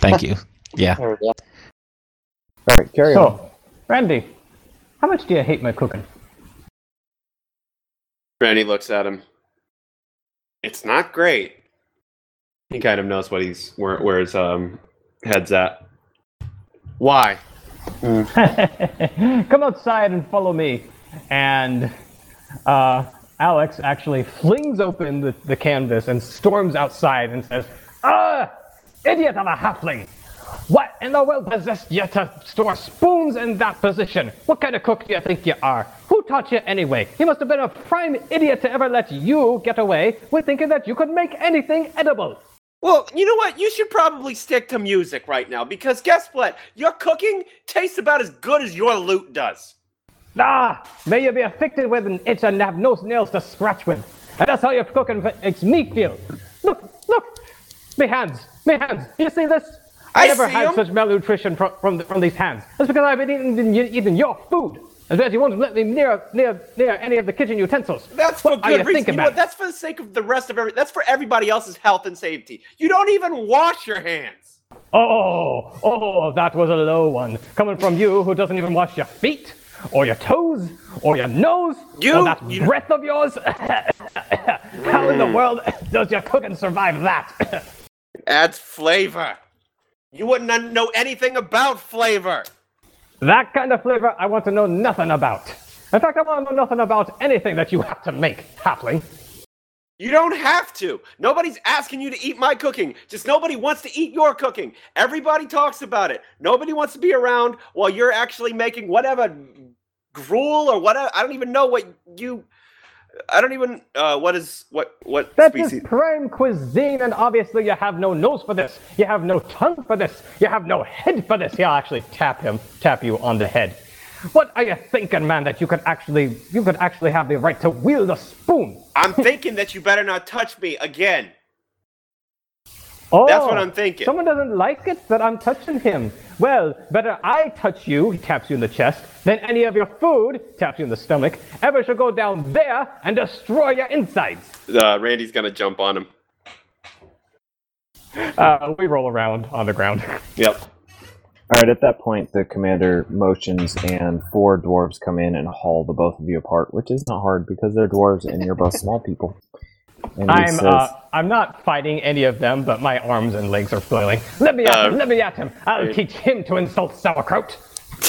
Thank you. Yeah. There we go. All right, carry on. So, Randy, how much do you hate my cooking? Randy looks at him. It's not great. He kind of knows what where his head's at. Why? Come outside and follow me. And Alex actually flings open the canvas and storms outside and says, idiot of a halfling! What in the world possessed you to store spoons in that position? What kind of cook do you think you are? Who taught you anyway? You must have been a prime idiot to ever let you get away with thinking that you could make anything edible. Well, you know what? You should probably stick to music right now, because guess what? Your cooking tastes about as good as your loot does. May you be afflicted with an itch and have no nails to scratch with. And that's how your cooking makes me feel. Look, my hands. You see this? I never had such malnutrition from these hands. That's because I've been eating your food. And that you won't let me near any of the kitchen utensils. That's for good reason. You know what? That's for the sake of the rest of that's for everybody else's health and safety. You don't even wash your hands. Oh, that was a low one. Coming from you who doesn't even wash your feet, or your toes, or your nose, or that breath of yours. How in the world does your cooking survive that? It adds flavor. You wouldn't know anything about flavor. That kind of flavor I want to know nothing about. In fact, I want to know nothing about anything that you have to make, halfling. You don't have to. Nobody's asking you to eat my cooking. Just nobody wants to eat your cooking. Everybody talks about it. Nobody wants to be around while you're actually making whatever gruel or whatever. I don't even know what you... I don't even... what That species... is prime cuisine, and obviously you have no nose for this. You have no tongue for this. You have no head for this. He'll actually tap you on the head. What are you thinking, man, that you could actually have the right to wield a spoon? I'm thinking that you better not touch me again. Oh, that's what I'm thinking. Someone doesn't like it that I'm touching him. Well, better I touch you, he taps you in the chest, than any of your food, taps you in the stomach, ever shall go down there and destroy your insides. Randy's gonna jump on him. We roll around on the ground. Yep. All right, at that point, the commander motions, and 4 dwarves come in and haul the both of you apart, which is not hard because they're dwarves and you're both small people. And I'm not fighting any of them, but my arms and legs are flailing. Let me at him. I'll teach him to insult sauerkraut.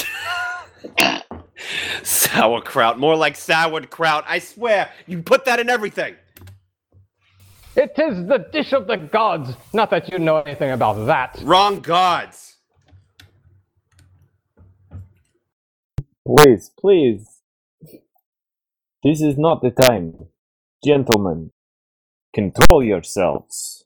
Sauerkraut, more like sauerkraut. I swear, you put that in everything. It is the dish of the gods. Not that you know anything about that. Wrong gods. Please. This is not the time. Gentlemen, control yourselves.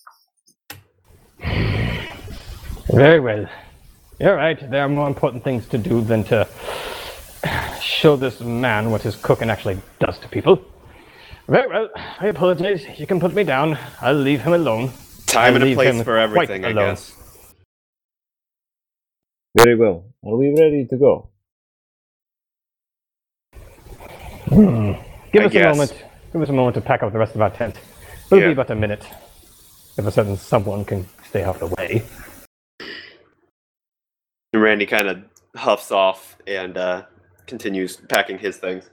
Very well. You're right. There are more important things to do than to show this man what his cooking actually does to people. Very well. I apologize. You can put me down. I'll leave him alone. Time and a place for everything, I guess. Very well. Are we ready to go? Give us a moment to pack up the rest of our tent. It'll be about a minute. If a certain someone can stay out of the way. Randy kind of huffs off and continues packing his things.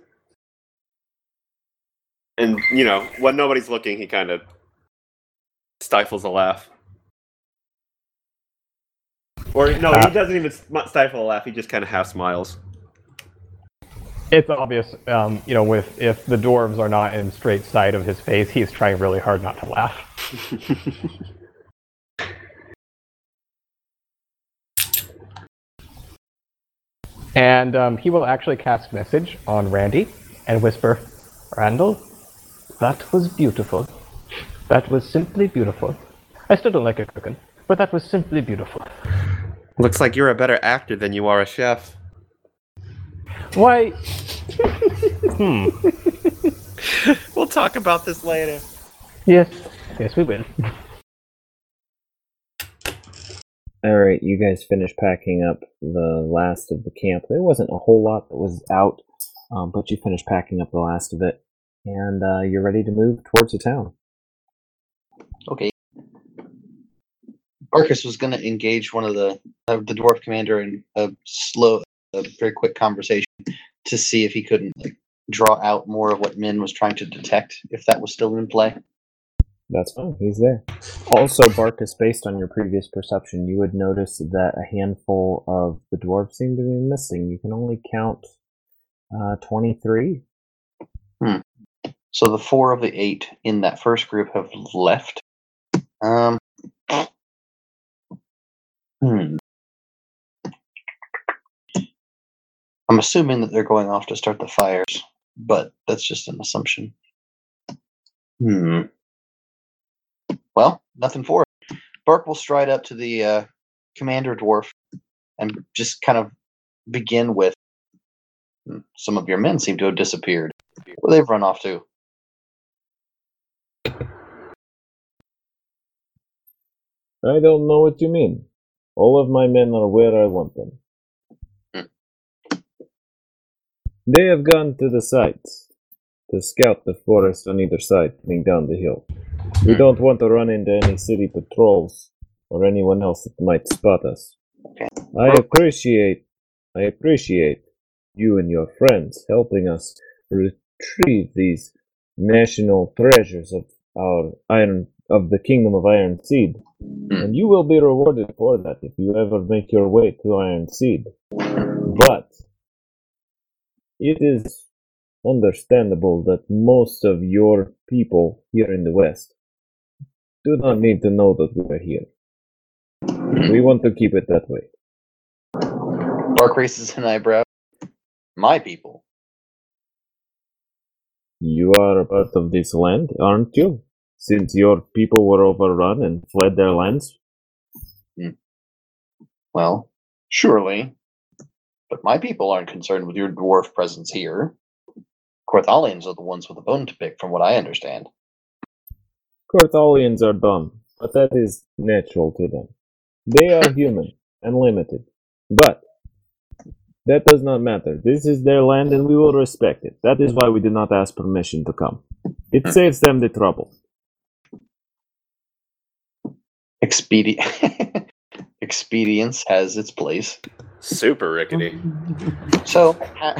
And, when nobody's looking, he kind of stifles a laugh. Or, no, he doesn't even stifle a laugh. He just kind of half smiles. It's obvious, if the dwarves are not in straight sight of his face, he's trying really hard not to laugh. And he will actually cast message on Randy and whisper, Randall, that was beautiful. That was simply beautiful. I still don't like your cooking, but that was simply beautiful. Looks like you're a better actor than you are a chef. Why? We'll talk about this later. Yes, we will. Alright, you guys finished packing up the last of the camp. There wasn't a whole lot that was out, but you finished packing up the last of it, and you're ready to move towards the town. Okay. Arcus was going to engage one of the dwarf commander in a very quick conversation to see if he couldn't draw out more of what Min was trying to detect, if that was still in play. That's fine. He's there. Also, Barkus, based on your previous perception, you would notice that a handful of the dwarves seem to be missing. You can only count 23. So the 4 of the 8 in that first group have left. I'm assuming that they're going off to start the fires, but that's just an assumption. Well, nothing for it. Bark will stride up to the commander dwarf and just kind of begin with, some of your men seem to have disappeared. Where they've run off to? I don't know what you mean. All of my men are where I want them. They have gone to the sites to scout the forest on either side coming down the hill. We don't want to run into any city patrols or anyone else that might spot us. Okay. I appreciate you and your friends helping us retrieve these national treasures of the Kingdom of Ironseed. And you will be rewarded for that if you ever make your way to Ironseed. But it is understandable that most of your people here in the West do not need to know that we are here. We want to keep it that way. Bark raises an eyebrow. My people. You are a part of this land, aren't you? Since your people were overrun and fled their lands? Well, surely. But my people aren't concerned with your dwarf presence here. Korthalians are the ones with a bone to pick, from what I understand. Korthalians are dumb, but that is natural to them. They are human and limited. But that does not matter. This is their land and we will respect it. That is why we do not ask permission to come. It saves them the trouble. Expedience has its place. Super rickety. So,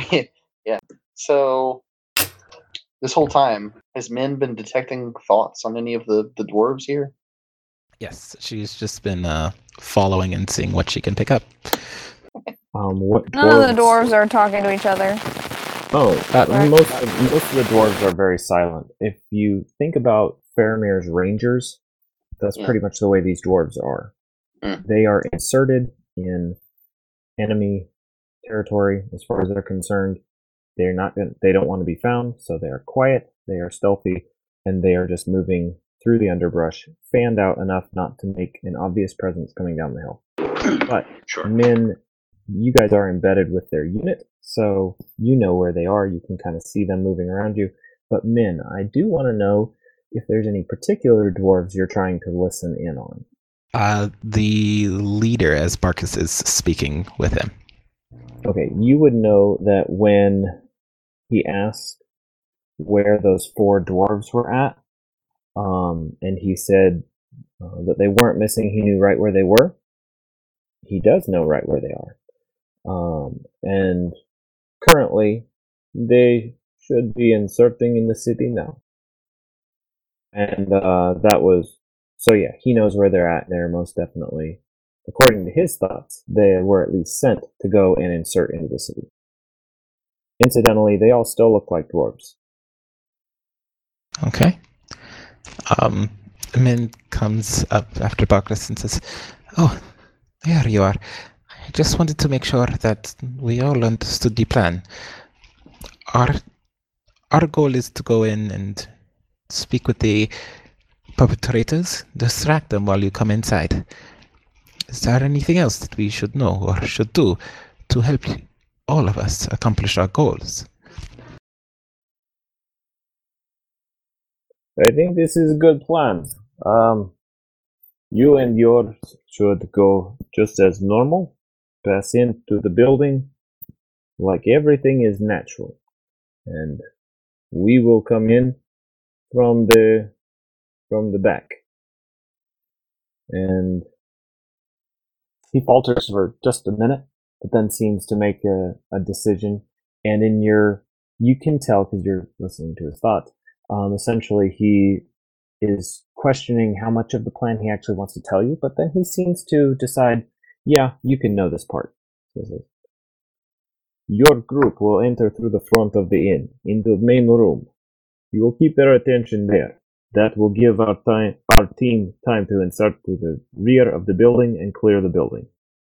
So, this whole time, has Min been detecting thoughts on any of the dwarves here? Yes, she's just been following and seeing what she can pick up. What None of the dwarves are talking to each other. Most of the dwarves are very silent. If you think about Faramir's rangers, that's pretty much the way these dwarves are. They are inserted in enemy territory as far as they're concerned. They don't want to be found, so they are quiet, they are stealthy, and they are just moving through the underbrush, fanned out enough not to make an obvious presence coming down the hill. But Min, you guys are embedded with their unit, so you know where they are. You can kind of see them moving around you. But Min, I do want to know if there's any particular dwarves you're trying to listen in on. The leader, as Barkus is speaking with him. Okay, you would know that when he asked where those 4 dwarves were at, and he said that they weren't missing, he knew right where they were. He does know right where they are. And currently, they should be inserting in the city now. And he knows where they're at. They're most definitely, according to his thoughts, they were at least sent to go and insert into the city. Incidentally, they all still look like dwarves. Okay. Min comes up after Barkus and says, "Oh, there you are. I just wanted to make sure that we all understood the plan. Our goal is to go in and speak with the perpetrators, distract them while you come inside. Is there anything else that we should know or should do to help all of us accomplish our goals?" I think this is a good plan. You and yours should go just as normal, pass into the building like everything is natural, and we will come in from the back. And He falters for just a minute, but then seems to make a decision. And you can tell because you're listening to his thoughts. Essentially, he is questioning how much of the plan he actually wants to tell you, but then he seems to decide, yeah, you can know this part. Your group will enter through the front of the inn, into the main room. You will keep their attention there. That will give our team time to insert to the rear of the building and clear the building.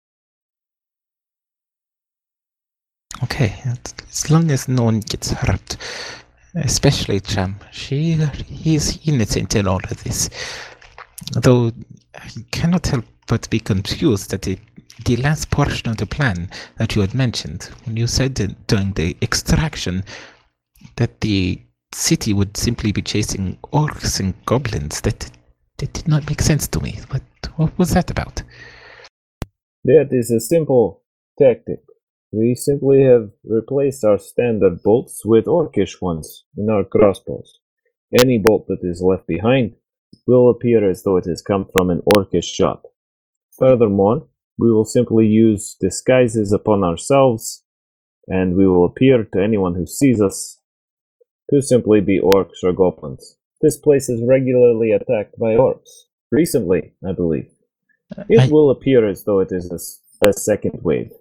Okay, as long as no one gets hurt. Especially Cham. He's innocent in all of this. Though I cannot help but be confused that the last portion of the plan that you had mentioned, when you said that during the extraction that the city would simply be chasing orcs and goblins, that did not make sense to me. What was that about? That is a simple tactic. We simply have replaced our standard bolts with orcish ones in our crossbows. Any bolt that is left behind will appear as though it has come from an orcish shot. Furthermore, we will simply use disguises upon ourselves, and we will appear to anyone who sees us to simply be orcs or goblins. This place is regularly attacked by orcs. Recently, I believe. It will appear as though it is a second wave.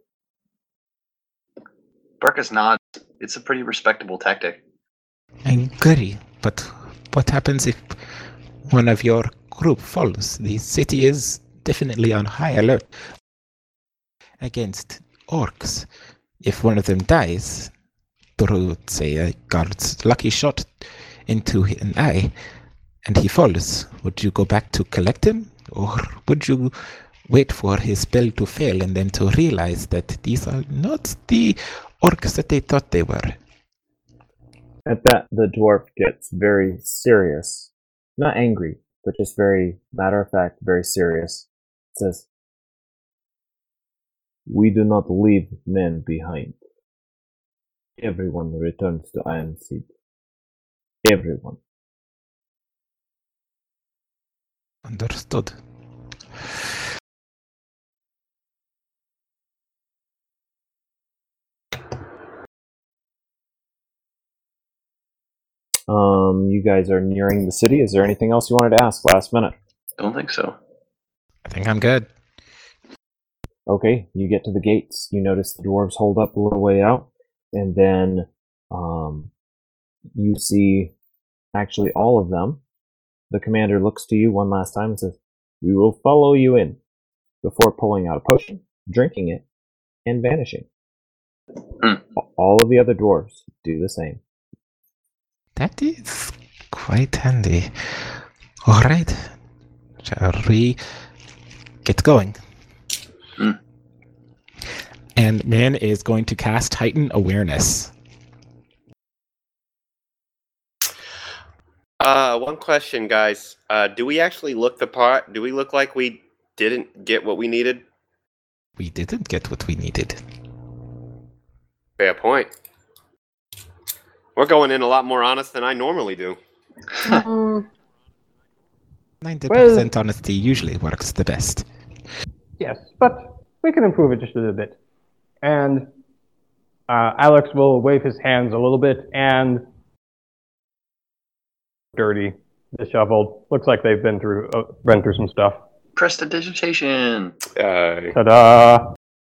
Burkus nods. It's a pretty respectable tactic. I agree, but what happens if one of your group falls? The city is definitely on high alert against orcs. If one of them dies through, say, a guard's lucky shot into an eye, and he falls, would you go back to collect him? Or would you wait for his spell to fail and then to realize that these are not the orcs that they thought they were? At that, the dwarf gets very serious. Not angry, but just very matter-of-fact, very serious. It says, "We do not leave men behind. Everyone returns to Ironseed. Everyone." Understood. You guys are nearing the city. Is there anything else you wanted to ask last minute? Don't think so. I think I'm good. Okay, you get to the gates. You notice the dwarves hold up a little way out, and then you see actually all of them. The commander looks to you one last time and says, "We will follow you in," before pulling out a potion, drinking it, and vanishing. All of the other dwarves do the same. That is quite handy. All right. Shall we get going? And Min is going to cast Heighten Awareness. One question, guys. Do we actually look the part? Do we look like we didn't get what we needed? We didn't get what we needed. Fair point. We're going in a lot more honest than I normally do. 90% honesty usually works the best. Yes, but we can improve it just a little bit. And Alex will wave his hands a little bit, and dirty, disheveled. Looks like they've been through some stuff. Prestidigitation. Ta-da!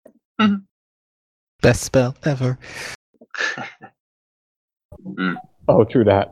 Best spell ever. Oh, true that.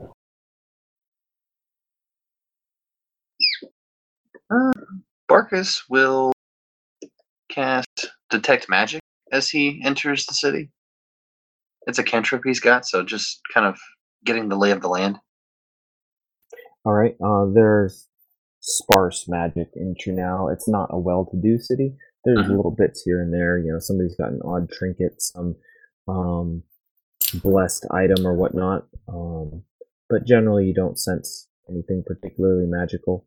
Burkus will cast Detect Magic as he enters the city. It's a cantrip he's got, so just kind of getting the lay of the land. All right. There's sparse magic in Trunau. It's not a well-to-do city. There's little bits here and there. You know, somebody's got an odd trinket, some blessed item or whatnot. But generally, you don't sense anything particularly magical.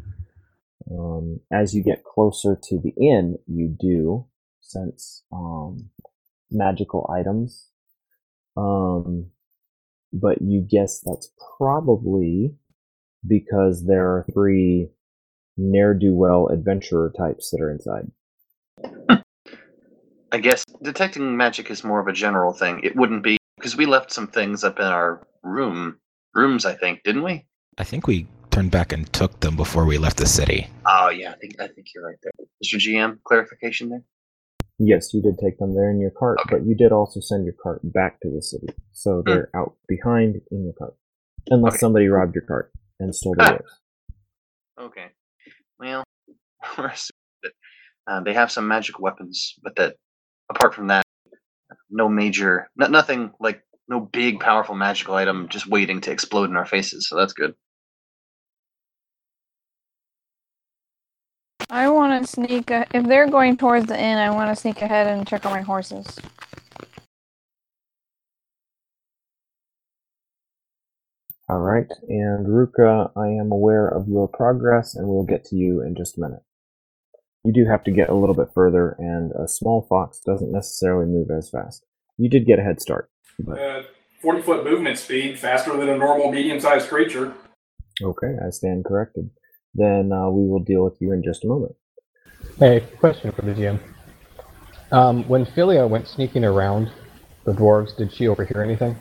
As you get closer to the inn, you do sense magical items. But you guess that's probably because there are 3 ne'er-do-well adventurer types that are inside. I guess detecting magic is more of a general thing. It wouldn't be because we left some things up in our rooms. I think, didn't we? I think we turned back and took them before we left the city. Oh yeah, I think you're right there, Mr. GM. Clarification there. Yes, you did take them there in your cart, Okay. but you did also send your cart back to the city, so they're out behind in your cart, unless somebody robbed your cart and stole the dwarves. Okay. Well, we're assuming that they have some magic weapons, but that apart from that, no major, nothing like no big, powerful magical item just waiting to explode in our faces. So that's good. I want to sneak. If they're going towards the inn, I want to sneak ahead and check on my horses. All right, and Ruka, I am aware of your progress, and we'll get to you in just a minute. You do have to get a little bit further, and a small fox doesn't necessarily move as fast. You did get a head start. But... 40-foot movement speed, faster than a normal medium-sized creature. Okay, I stand corrected. Then we will deal with you in just a moment. Hey, question for the GM. When Philia went sneaking around the dwarves, did she overhear anything?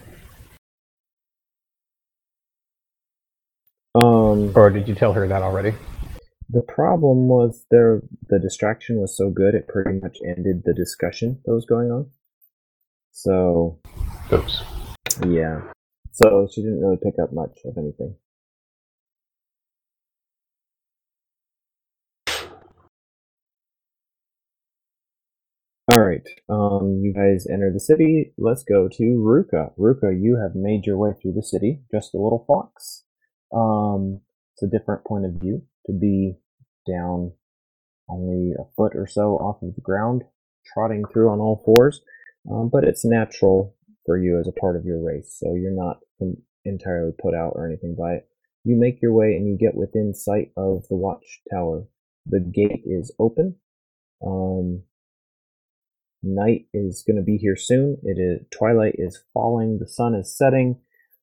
Or did you tell her that already? The problem was the distraction was so good it pretty much ended the discussion that was going on. So... Oops. Yeah. So she didn't really pick up much of anything. Alright, you guys enter the city. Let's go to Ruka. Ruka, you have made your way through the city, just a little fox. It's a different point of view to be down only a foot or so off of the ground, trotting through on all fours, but it's natural for you as a part of your race, so you're not entirely put out or anything by it. You make your way and you get within sight of the watchtower. The gate is open. Night is going to be here soon. Twilight is falling. The sun is setting.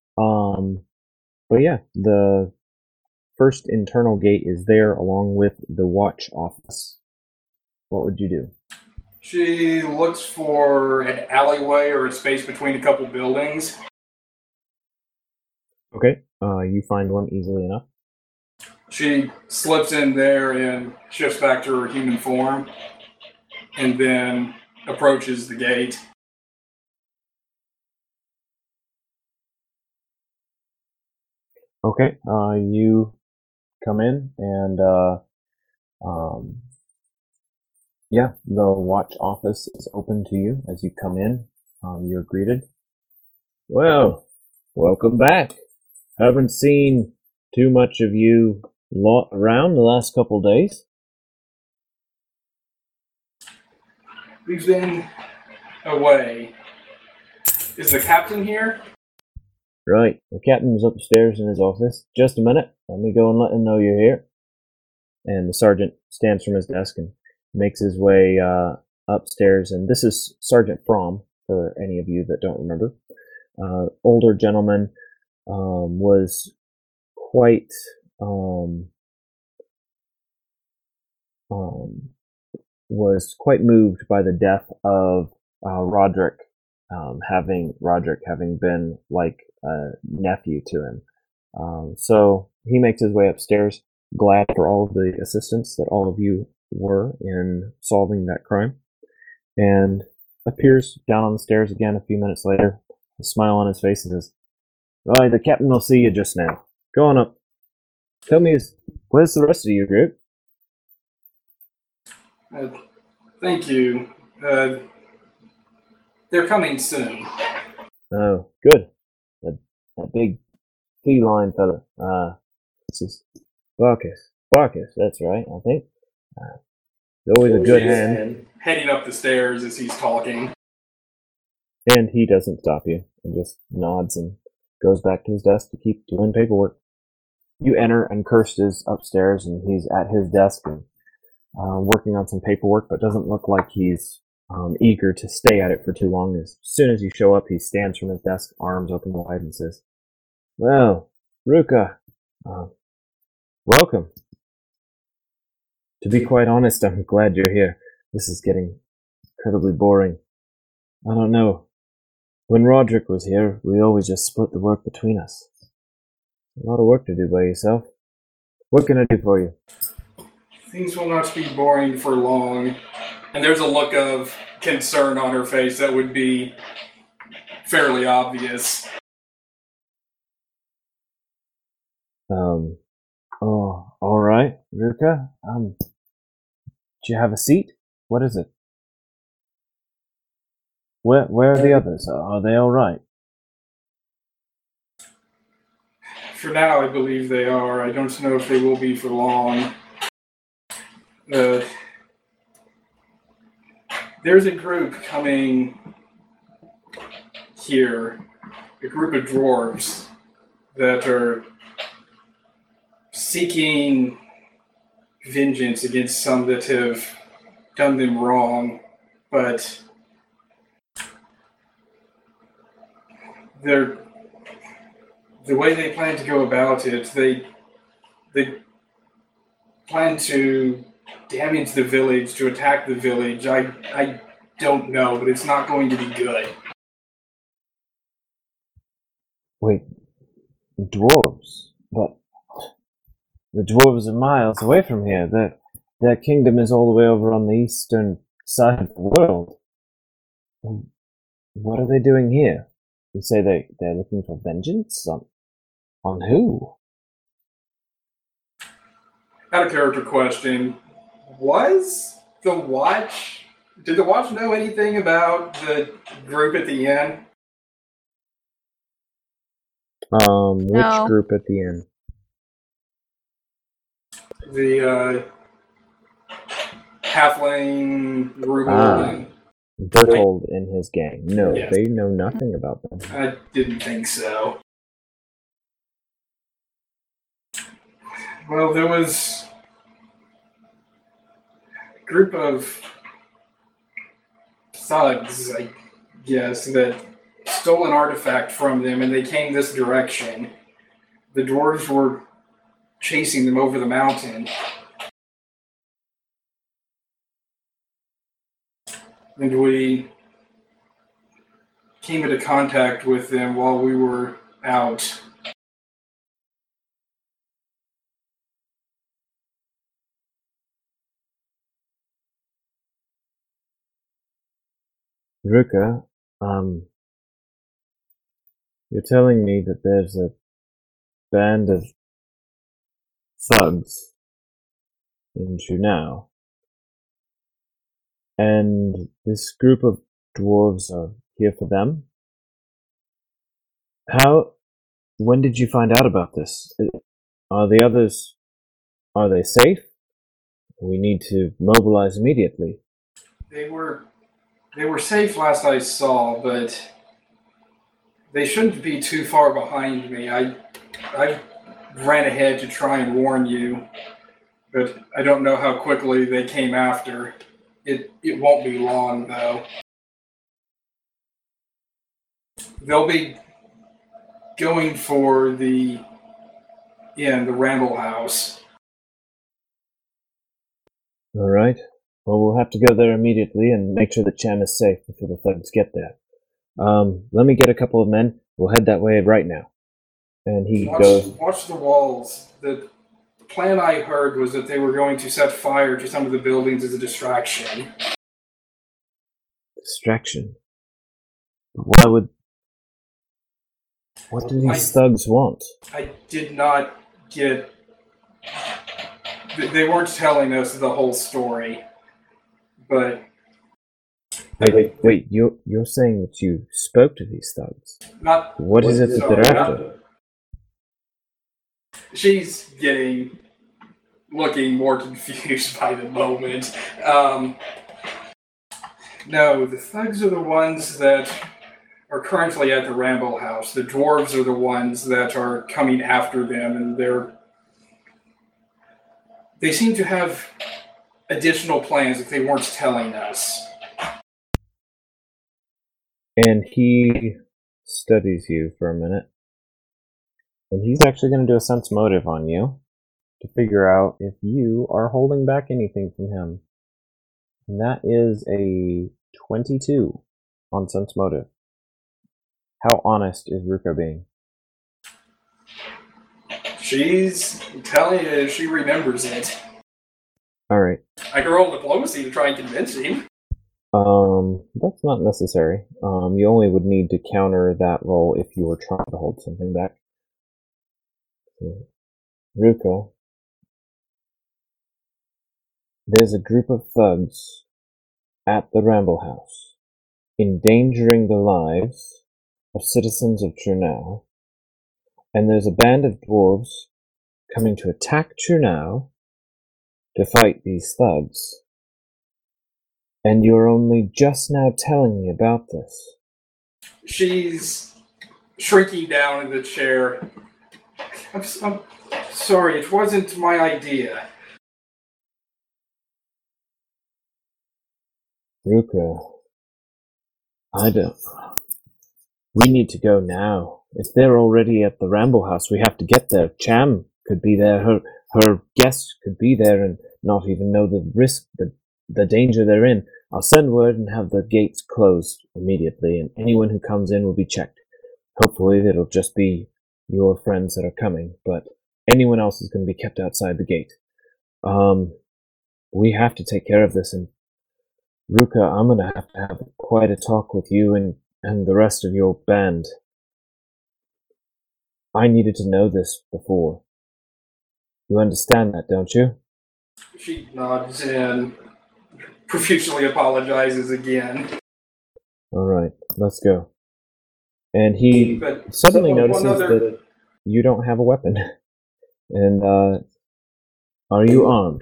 But yeah, the first internal gate is there along with the watch office. What would you do? She looks for an alleyway or a space between a couple buildings. Okay, you find one easily enough. She slips in there and shifts back to her human form, and then approaches the gate. Okay, you come in and yeah, the watch office is open to you as you come in. You're greeted. Well, welcome back. Haven't seen too much of you around the last couple days. We've been away. Is the captain here? Right, the captain's upstairs in his office. Just a minute, let me go and let him know you're here. And the sergeant stands from his desk and makes his way upstairs, and this is Sergeant Fromm, for any of you that don't remember. Older gentleman, was quite moved by the death of Roderick, Roderick having been like a nephew to him. So he makes his way upstairs, glad for all of the assistance that all of you were in solving that crime, and appears down on the stairs again a few minutes later, a smile on his face, and says, "Right, the captain will see you just now. Go on up. Tell me, where's the rest of your group?" Thank you. They're coming soon. Oh, good. That big feline fella. This is Barkus. Barkus, that's right, I think. Always a good hand. Heading up the stairs as he's talking. And he doesn't stop you, and just nods and goes back to his desk to keep doing paperwork. You enter, and Kirst is upstairs, and he's at his desk and working on some paperwork, but doesn't look like he's eager to stay at it for too long. As soon as you show up, he stands from his desk, arms open wide, and says, "Well, Ruka, welcome. To be quite honest, I'm glad you're here. This is getting incredibly boring. I don't know. When Roderick was here, we always just split the work between us. A lot of work to do by yourself. What can I do for you? Things will not be boring for long. And there's a look of concern on her face that would be fairly obvious. Oh, alright, Ruka. Do you have a seat? What is it? Where are the others? Are they alright? For now, I believe they are. I don't know if they will be for long. There's a group coming here, a group of dwarves that are seeking vengeance against some that have done them wrong, but the way they plan to go about it, they plan to damage the village, to attack the village. I don't know, but it's not going to be good. Wait, dwarves? But the dwarves are miles away from here. Their kingdom is all the way over on the eastern side of the world. What are they doing here? You say they're looking for vengeance? On who? Out of character question. Did the Watch know anything about the group at the inn? Which group at the inn? The halfling Rubel. Berthold and his gang. No, Yes. They know nothing about them. I didn't think so. Well, there was a group of thugs, I guess, that stole an artifact from them, and they came this direction. The dwarves were chasing them over the mountain. And we came into contact with them while we were out. Ruka, you're telling me that there's a band of thugs in Junau, and this group of dwarves are here for them? When did you find out about this? Are the others, are they safe? We need to mobilize immediately. They were safe last I saw, but they shouldn't be too far behind me. I ran ahead to try and warn you, but I don't know how quickly they came after. It won't be long, though. They'll be going for the Ramble House. All right. Well, we'll have to go there immediately and make sure that Cham is safe before the thugs get there. Let me get a couple of men. We'll head that way right now. And he goes... Watch the walls. The plan I heard was that they were going to set fire to some of the buildings as a distraction. Distraction? What do these thugs want? I did not get... They weren't telling us the whole story. But... Wait, you're saying that you spoke to these thugs? What is it that they're after? She's looking more confused by the moment. No, the thugs are the ones that are currently at the Ramble House. The dwarves are the ones that are coming after them, and they seem to have additional plans that they weren't telling us. And he studies you for a minute. And he's actually going to do a sense motive on you to figure out if you are holding back anything from him. And that is a 22 on sense motive. How honest is Ruka being? She's telling you she remembers it. Alright. I can roll diplomacy to try and convince him. That's not necessary. You only would need to counter that roll if you were trying to hold something back. So, Ruka, there's a group of thugs at the Ramble House, endangering the lives of citizens of Trunau, and there's a band of dwarves coming to attack Trunau to fight these thugs. And you're only just now telling me about this. She's shrinking down in the chair. I'm sorry, it wasn't my idea. Ruka, we need to go now. If they're already at the Ramble House, we have to get there. Cham could be there, her guests could be there and not even know the risk, the danger they're in. I'll send word and have the gates closed immediately, and anyone who comes in will be checked. Hopefully it'll just be your friends that are coming, but anyone else is going to be kept outside the gate. We have to take care of this, and Ruka, I'm going to have quite a talk with you and the rest of your band. I needed to know this before. You understand that, don't you? She nods and profusely apologizes again. Alright, let's go. And he suddenly notices that you don't have a weapon. And, are you armed?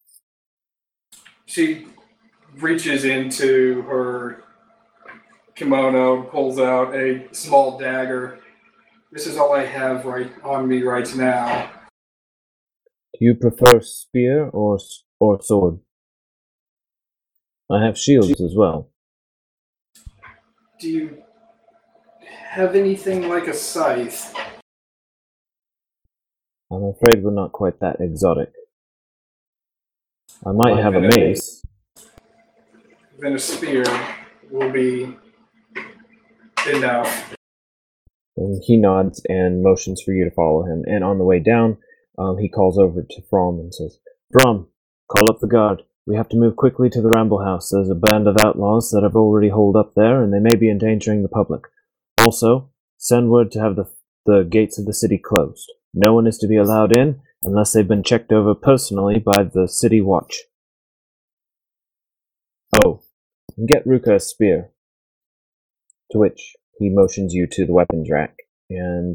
She reaches into her kimono, pulls out a small dagger. This is all I have right on me right now. Do you prefer spear or sword? I have shields as well. Do you have anything like a scythe? I'm afraid we're not quite that exotic. I might have a mace. Then a spear will be enough. And he nods and motions for you to follow him. And on the way down, he calls over to Fromm and says, Fromm, call up the guard. We have to move quickly to the Ramble House. There's a band of outlaws that have already holed up there, and they may be endangering the public. Also, send word to have the gates of the city closed. No one is to be allowed in unless they've been checked over personally by the city watch. Oh, and get Ruka a spear. To which he motions you to the weapons rack. And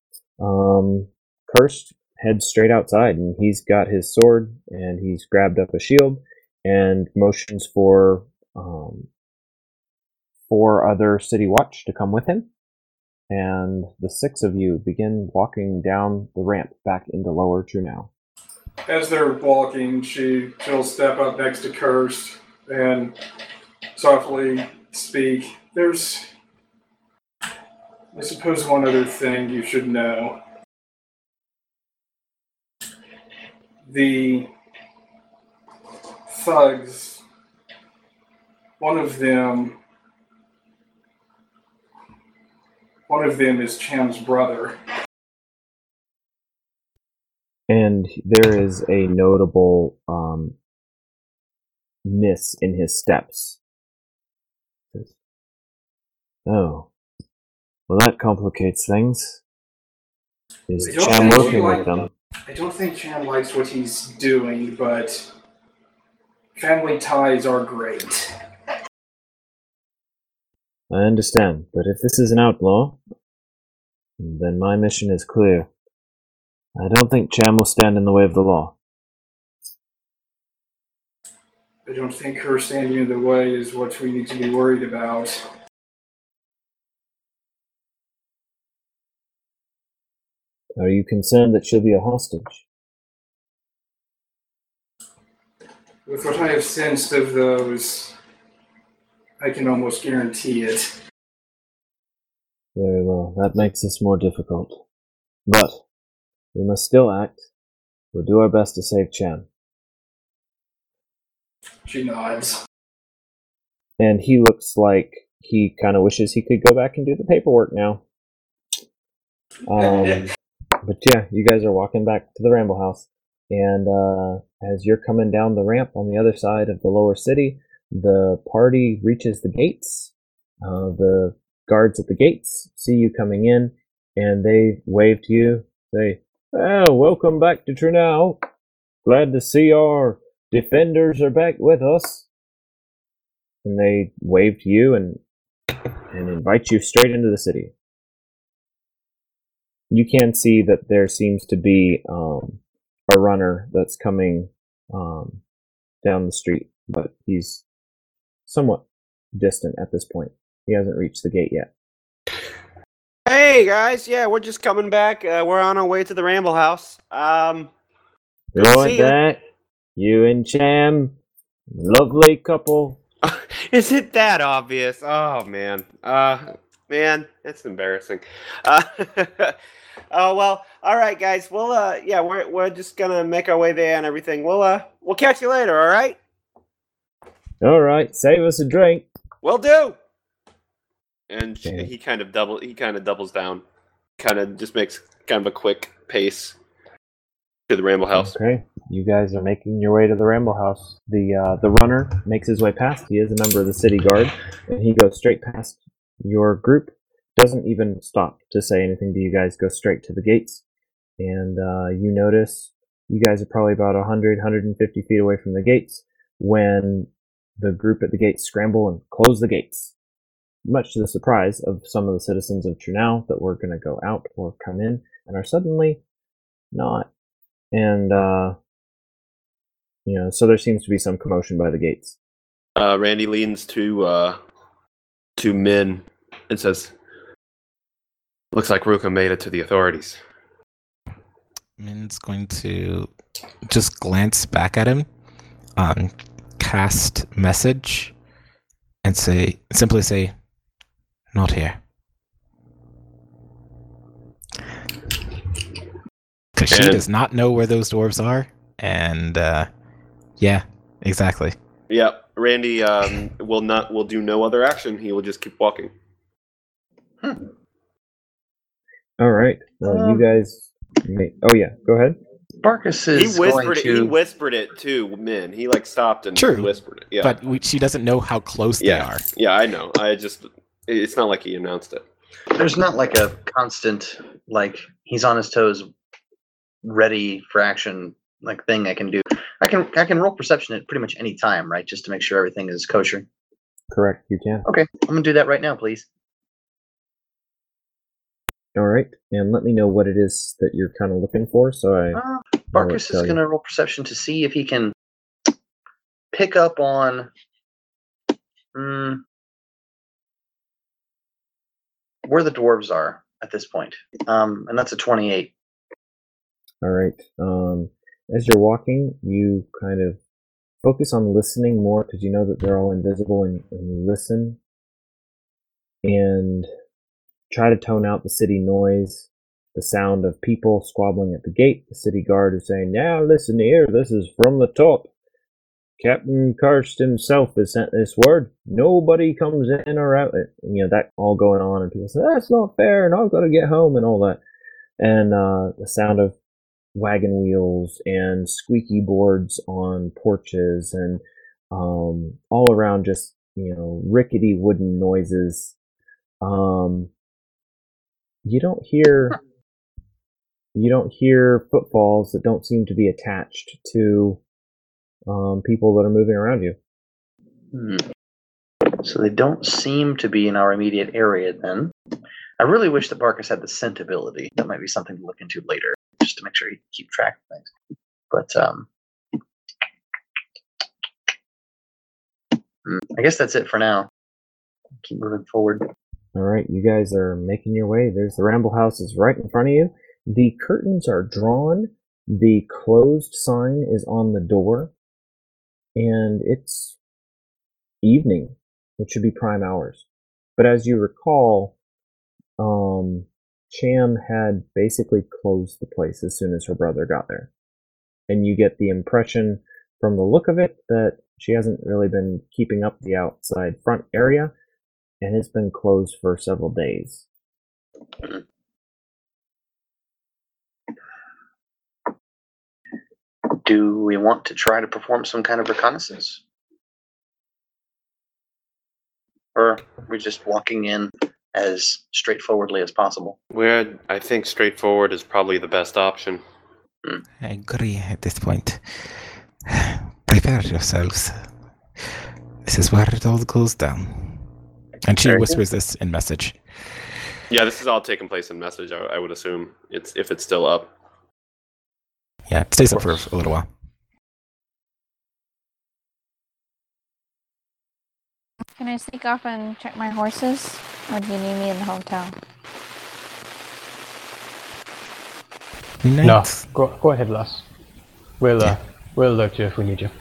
Cursed heads straight outside, and he's got his sword, and he's grabbed up a shield, and motions for 4 other city watch to come with him. And the 6 of you begin walking down the ramp back into Lower Trunau. As they're walking, she'll step up next to Cursed and softly speak. There's, I suppose, one other thing you should know. The thugs, one of them is Cham's brother. And there is a notable miss in his steps. Oh. Well, that complicates things. Is Cham working with them? I don't think Cham likes what he's doing, but family ties are great. I understand, but if this is an outlaw, then my mission is clear. I don't think Cham will stand in the way of the law. I don't think her standing in the way is what we need to be worried about. Are you concerned that she'll be a hostage? With what I have sensed of those, I can almost guarantee it. Very well, that makes this more difficult. But we must still act. We'll do our best to save Cham. She nods. And he looks like he kind of wishes he could go back and do the paperwork now. But yeah, you guys are walking back to the Ramble House. And as you're coming down the ramp on the other side of the lower city, the party reaches the gates. The guards at the gates see you coming in, and they wave to you, say, "Well, welcome back to Trunau. Glad to see our defenders are back with us." And they wave to you and invite you straight into the city. You can see that there seems to be a runner that's coming down the street, but he's somewhat distant at this point. He hasn't reached the gate yet. Hey guys, yeah, we're just coming back. We're on our way to the Ramble House. Right back. You and Cham, lovely couple. Is it that obvious? Oh man, man, it's embarrassing. Oh well, all right, guys. We'll yeah, we're just gonna make our way there and everything. We'll catch you later. All right. All right, save us a drink. Will do. And he kind of doubles down, kind of just makes kind of a quick pace to the Ramble House. Okay, you guys are making your way to the Ramble House. The runner makes his way past. He is a member of the city guard, and he goes straight past your group. Doesn't even stop to say anything to you guys. Go straight to the gates, and you notice you guys are probably about 100, 150 feet away from the gates when the group at the gates scramble and close the gates, much to the surprise of some of the citizens of Trunau that were going to go out or come in and are suddenly not. And, so there seems to be some commotion by the gates. Randy leans to Min and says, "Looks like Ruka made it to the authorities." Min's going to just glance back at him, cast message, and simply say, "Not here." Because she does not know where those dwarves are, and yeah, exactly. Yeah, Randy will do no other action. He will just keep walking. All right. Well, you guys. Oh yeah, go ahead. Barkus is He whispered it to Min. He stopped and whispered it. Yeah, but she doesn't know how close they are. Yeah, I know. It's not like he announced it. There's not a constant he's on his toes, ready for action thing I can do. I can roll perception at pretty much any time, right? Just to make sure everything is kosher. Correct, you can. Okay, I'm gonna do that right now, please. All right, and let me know what it is that you're kind of looking for. So Barkus is going to roll perception to see if he can pick up on where the dwarves are at this point, and that's a 28. All right. As you're walking, you kind of focus on listening more because you know that they're all invisible, and you listen and try to tone out the city noise, the sound of people squabbling at the gate. The city guard is saying, "Now listen here, this is from the top. Captain Karst himself has sent this word. Nobody comes in or out." That all going on, and people say, "That's not fair, and I've got to get home," and all that. And the sound of wagon wheels and squeaky boards on porches and all around just, rickety wooden noises. You don't hear footfalls that don't seem to be attached to people that are moving around you. So they don't seem to be in our immediate area then. I really wish that Barkus had the scent ability. That might be something to look into later, just to make sure he can keep track of things. But I guess that's it for now. Keep moving forward. All right, you guys are making your way. There's the Ramble House is right in front of you. The curtains are drawn. The closed sign is on the door. And it's evening. It should be prime hours. But as you recall, Cham had basically closed the place as soon as her brother got there. And you get the impression from the look of it that She hasn't really been keeping up the outside front area, and it's been closed for several days. Do we want to try to perform some kind of reconnaissance? Or are we just walking in as straightforwardly as possible? I think straightforward is probably the best option. I agree at this point. Prepare yourselves. This is where it all goes down. And she whispers this in message. Yeah, this is all taking place in message, I would assume, if it's still up. Yeah, it stays up for a little while. Can I sneak off and check my horses? Or do you need me in the hotel? No, go ahead, lass. We'll alert you if we need you.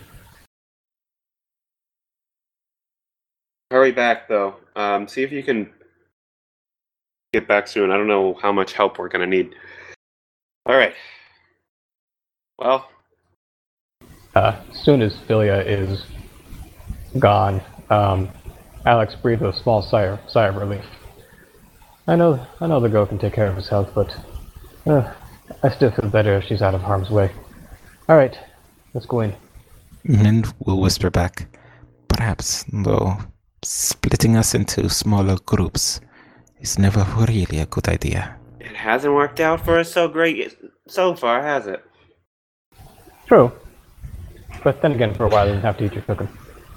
Hurry back, though. See if you can get back soon. I don't know how much help we're going to need. All right. Well. As soon as Philia is gone, Alex breathed a small sigh of relief. I know the girl can take care of his health, but I still feel better if she's out of harm's way. All right, let's go in. And we'll whisper back. Perhaps, though, splitting us into smaller groups is never really a good idea. It hasn't worked out for us so great so far, has it? True. But then again, for a while, you didn't have to eat your cooking.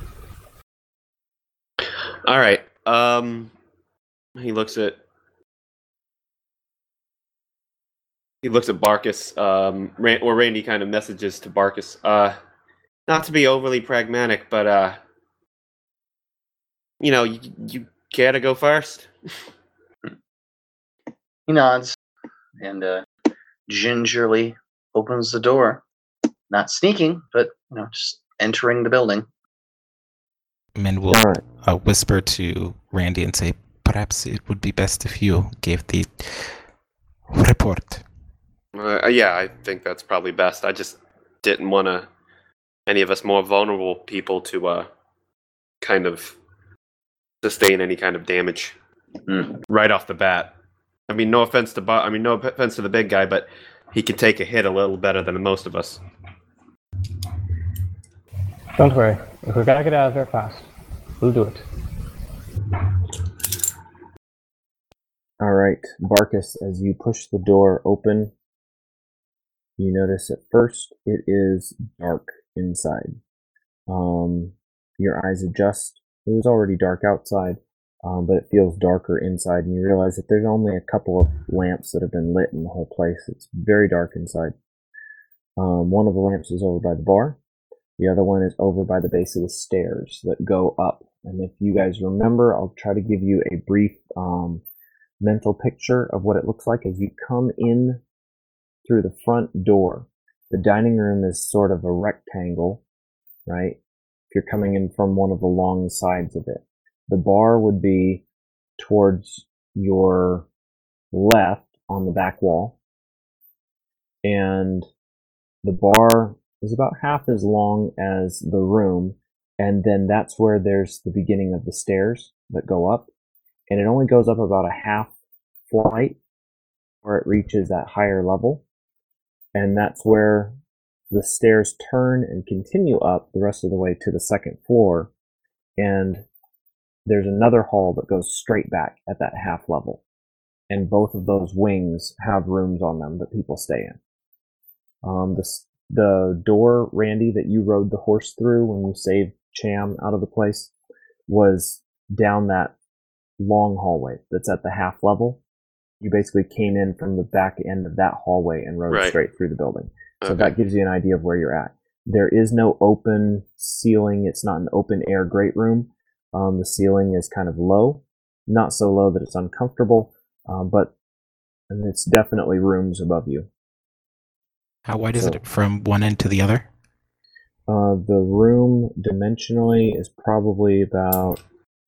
All right. He looks at Barkus, or Randy kind of messages to Barkus, not to be overly pragmatic, but, you care to go first? He nods and gingerly opens the door. Not sneaking, but, just entering the building. Men will whisper to Randy and say, perhaps it would be best if you gave the report. Yeah, I think that's probably best. I just didn't want any of us more vulnerable people to kind of sustain any kind of damage right off the bat. I mean, no offense to the big guy, but he can take a hit a little better than most of us. Don't worry. If we gotta get out of there fast, we'll do it. All right, Barkus, as you push the door open, you notice at first it is dark inside. Your eyes adjust. It was already dark outside, but it feels darker inside, and you realize that there's only a couple of lamps that have been lit in the whole place. It's very dark inside. One of the lamps is over by the bar. The other one is over by the base of the stairs that go up. And if you guys remember, I'll try to give you a brief mental picture of what it looks like as you come in through the front door. The dining room is sort of a rectangle, right? If you're coming in from one of the long sides of it. The bar would be towards your left on the back wall. And the bar is about half as long as the room, and then that's where there's the beginning of the stairs that go up, and it only goes up about a half flight where it reaches that higher level, and that's where the stairs turn and continue up the rest of the way to the second floor, and there's another hall that goes straight back at that half level, and both of those wings have rooms on them that people stay in. The door, Randy, that you rode the horse through when you saved Cham out of the place was down that long hallway that's at the half level. You basically came in from the back end of that hallway and rode straight through the building. So that gives you an idea of where you're at. There is no open ceiling. It's not an open air great room. The ceiling is kind of low, not so low that it's uncomfortable, but it's definitely rooms above you. How wide is it from one end to the other? The room dimensionally is probably about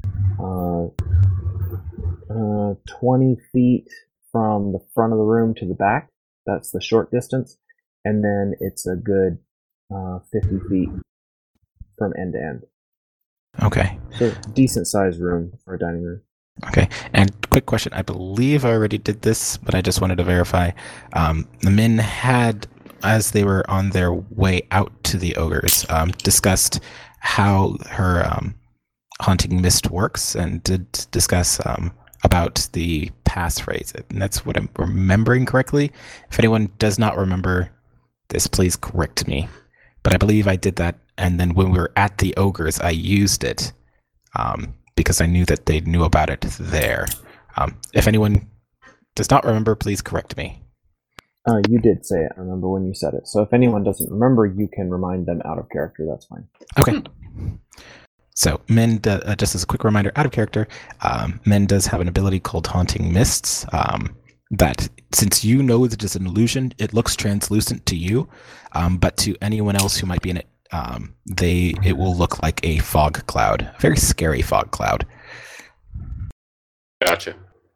20 feet from the front of the room to the back. That's the short distance. And then it's a good 50 feet from end to end. Okay. So decent sized room for a dining room. Okay. And quick question. I believe I already did this, but I just wanted to verify. The men had, as they were on their way out to the ogres, discussed how her haunting mist works, and did discuss about the passphrase. And that's what I'm remembering correctly. If anyone does not remember this, please correct me. But I believe I did that, and then when we were at the ogres, I used it because I knew that they knew about it there. If anyone does not remember, please correct me. You did say it. I remember when you said it. So if anyone doesn't remember, you can remind them out of character. That's fine. Okay. So, Min, just as a quick reminder, out of character, Min does have an ability called Haunting Mists. That, since you know that it's an illusion, it looks translucent to you, but to anyone else who might be in it, it will look like a fog cloud, a very scary fog cloud. Gotcha.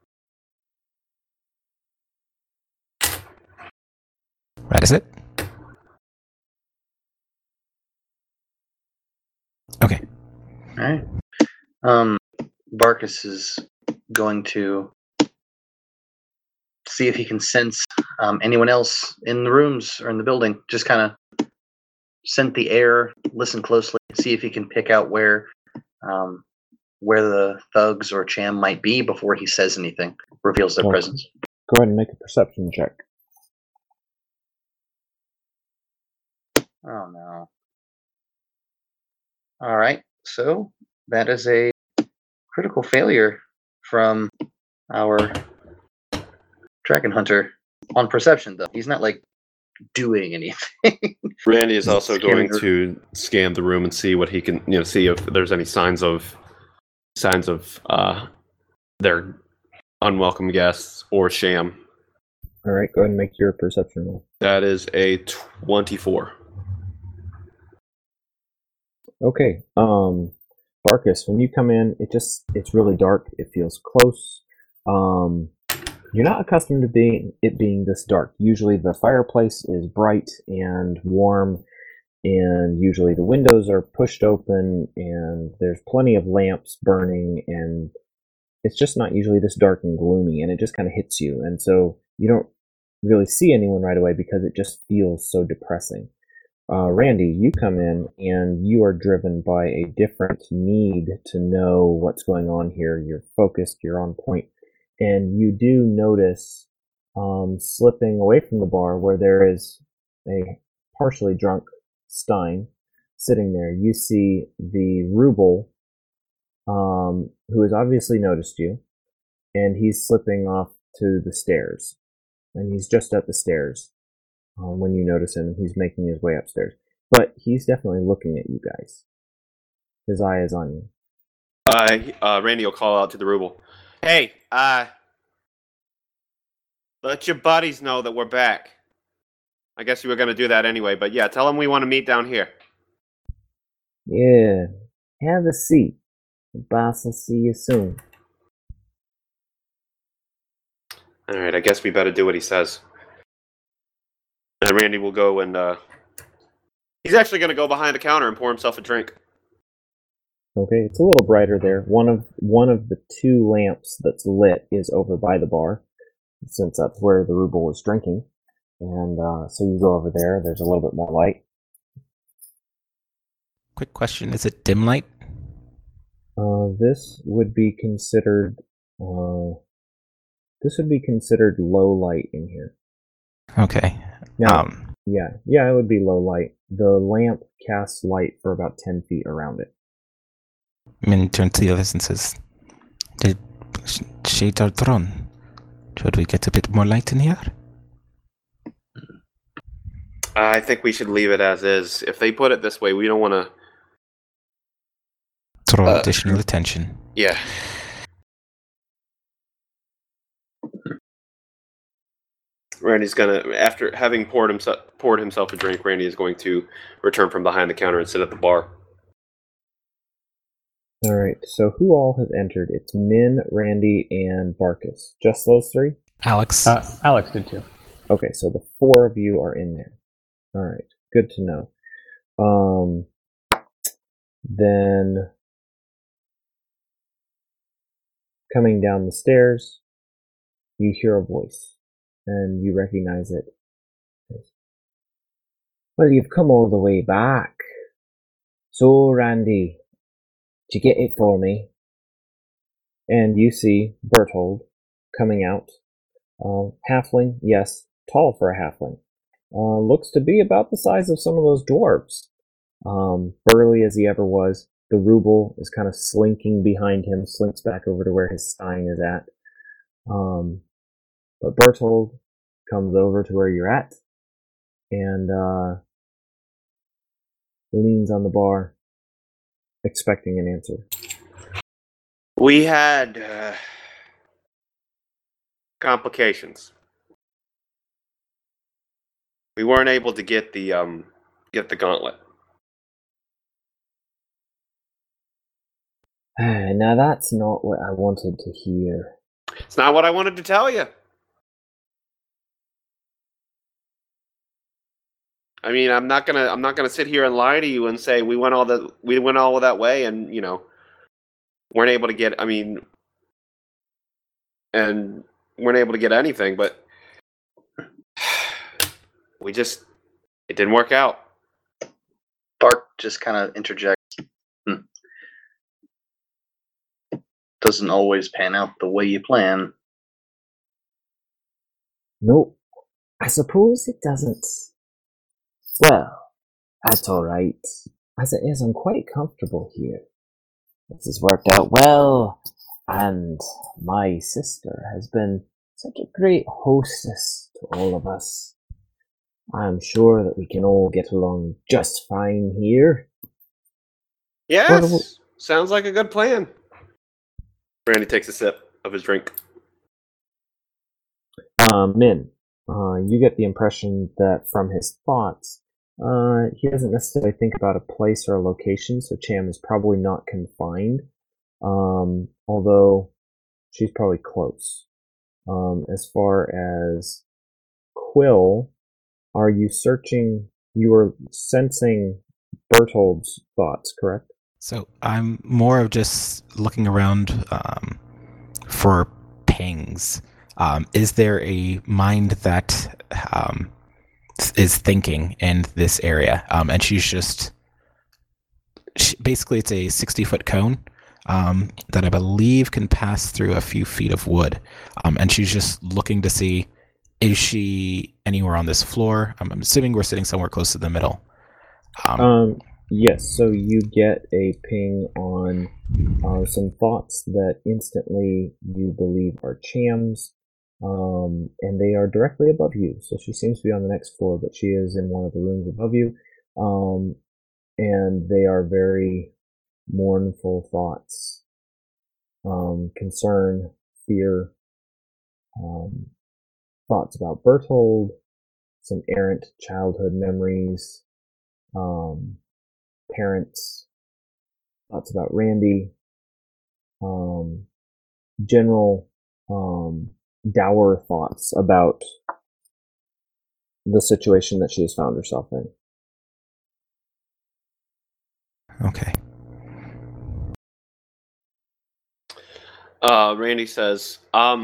That is it. Okay. All right. Barkus is going to see if he can sense anyone else in the rooms or in the building. Just kind of scent the air, listen closely, see if he can pick out where the thugs or Cham might be before he says anything, reveals their presence. Go ahead and make a perception check. Oh no. All right. So that is a critical failure from our Dragon Hunter on perception, though. He's not like doing anything. Randy is also going to scan the room and see what he can, see if there's any signs of their unwelcome guests or Cham. All right, go ahead and make your perception roll. That is a 24. Okay. Barkus, when you come in, it's really dark. It feels close. You're not accustomed to it being this dark. Usually the fireplace is bright and warm, and usually the windows are pushed open, and there's plenty of lamps burning, and it's just not usually this dark and gloomy, and it just kind of hits you. And so you don't really see anyone right away because it just feels so depressing. Randy, you come in and you are driven by a different need to know what's going on here. You're focused, you're on point, and you do notice slipping away from the bar where there is a partially drunk Stein sitting there. You see the Ruble, who has obviously noticed you, and he's slipping off to the stairs, and he's just at the stairs. When you notice him, he's making his way upstairs. But he's definitely looking at you guys. His eye is on you. Randy will call out to the Ruble. Hey, let your buddies know that we're back. I guess you were going to do that anyway, but yeah, tell them we want to meet down here. Yeah, have a seat. The boss will see you soon. Alright, I guess we better do what he says. And Randy will go and, he's actually going to go behind the counter and pour himself a drink. Okay, it's a little brighter there. One of the two lamps that's lit is over by the bar, since that's where the Ruble was drinking. And so you go over there, there's a little bit more light. Quick question, is it dim light? This would be considered low light in here. Okay. Now, yeah, it would be low light. The lamp casts light for about 10 feet around it. Min turns to the others and says, "The shades are drawn. Should we get a bit more light in here?" I think we should leave it as is. If they put it this way, we don't want to draw additional attention. Yeah. Randy's gonna, after having poured himself a drink, Randy is going to return from behind the counter and sit at the bar. All right. So who all has entered? It's Min, Randy, and Barkus. Just those three? Alex. Alex did too. Okay, so the four of you are in there. All right. Good to know. Then, coming down the stairs, you hear a voice, and you recognize it. Well, you've come all the way back. So, Randy, did you get it for me? And you see Berthold coming out. Halfling, yes, tall for a halfling. Looks to be about the size of some of those dwarves. Burly as he ever was. The ruble is kind of slinking behind him, slinks back over to where his stein is at. But Berthold comes over to where you're at and leans on the bar, expecting an answer. We had complications. We weren't able to get the gauntlet. Now that's not what I wanted to hear. It's not what I wanted to tell you. I mean, I'm not gonna sit here and lie to you and say we went all that way and weren't able to get. And weren't able to get anything, but it didn't work out. Bark just kind of interjects. Doesn't always pan out the way you plan. Nope. I suppose it doesn't. Well, that's alright. As it is, I'm quite comfortable here. This has worked out well, and my sister has been such a great hostess to all of us. I'm sure that we can all get along just fine here. Yes, sounds like a good plan. Randy takes a sip of his drink. Min, you get the impression that from his thoughts, he doesn't necessarily think about a place or a location, so Cham is probably not confined, although she's probably close. As far as Quill, are you searching, you are sensing Berthold's thoughts, correct? So I'm more of just looking around for pings. Is there a mind that is thinking in this area? And basically it's a 60-foot cone that I believe can pass through a few feet of wood. And she's just looking to see, is she anywhere on this floor? I'm assuming we're sitting somewhere close to the middle. Yes, so you get a ping on some thoughts that instantly you believe are Cham's, and they are directly above you. So she seems to be on the next floor, but she is in one of the rooms above you, and they are very mournful thoughts, concern, fear, thoughts about Berthold, some errant childhood memories, parents, thoughts about Randy, general dour thoughts about the situation that she has found herself in. Okay. Randy says,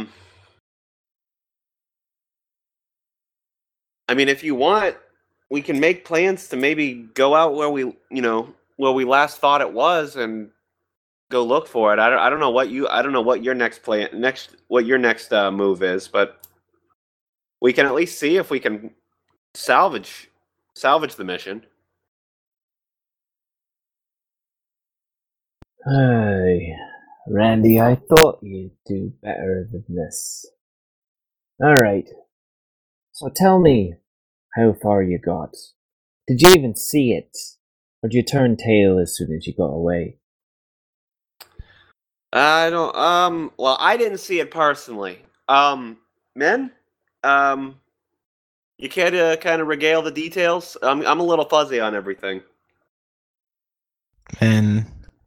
if you want, we can make plans to maybe go out where we last thought it was and go look for it. I don't know what your next move is, but we can at least see if we can salvage the mission. Hey, Randy, I thought you'd do better than this. Alright, so tell me how far you got. Did you even see it? Or did you turn tail as soon as you got away? I don't, well, I didn't see it personally. Men? You care to kind of regale the details? I'm a little fuzzy on everything. And,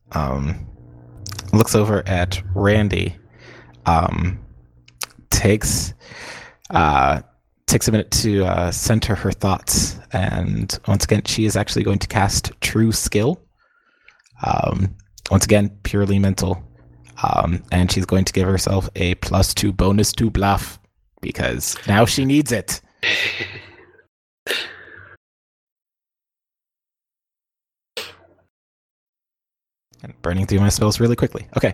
looks over at Randy, takes a minute to center her thoughts, and once again, she is actually going to cast True Skill. Once again, purely mental. And she's going to give herself a +2 bonus to bluff because now she needs it. And burning through my spells really quickly. Okay.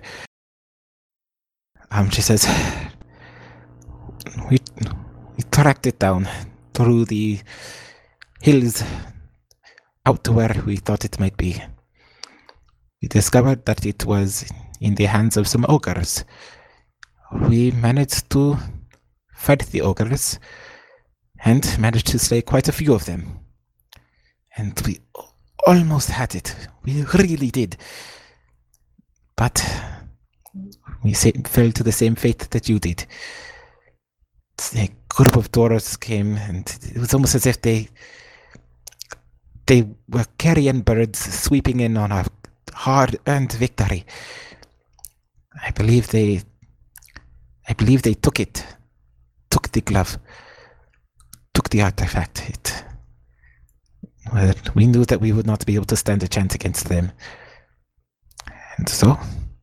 She says, we tracked it down through the hills out to where we thought it might be. We discovered that it was in the hands of some ogres. We managed to fight the ogres and managed to slay quite a few of them. And we almost had it. We really did. But we fell to the same fate that you did. A group of dwarves came, and it was almost as if they were carrion birds sweeping in on a hard-earned victory. I believe they took the glove, took the artifact. We knew that we would not be able to stand a chance against them. And so,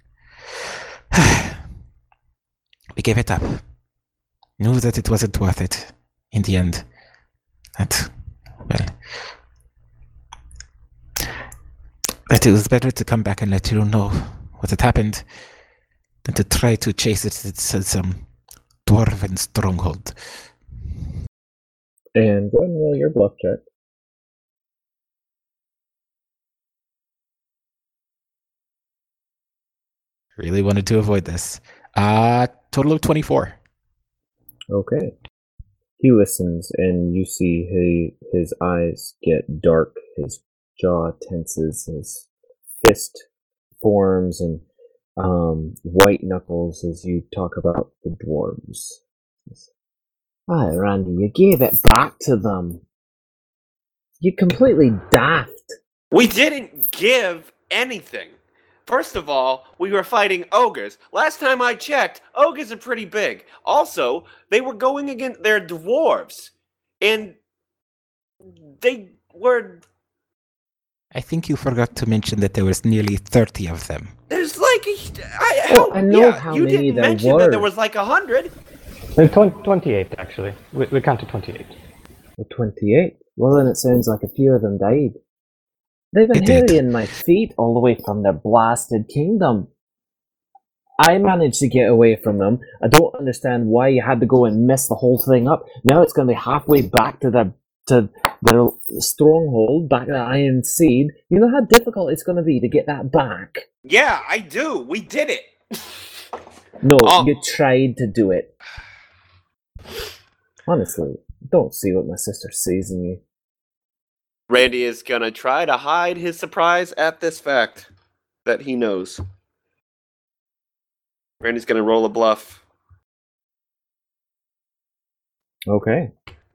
we gave it up. Knew that it wasn't worth it in the end. That it was better to come back and let you know what had happened than to try to chase it to some dwarven stronghold. And go ahead and roll your bluff check. Really wanted to avoid this. Total of 24. Okay. He listens, and you see his eyes get dark, his jaw tenses, his fist forms, and white knuckles as you talk about the dwarves. Aye, Randy, you gave it back to them. You completely daft. We didn't give anything. First of all, we were fighting ogres. Last time I checked, ogres are pretty big. Also, they were going against their dwarves. And they were... I think you forgot to mention that there was nearly 30 of them. There's like I know how you many didn't there mention were. that there was like 100. 28, actually. We counted 28. Well, 28? Well, then it sounds like a few of them died. They've been It did. harrying my feet all the way from their blasted kingdom. I managed to get away from them. I don't understand why you had to go and mess the whole thing up. Now it's going to be halfway back to their stronghold, back to the Iron Seed. You know how difficult it's going to be to get that back? Yeah, I do. We did it. No, Oh. you tried to do it. Honestly, don't see what my sister sees in you. Randy is gonna try to hide his surprise at this fact that he knows. Randy's gonna roll a bluff. Okay.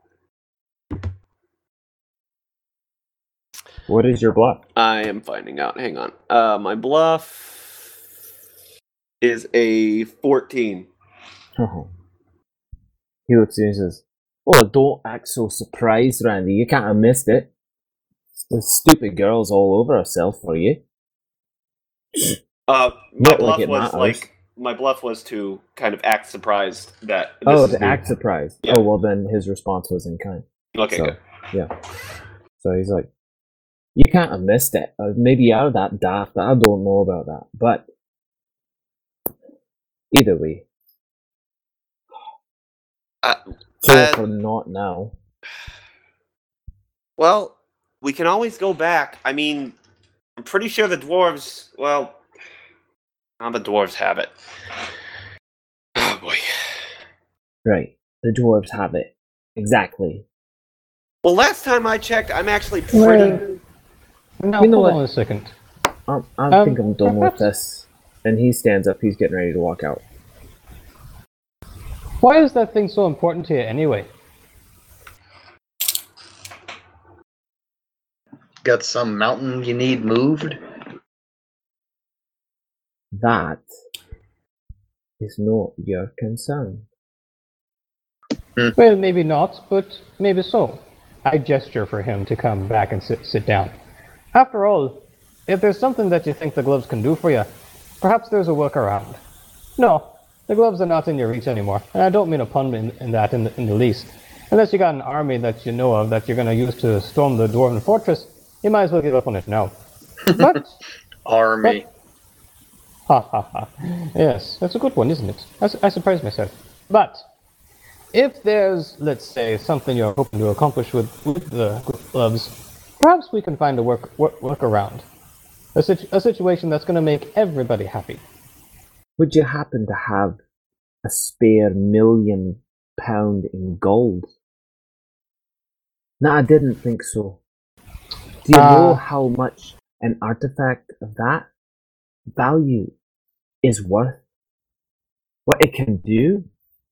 What is your bluff? I am finding out. Hang on. My bluff is a 14. Oh. He looks at you and says, "Oh, don't act so surprised, Randy. You can't have missed it. The stupid girl's all over herself for you." My Not bluff like it was matters. my bluff was to kind of act surprised that. Oh, this is to act surprised. Yeah. Oh, well, then his response was in kind. okay. So, Good. yeah. So he's like, "You can't have missed it. Maybe you're that daft. I don't know about that. But either way, for not now." Well, we can always go back. I mean, I'm pretty sure the dwarves. Well, the dwarves have it. Oh boy. Right. The dwarves have it. Exactly. Well, last time I checked, I'm actually pretty. Now, You know hold what? on a second. I think I'm done with this. And he stands up. He's getting ready to walk out. Why is that thing so important to you anyway? Got some mountain you need moved? That is not your concern. Well, maybe not, but maybe so. I gesture for him to come back and sit down. After all, if there's something that you think the gloves can do for you, perhaps there's a workaround. No, the gloves are not in your reach anymore, and I don't mean a pun in the least. Unless you got an army that you know of that you're going to use to storm the Dwarven Fortress, you might as well give up on it now. But Army. Ha ha ha. Yes, that's a good one, isn't it? I surprised myself. But if there's, let's say, something you're hoping to accomplish with the gloves, perhaps we can find a workaround. A situation that's going to make everybody happy. Would you happen to have a spare £1,000,000 in gold? No, I didn't think so. Do you know how much an artifact of that value is worth? What it can do?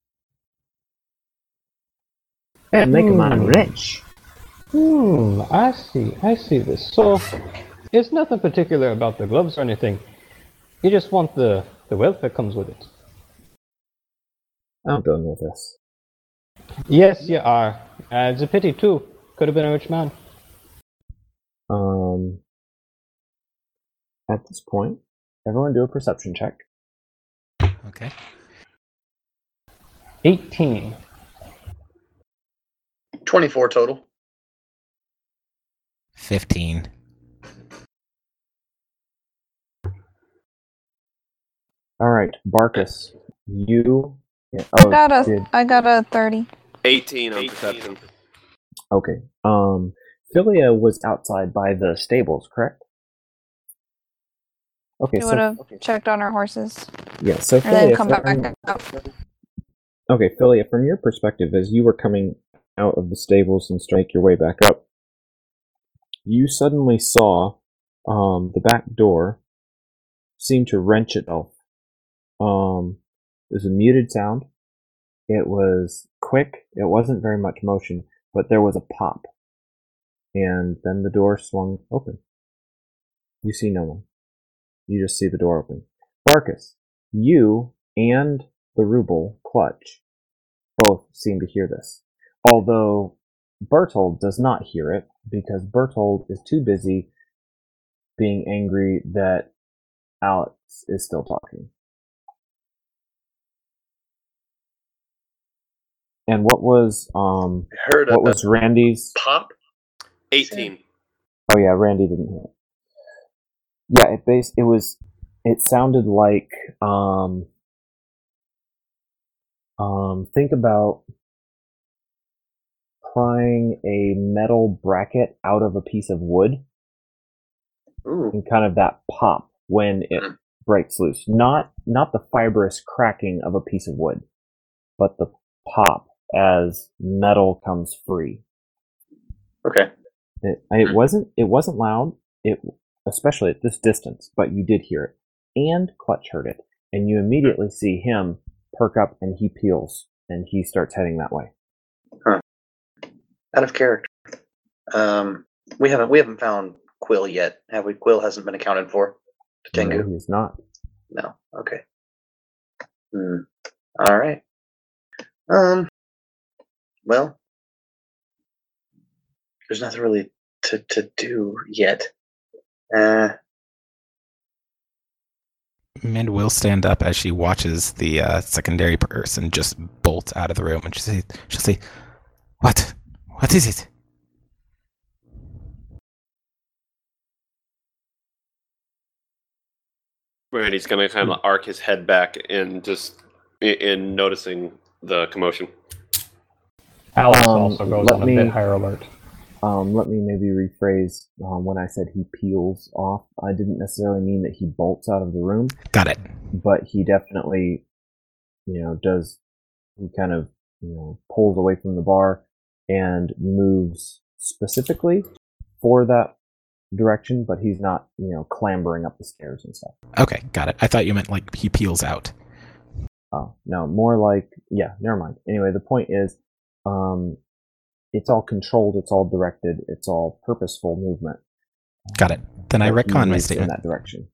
It'll make a man rich. I see this. So, it's nothing particular about the gloves or anything. You just want the wealth that comes with it. I'm done with this. Yes, you are. It's a pity, too. Could have been a rich man. At this point, everyone do a perception check. Okay. 18. 24 total. 15. All right, Barkus, you. Yeah, I got a 30. 18 on perception. Okay. Philia was outside by the stables, correct? Okay, We would have checked on our horses. Yeah, so And then come Philia, back up. okay, Philia, from your perspective, as you were coming out of the stables and make your way back up, you suddenly saw the back door seem to wrench itself. It was a muted sound. It was quick. It wasn't very much motion, but there was a pop. And then the door swung open. You see no one. You just see the door open. Barkus, you and the Ruble Clutch both seem to hear this. Although Bertold does not hear it, because Bertold is too busy being angry that Alex is still talking. And what was Randy's pop? 18. Oh yeah, Randy didn't hear it. Yeah, it sounded like think about prying a metal bracket out of a piece of wood. Ooh. And kind of that pop when it breaks loose. Not the fibrous cracking of a piece of wood, but the pop as metal comes free. Okay. It wasn't loud, especially at this distance, but you did hear it. And Clutch heard it. And you immediately see him perk up and he peels and he starts heading that way. Huh. Out of character. We haven't found Quill yet, have we? Quill hasn't been accounted for to Tengu. No, he's not. No. Okay. All right. Well, there's nothing really to do yet. Amanda will stand up as she watches the secondary person just bolt out of the room, and she'll say, "What? What is it?" Randy's going to kind of arc his head back and just in noticing the commotion. Alex also goes on a bit higher alert. Let me maybe rephrase when I said he peels off. I didn't necessarily mean that he bolts out of the room. Got it. But he definitely, does. He kind of, pulls away from the bar and moves specifically for that direction, but he's not, clambering up the stairs and stuff. Okay, got it. I thought you meant like he peels out. Oh, no, more like, yeah, never mind. Anyway, the point is, it's all controlled, it's all directed, it's all purposeful movement. Got it. Then I retcon my statement. In that direction.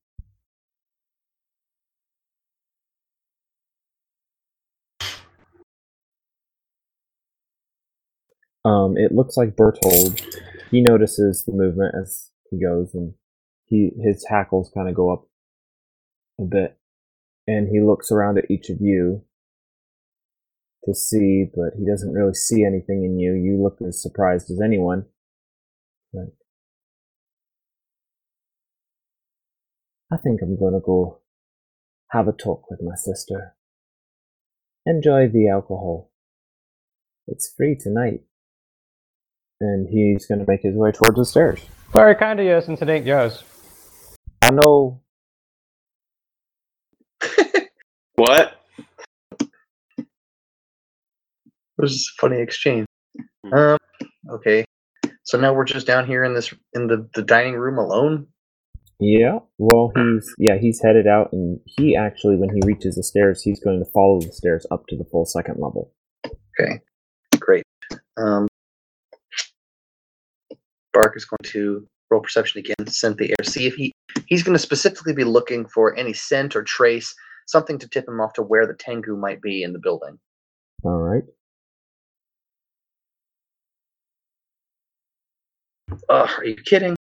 It looks like Bertold, he notices the movement as he goes, and his hackles kind of go up a bit, and he looks around at each of you to see, but he doesn't really see anything in you. You look as surprised as anyone. But I think I'm gonna go have a talk with my sister. Enjoy the alcohol. It's free tonight. And he's gonna make his way towards the stairs. Very kind of you, since it ain't yours. I know. What? It was just a funny exchange. Okay. So now we're just down here in the dining room alone? Yeah, well, he's headed out, and he actually, when he reaches the stairs, he's going to follow the stairs up to the full second level. Okay, great. Bark is going to roll perception again, scent the air, see if he's going to specifically be looking for any scent or trace, something to tip him off to where the Tengu might be in the building. All right. Are you kidding?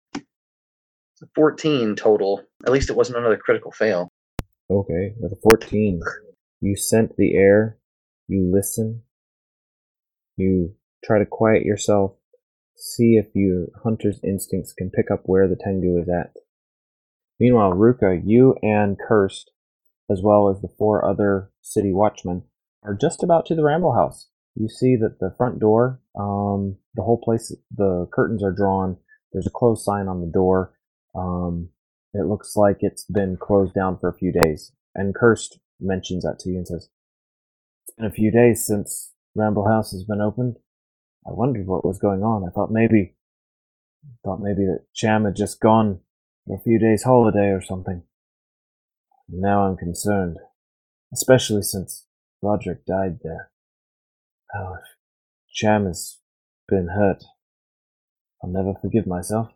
14 total. At least it wasn't another critical fail. Okay, with a 14, you scent the air, you listen, you try to quiet yourself, see if your hunter's instincts can pick up where the Tengu is at. Meanwhile, Ruka, you and Cursed, as well as the 4 other city watchmen, are just about to the Ramble House. You see that the front door, the whole place, the curtains are drawn. There's a closed sign on the door. It looks like it's been closed down for a few days. And Cursed mentions that to you and says, "It's been a few days since Ramble House has been opened. I wondered what was going on. I thought maybe that Cham had just gone for a few days holiday or something. Now I'm concerned, especially since Roderick died there. Oh, if Cham has been hurt, I'll never forgive myself."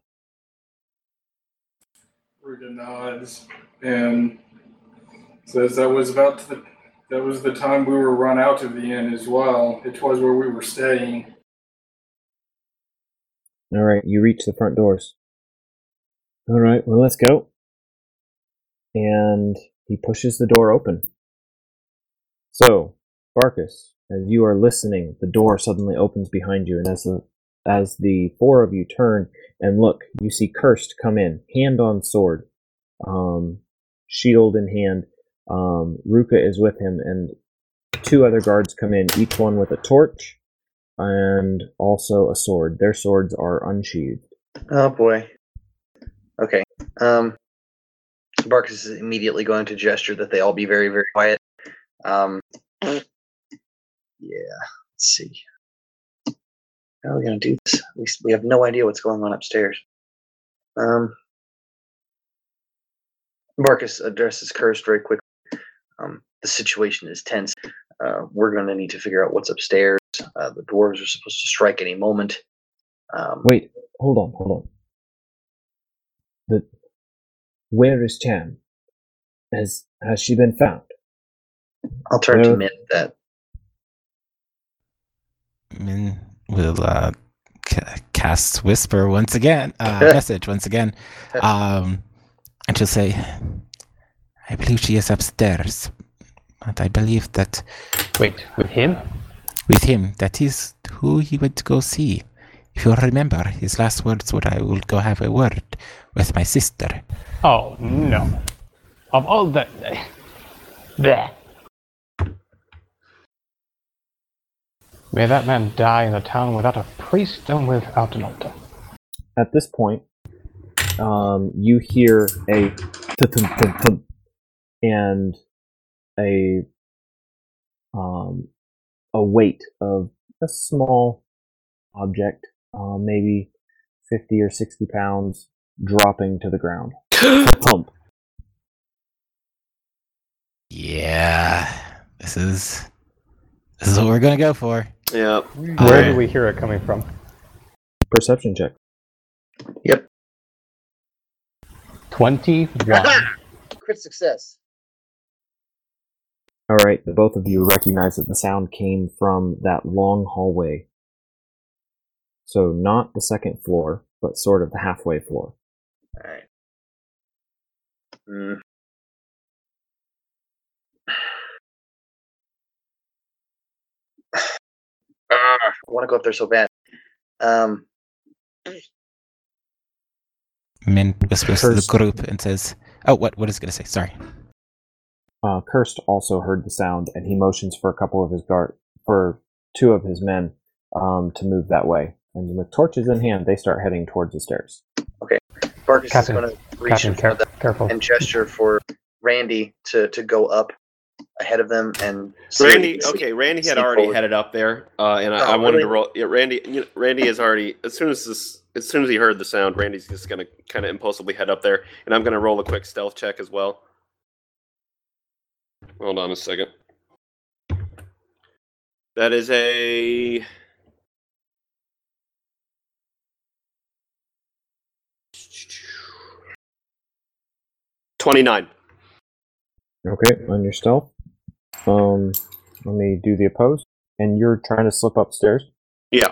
Ruka nods and says that was the time we were run out of the inn as well. It was where we were staying. All right, you reach the front doors. All right, well, let's go. And he pushes the door open. So, Barkus, as you are listening, the door suddenly opens behind you, and as the 4 of you turn and look, you see Cursed come in, hand on sword, shield in hand. Ruka is with him, and 2 other guards come in, each one with a torch and also a sword. Their swords are unsheathed. Oh boy. Okay. Barkus is immediately going to gesture that they all be very, very quiet. Yeah. Let's see. How are we going to do this? At least we have no idea what's going on upstairs. Marcus addresses Cursed very quickly. The situation is tense. We're going to need to figure out what's upstairs. The dwarves are supposed to strike any moment. Wait, hold on. Where is Cham? Has she been found? I'll turn to Min that. Min will cast Whisper once again, message once again, and she'll say, "I believe she is upstairs, but I believe that..." Wait, with him? With him, that is who he went to go see. If you remember, his last words were, "I will go have a word with my sister." Oh, no. Of all the... Bleh. May that man die in a town without a priest and without an altar. At this point, you hear a tum-tum-tum-tum and a weight of a small object, maybe 50 or 60 pounds, dropping to the ground. Thump. Yeah, this is what we're gonna go for. Yeah. Where do we hear it coming from? Perception check. Yep. 21. Crit success. All right, the both of you recognize that the sound came from that long hallway. So not the second floor, but sort of the halfway floor. All right. Mm. I want to go up there so bad. Min whispers to the group and says, "Oh, what is it going to say? Sorry." Kirst also heard the sound, and he motions for for 2 of his men to move that way. And with torches in hand, they start heading towards the stairs. Okay. Barkus is Captain, going to reach in front of them careful. and gesture for Randy to go up ahead of them and Randy had already forward. headed up there, and I wanted really? to roll. Yeah, Randy is already as soon as he heard the sound, Randy's just gonna kind of impulsively head up there, and I'm gonna roll a quick stealth check as well. Hold on a second. That is a 29. Okay, on your stealth. Let me do the opposed. And you're trying to slip upstairs? Yeah.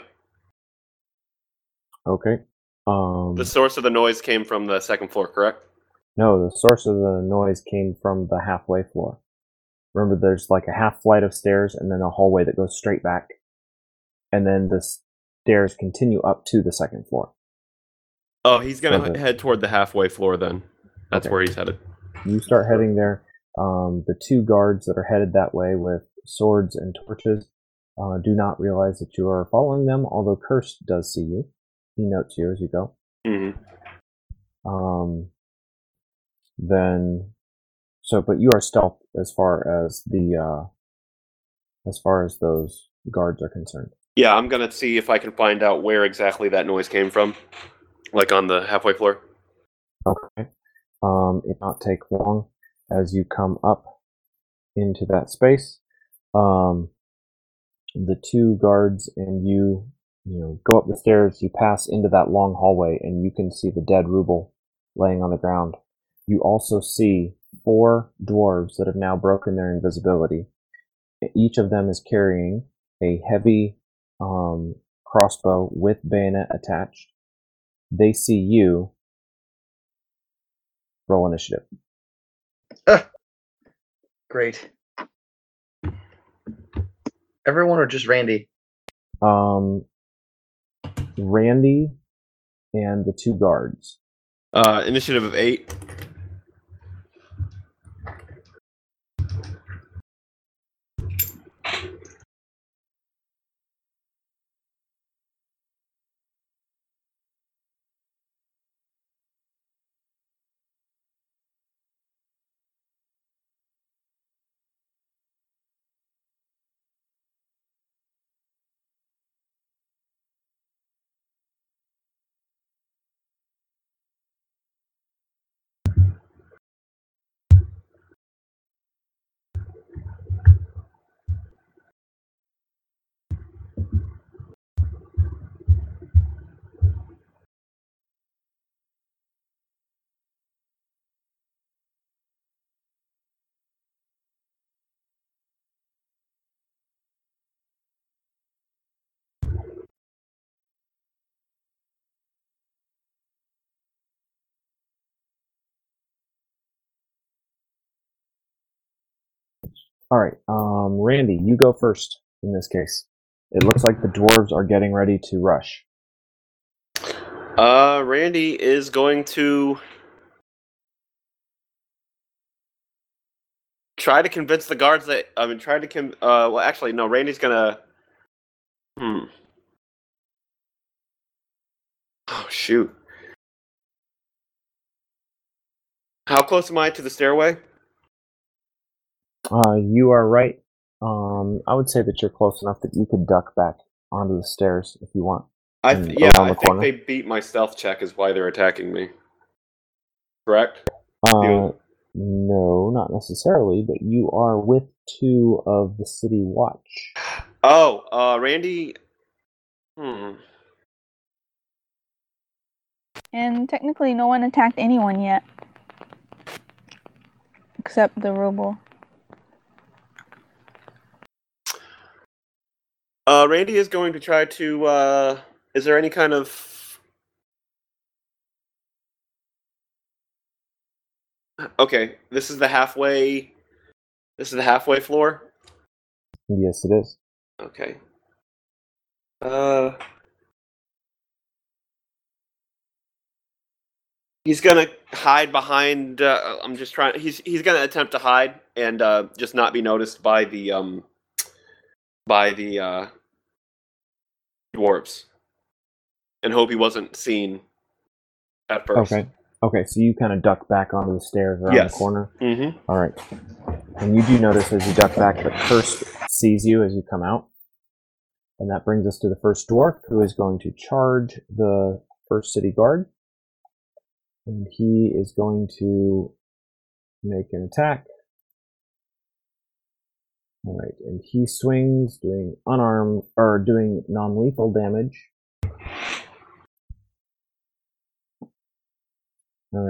Okay. The source of the noise came from the second floor, correct? No, the source of the noise came from the halfway floor. Remember, there's like a half flight of stairs and then a hallway that goes straight back. And then the stairs continue up to the second floor. Oh, he's going to head toward the halfway floor then. That's where he's headed. You start heading there. The 2 guards that are headed that way with swords and torches do not realize that you are following them, although Kirst does see you. He notes you as you go. Mm-hmm. But you are stealth as far as those guards are concerned. Yeah, I'm going to see if I can find out where exactly that noise came from, like on the halfway floor. Okay. It not take long as you come up into that space. The 2 guards and you go up the stairs. You pass into that long hallway, and you can see the dead Ruble laying on the ground. You also see 4 dwarves that have now broken their invisibility. Each of them is carrying a heavy crossbow with bayonet attached. They see you. Roll initiative. Great. Everyone or just Randy? Randy and the 2 guards. Initiative of 8. All right, Randy, you go first in this case. It looks like the dwarves are getting ready to rush. Randy is going to try to convince the guards that Randy's gonna. Oh shoot! How close am I to the stairway? You are right. I would say that you're close enough that you could duck back onto the stairs if you want. I think they beat my stealth check is why they're attacking me. Correct? No, not necessarily, but you are with 2 of the city watch. Oh, Randy. And technically no one attacked anyone yet. Except the Ruble. Randy is going to try to, is there any kind of... Okay, this is the halfway. This is the halfway floor. Yes, it is. Okay. He's gonna hide behind. I'm just trying. He's gonna attempt to hide and just not be noticed by the dwarves, and hope he wasn't seen at first. Okay, so you kind of duck back onto the stairs around the corner. Mm-hmm. All right. And you do notice as you duck back that Curse sees you as you come out. And that brings us to the first dwarf, who is going to charge the first city guard. And he is going to make an attack. All right, and he swings, doing unarmed, or doing non-lethal damage. All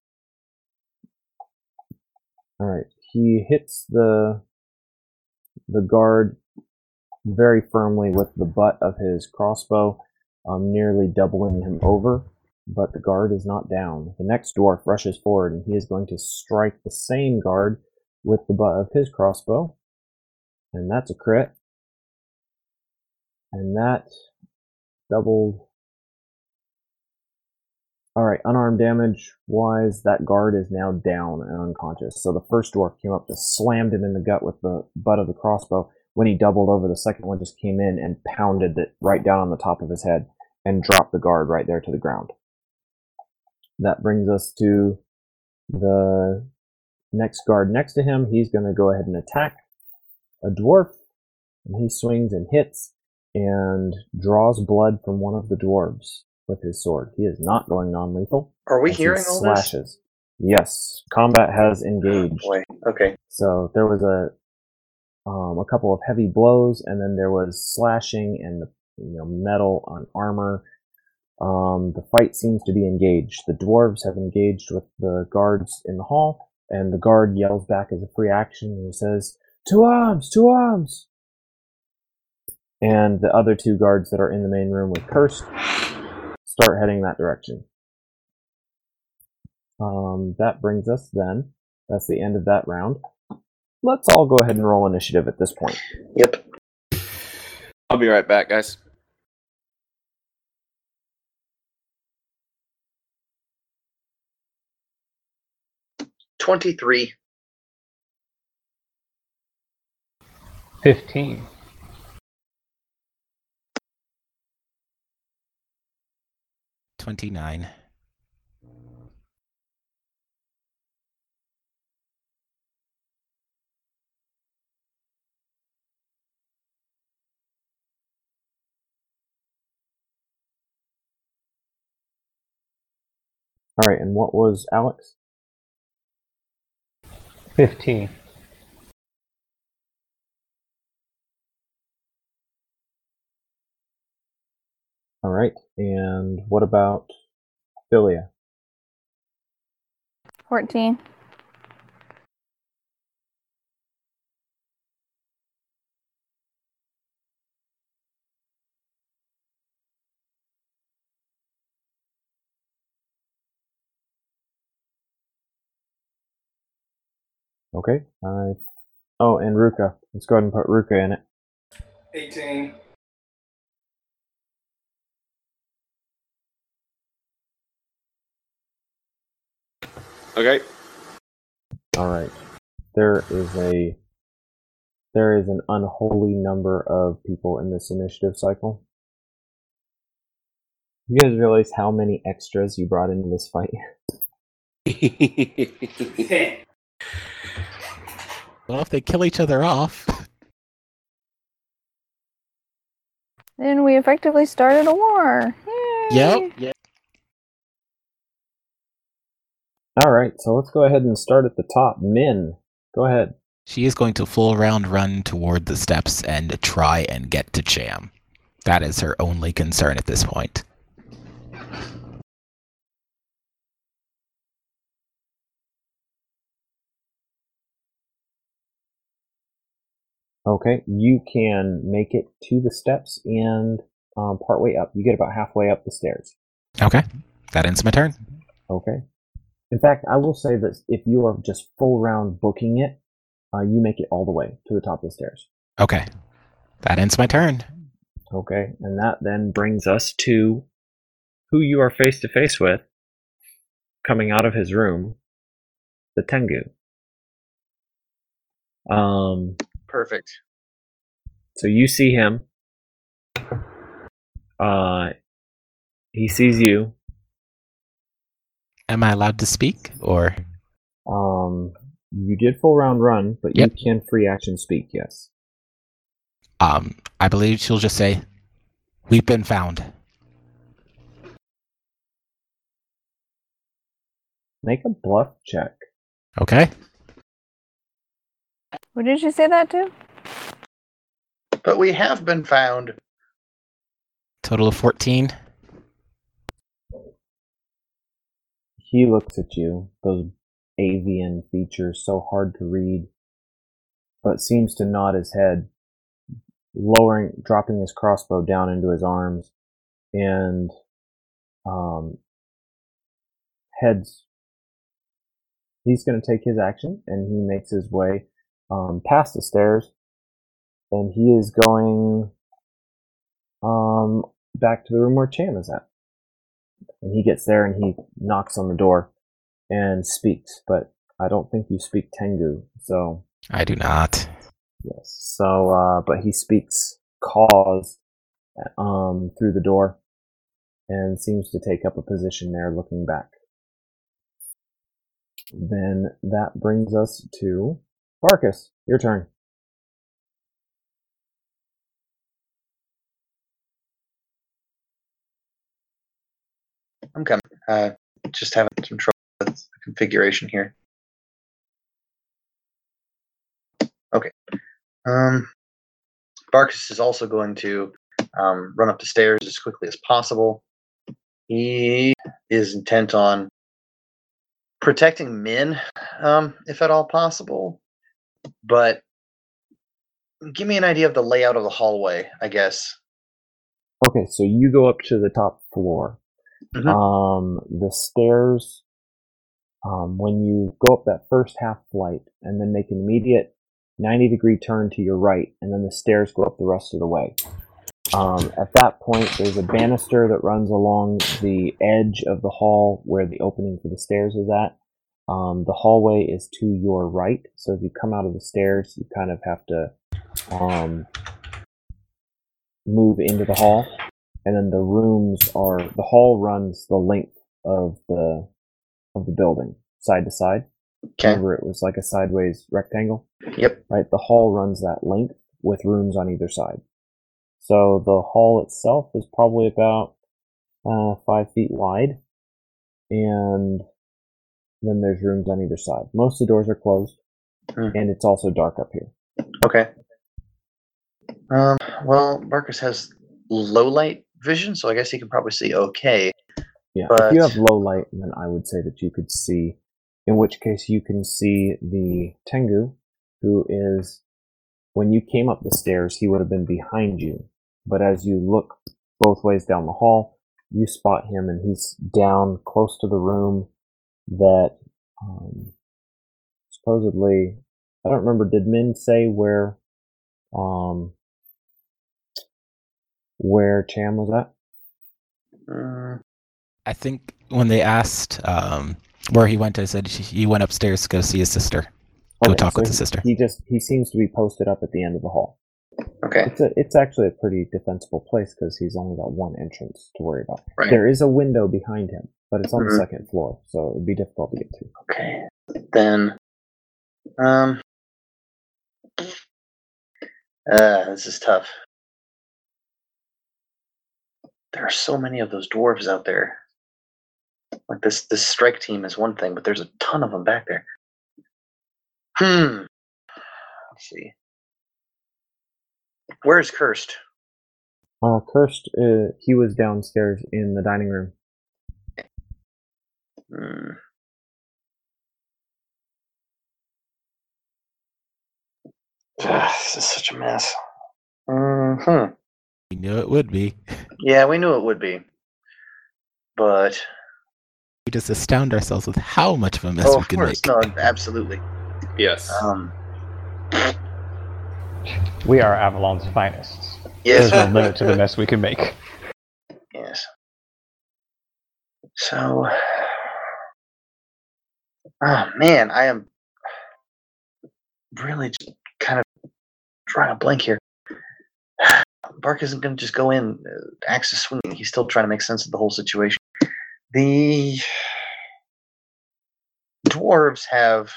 right. He hits the guard very firmly with the butt of his crossbow, nearly doubling him over. But the guard is not down. The next dwarf rushes forward, and he is going to strike the same guard with the butt of his crossbow, and that's a crit. And that doubled. Alright, unarmed damage wise, that guard is now down and unconscious. So the first dwarf came up, just slammed him in the gut with the butt of the crossbow. When he doubled over, the second one just came in and pounded it right down on the top of his head and dropped the guard right there to the ground. That brings us to the next guard next to him. He's going to go ahead and attack a dwarf. And he swings and hits and draws blood from one of the dwarves with his sword. He is not going non-lethal. Are we hearing all this? Slashes. Yes, combat has engaged. Oh, boy. Okay. So there was a couple of heavy blows, and then there was slashing and metal on armor. The fight seems to be engaged. The dwarves have engaged with the guards in the hall, and the guard yells back as a free action, and he says, "To arms! To arms!" And the other two guards that are in the main room with Cursed start heading that direction. That brings us then. That's the end of that round. Let's all go ahead and roll initiative at this point. Yep. I'll be right back, guys. $23. 15. 29. 'All right, and what was Alex? 15. All right, and what about Philia? 14. Okay. Oh, and Ruka. Let's go ahead and put Ruka in it. 18. Okay. All right. There is an unholy number of people in this initiative cycle. You guys realize how many extras you brought into this fight? Well, if they kill each other off. Then we effectively started a war. Yay! Yep. All right, so let's go ahead and start at the top. Min, go ahead. She is going to full round run toward the steps and try and get to Cham. That is her only concern at this point. Okay, you can make it to the steps and partway up. You get about halfway up the stairs. Okay, that ends my turn. Okay. In fact, I will say that if you are just full round booking it, you make it all the way to the top of the stairs. Okay. That ends my turn. Okay, and that then brings us to who you are face to face with coming out of his room, the Tengu. Perfect. So you see him. He sees you. Am I allowed to speak, or? You did full round run, but Yep. you can free action speak, yes. I believe she'll just say, "We've been found." Make a bluff check. Okay. Who did you say that to? But we have been found. Total of 14. He looks at you, those avian features so hard to read, but seems to nod his head, dropping his crossbow down into his arms, and heads. He's going to take his action, and he makes his way past the stairs, and he is going back to the room where Cham is at. And he gets there and he knocks on the door and speaks, but I don't think you speak Tengu, so... I do not. Yes, so, but he speaks cause through the door and seems to take up a position there looking back. Then that brings us to Barkus. Your turn. I'm coming. Just having some trouble with the configuration here. Okay. Barkus is also going to run up the stairs as quickly as possible. He is intent on protecting Min, if at all possible. But give me an idea of the layout of the hallway, I guess. Okay, so you go up to the top floor. Mm-hmm. The stairs, when you go up that first half flight and then make an immediate 90-degree turn to your right, and then the stairs go up the rest of the way. At that point, there's a banister that runs along the edge of the hall where the opening for the stairs is at. The hallway is to your right, so if you come out of the stairs, you kind of have to move into the hall. And then the hall runs the length of the building, side to side. Okay. Remember, it was like a sideways rectangle? Yep. Right, the hall runs that length with rooms on either side. So the hall itself is probably about 5 feet wide, and then there's rooms on either side. Most of the doors are closed, and it's also dark up here. Okay. Well, Barkus has low light vision, so I guess he can probably see okay. Yeah, but... if you have low light, then I would say that you could see, in which case you can see the Tengu, who is, when you came up the stairs, he would have been behind you. But as you look both ways down the hall, you spot him, and he's down close to the room that supposedly, I don't remember, did Min say where Cham was at? I think when they asked where he went, I said he went upstairs to go see his sister. Go talk with his sister. He seems to be posted up at the end of the hall. Okay. It's actually a pretty defensible place because he's only got one entrance to worry about. Right. There is a window behind him, but it's on the second floor, so it would be difficult to get to. Okay. Then, this is tough. There are so many of those dwarves out there. Like this strike team is one thing, but there's a ton of them back there. Let's see. Where's Cursed? Cursed, he was downstairs in the dining room. This is such a mess. We knew it would be. Yeah, we knew it would be. But We just astound ourselves with how much of a mess Oh, we of can course. make. No, absolutely. Yes. We are Avalon's finest. Yes. There's no limit to the mess we can make. Yes. So, oh man, I am really just kind of drawing a blank here. Bark isn't going to just go in, axe is swinging. He's still trying to make sense of the whole situation. The dwarves have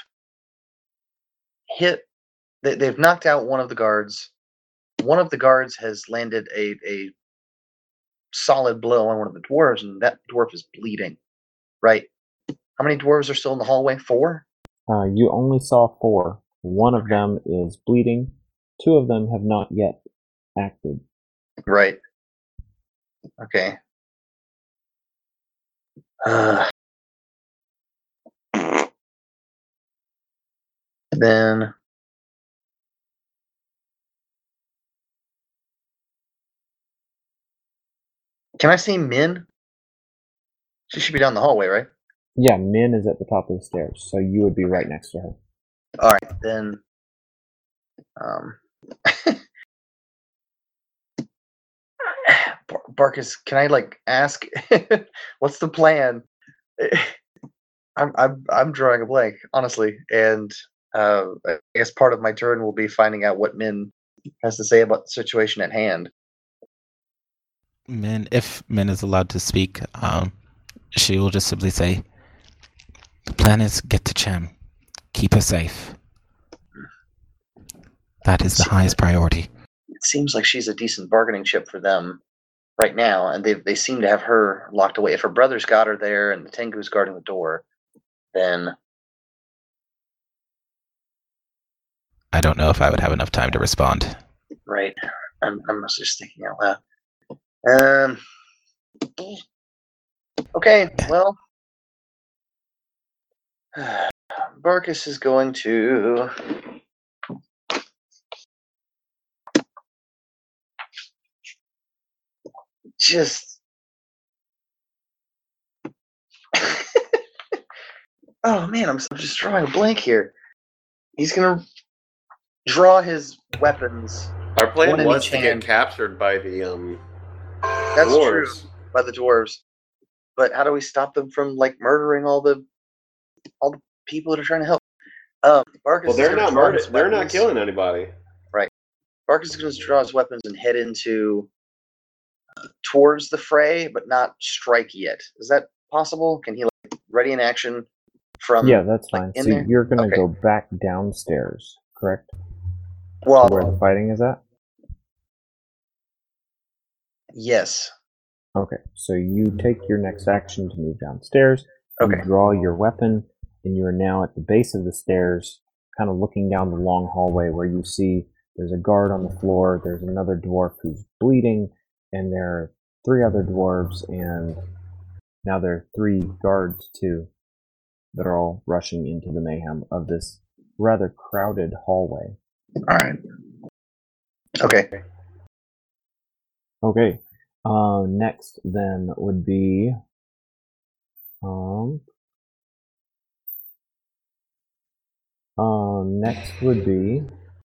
hit. They've knocked out one of the guards. One of the guards has landed a solid blow on one of the dwarves, and that dwarf is bleeding. Right? How many dwarves are still in the hallway? 4? You only saw 4. One of them is bleeding. 2 of them have not yet acted. Right. Okay. Then can I see Min? She should be down the hallway, right? Yeah, Min is at the top of the stairs, so you would be right next to her. All right, then. Barkus, can I ask what's the plan? I'm drawing a blank, honestly, and I guess part of my turn will be finding out what Min has to say about the situation at hand. If Min is allowed to speak, she will just simply say, "The plan is get to Chem, keep her safe. That is the highest priority." It seems like she's a decent bargaining chip for them right now, and they seem to have her locked away. If her brother's got her there and the Tengu's guarding the door, then I don't know if I would have enough time to respond. Right. I'm just thinking out loud. Okay, well, Barkus is going to just oh man, I'm just drawing a blank here. He's gonna draw his weapons. Our plan one in was each to hand. get captured by the That's dwarves. true, by the dwarves. But how do we stop them from murdering all the people that are trying to help? Barkus Well, they're is gonna not draw murder. his They're not weapons. killing anybody. Right. Barkus is going to draw his weapons and head into towards the fray, but not strike yet. Is that possible? Can he ready in action from? Yeah, that's fine. in So there? you're going to Okay. go back downstairs, correct? Well, Where the fighting is at? yes. Okay, so you take your next action to move downstairs. Okay. You draw your weapon, and you are now at the base of the stairs, kind of looking down the long hallway where you see there's a guard on the floor, there's another dwarf who's bleeding, and there are 3 other dwarves, and now there are 3 guards too that are all rushing into the mayhem of this rather crowded hallway. All right. Okay. Okay. Next then would be next would be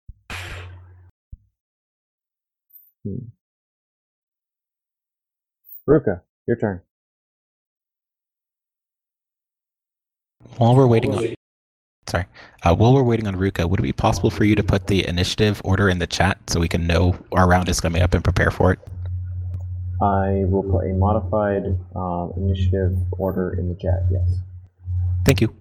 Ruka, your turn. While we're waiting on Ruka, would it be possible for you to put the initiative order in the chat so we can know our round is coming up and prepare for it? I will put a modified initiative order in the chat, yes. Thank you.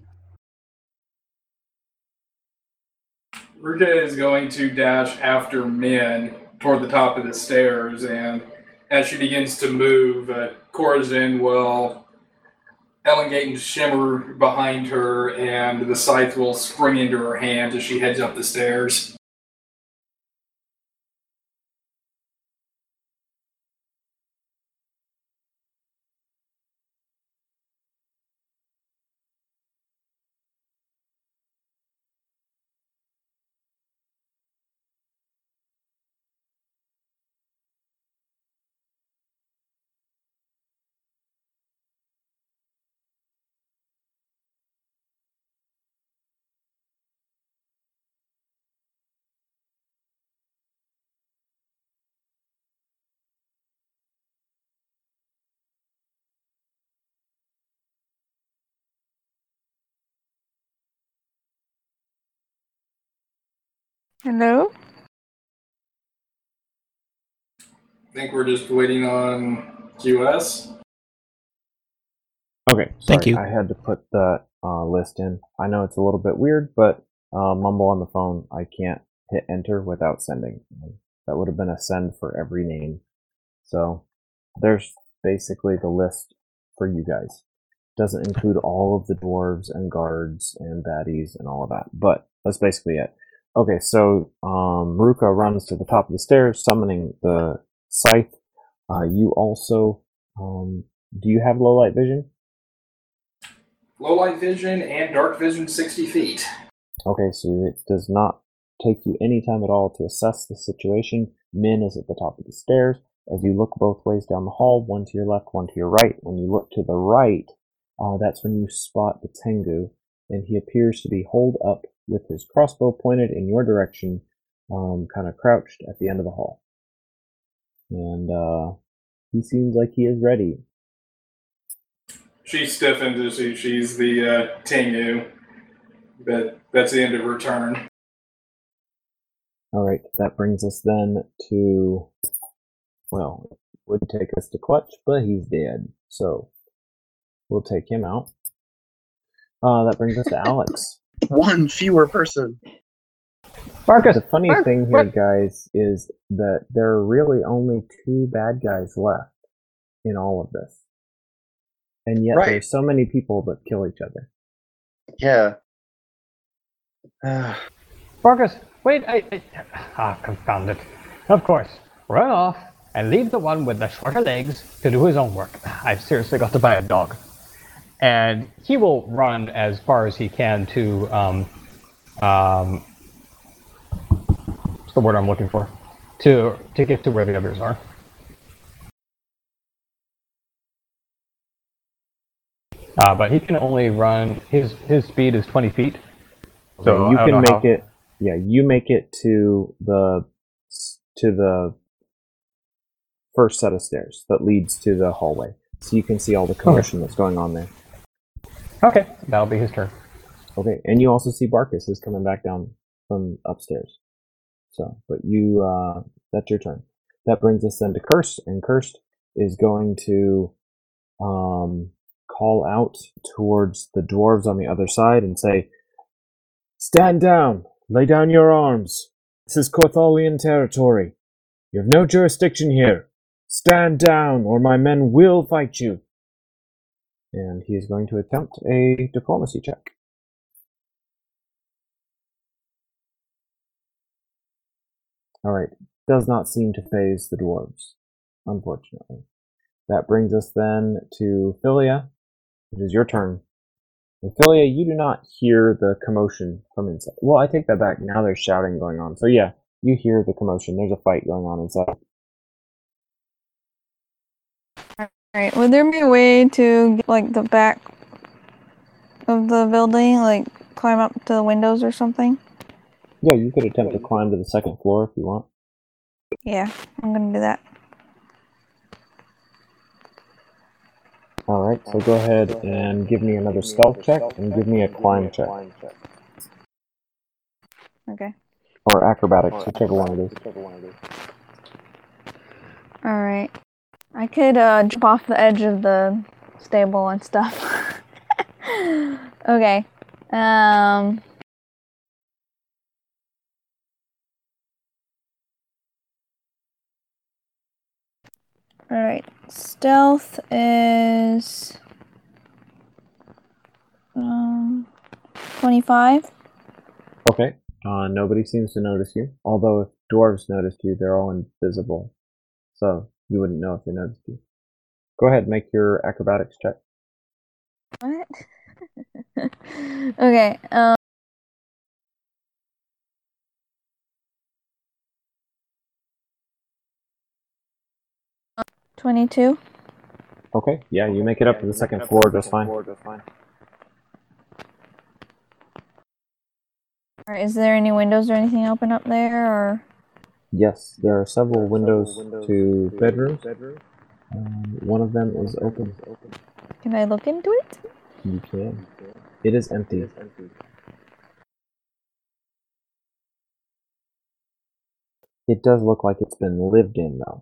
Ruka is going to dash after Min toward the top of the stairs, and as she begins to move, Corazin will elongate and shimmer behind her, and the scythe will spring into her hand as she heads up the stairs. Hello? I think we're just waiting on QS. Okay, sorry, Thank you. I had to put that list in. I know it's a little bit weird, but Mumble on the phone, I can't hit enter without sending. That would have been a send for every name. So there's basically the list for you guys. Doesn't include all of the dwarves and guards and baddies and all of that, but that's basically it. Okay, so Maruka runs to the top of the stairs, summoning the scythe. You also, do you have low light vision? Low light vision and dark vision 60 feet. Okay, so it does not take you any time at all to assess the situation. Min is at the top of the stairs. As you look both ways down the hall, one to your left, one to your right. When you look to the right, that's when you spot the Tengu, and he appears to be holed up with his crossbow pointed in your direction, kind of crouched at the end of the hall. And he seems like he is ready. She's stiffened as she's the Tengu, but that's the end of her turn. Alright, that brings us then to, well, it would take us to Clutch, but he's dead, so we'll take him out. That brings us to Alex. One fewer person. Marcus, The funny thing here, guys, is that there are really only 2 bad guys left in all of this. And yet Right. there's so many people that kill each other. Yeah. Marcus, wait, confound it. Of course, run off and leave the one with the shorter legs to do his own work. I've seriously got to buy a dog. And he will run as far as he can to, what's the word I'm looking for? To get to where the others are. But he can only run, his speed is 20 feet. So you I don't can know make it, yeah, you make it to the first set of stairs that leads to the hallway. So you can see all the commotion that's going on there. Okay, that'll be his turn. Okay, and you also see Barkus is coming back down from upstairs. So, but you, that's your turn. That brings us then to Cursed, and Cursed is going to call out towards the dwarves on the other side and say, "Stand down! Lay down your arms! This is Cortholian territory. You have no jurisdiction here. Stand down, or my men will fight you." And he is going to attempt a diplomacy check. Alright, does not seem to phase the dwarves, unfortunately. That brings us then to Philia. It is your turn. And Philia, you do not hear the commotion from inside. Well, I take that back. Now there's shouting going on. So yeah, you hear the commotion. There's a fight going on inside. Alright, would there be a way to get, like, the back of the building, like, climb up to the windows or something? Yeah, you could attempt to climb to the second floor if you want. Yeah, I'm gonna do that. Alright, so go ahead and give me another stealth check and give me a climb check. Okay. Or acrobatics, whichever one it is. Alright. I could jump off the edge of the stable and stuff. Okay. Alright. Stealth is 25. Okay. Nobody seems to notice you. Although if dwarves noticed you, they're all invisible. So you wouldn't know if they noticed you. Go ahead, make your acrobatics check. What? Okay. 22. Okay, yeah, you make it up to the second floor just fine. Alright, is there any windows or anything open up there, or? Yes, there are several windows to bedrooms. One of them is open. Can I look into it? You can. It is empty. It does look like it's been lived in, though.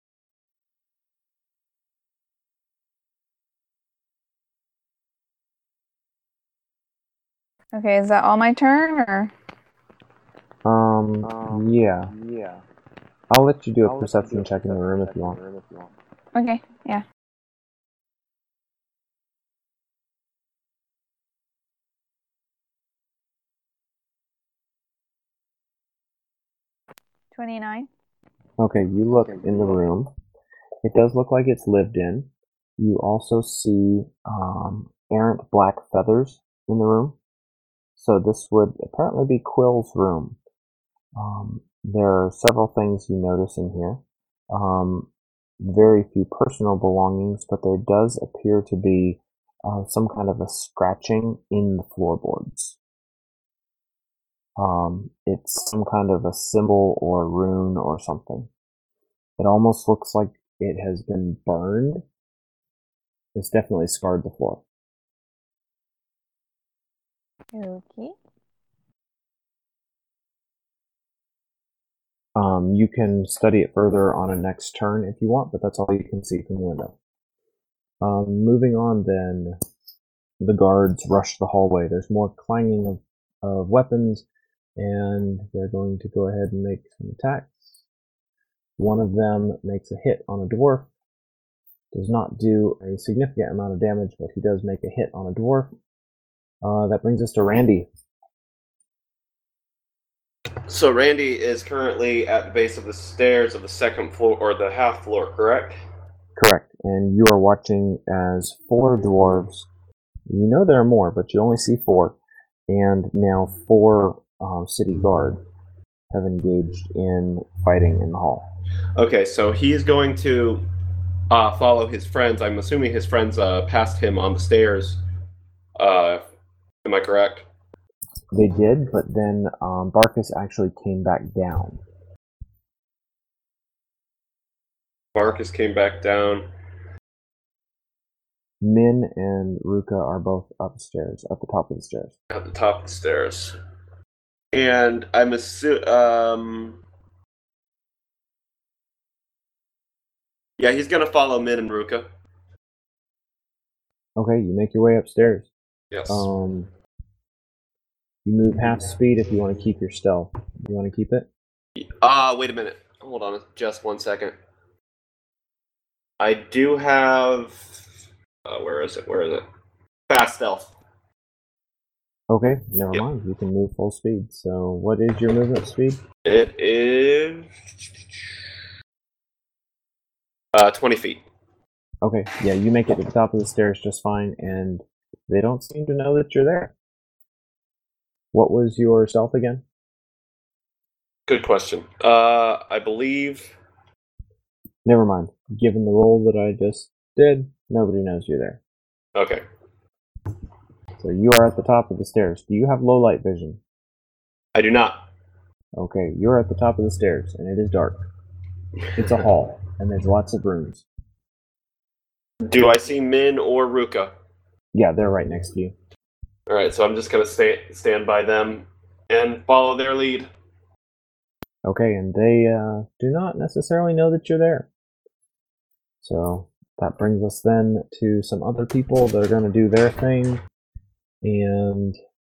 Okay, is that all my turn, or? Yeah. I'll let you do a perception check in the room if you want. Okay, yeah. $29. Okay, you look in the room. It does look like it's lived in. You also see errant black feathers in the room. So this would apparently be Quill's room. There are several things you notice in here. Very few personal belongings, but there does appear to be some kind of a scratching in the floorboards. It's some kind of a symbol or rune or something. It almost looks like it has been burned. It's definitely scarred the floor. Okay. You can study it further on a next turn if you want, but that's all you can see from the window. Moving on then, the guards rush the hallway. There's more clanging of weapons, and they're going to go ahead and make some attacks. One of them makes a hit on a dwarf. Does not do a significant amount of damage, but he does make a hit on a dwarf. That brings us to Randy. So Randy is currently at the base of the stairs of the second floor, or the half floor, correct? Correct. And you are watching as 4 dwarves. You know there are more, but you only see 4. And now 4 city guard have engaged in fighting in the hall. Okay, so he is going to follow his friends. I'm assuming his friends passed him on the stairs. Am I correct? They did, but then Barkus actually came back down. Marcus came back down. Min and Ruka are both upstairs, at the top of the stairs. At the top of the stairs. And I'm assuming... yeah, he's going to follow Min and Ruka. Okay, you make your way upstairs. Yes. You move half speed if you want to keep your stealth. You want to keep it? Wait a minute. Hold on just 1 second. I do have... where is it? Fast stealth. Okay, never mind. You can move full speed. So what is your movement speed? It is... 20 feet. Okay, yeah, you make it to the top of the stairs just fine, and they don't seem to know that you're there. What was your stealth again? Good question. I believe... Never mind. Given the roll that I just did, nobody knows you're there. Okay. So you are at the top of the stairs. Do you have low light vision? I do not. Okay, you're at the top of the stairs, and it is dark. It's a hall, and there's lots of rooms. Do I see Min or Ruka? Yeah, they're right next to you. Alright, so I'm just going to stand by them and follow their lead. Okay, and they do not necessarily know that you're there. So that brings us then to some other people that are going to do their thing. And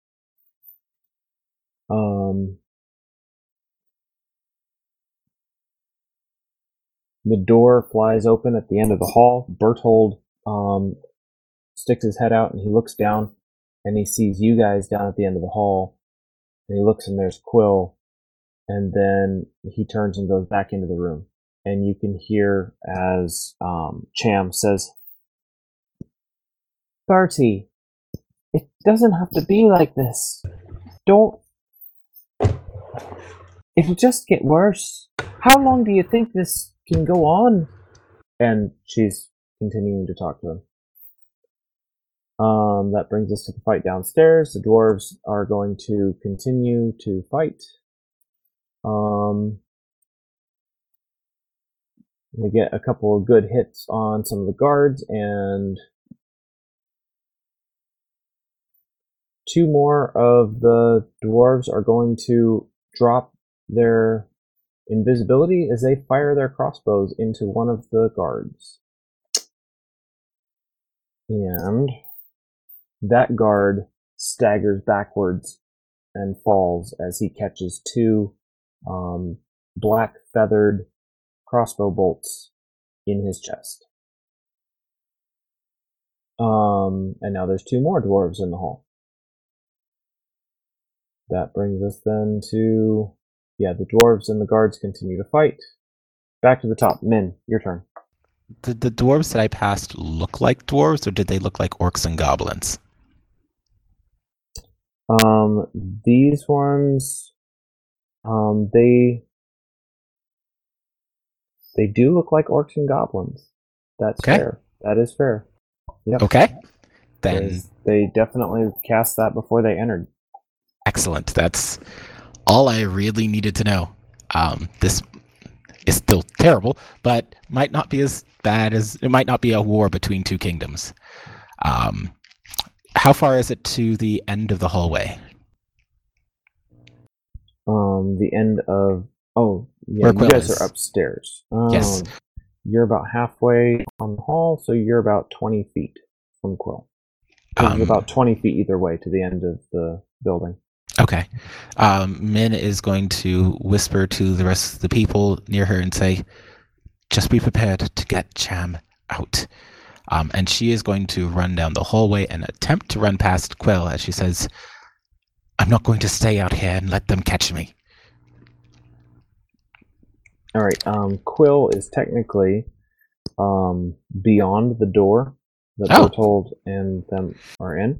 the door flies open at the end of the hall. Berthold sticks his head out and he looks down and he sees you guys down at the end of the hall. And he looks and there's Quill. And then he turns and goes back into the room. And you can hear as Cham says, Bertie, it doesn't have to be like this. Don't. It'll just get worse. How long do you think this can go on? And she's continuing to talk to him. That brings us to the fight downstairs. The dwarves are going to continue to fight. They get a couple of good hits on some of the guards, and 2 more of the dwarves are going to drop their invisibility as they fire their crossbows into one of the guards. And that guard staggers backwards and falls as he catches two black feathered crossbow bolts in his chest. And now there's two more dwarves in the hall. That brings us then to, the dwarves and the guards continue to fight. Back to the top. Min, your turn. Did the dwarves that I passed look like dwarves, or did they look like orcs and goblins? These ones, they do look like orcs and goblins. That's fair. That is fair. Yep. Okay. Then they definitely cast that before they entered. Excellent. That's all I really needed to know. This is still terrible, but might not be as bad as it might not be a war between two kingdoms. How far is it to the end of the hallway? The end of you guys are upstairs. Yes. You're about halfway on the hall, so you're about 20 feet from Quill. It's about 20 feet either way to the end of the building. Okay. Min is going to whisper to the rest of the people near her and say, just be prepared to get Cham out. And she is going to run down the hallway and attempt to run past Quill as she says, I'm not going to stay out here and let them catch me. All right. Quill is technically beyond the door that Bertold and them are in.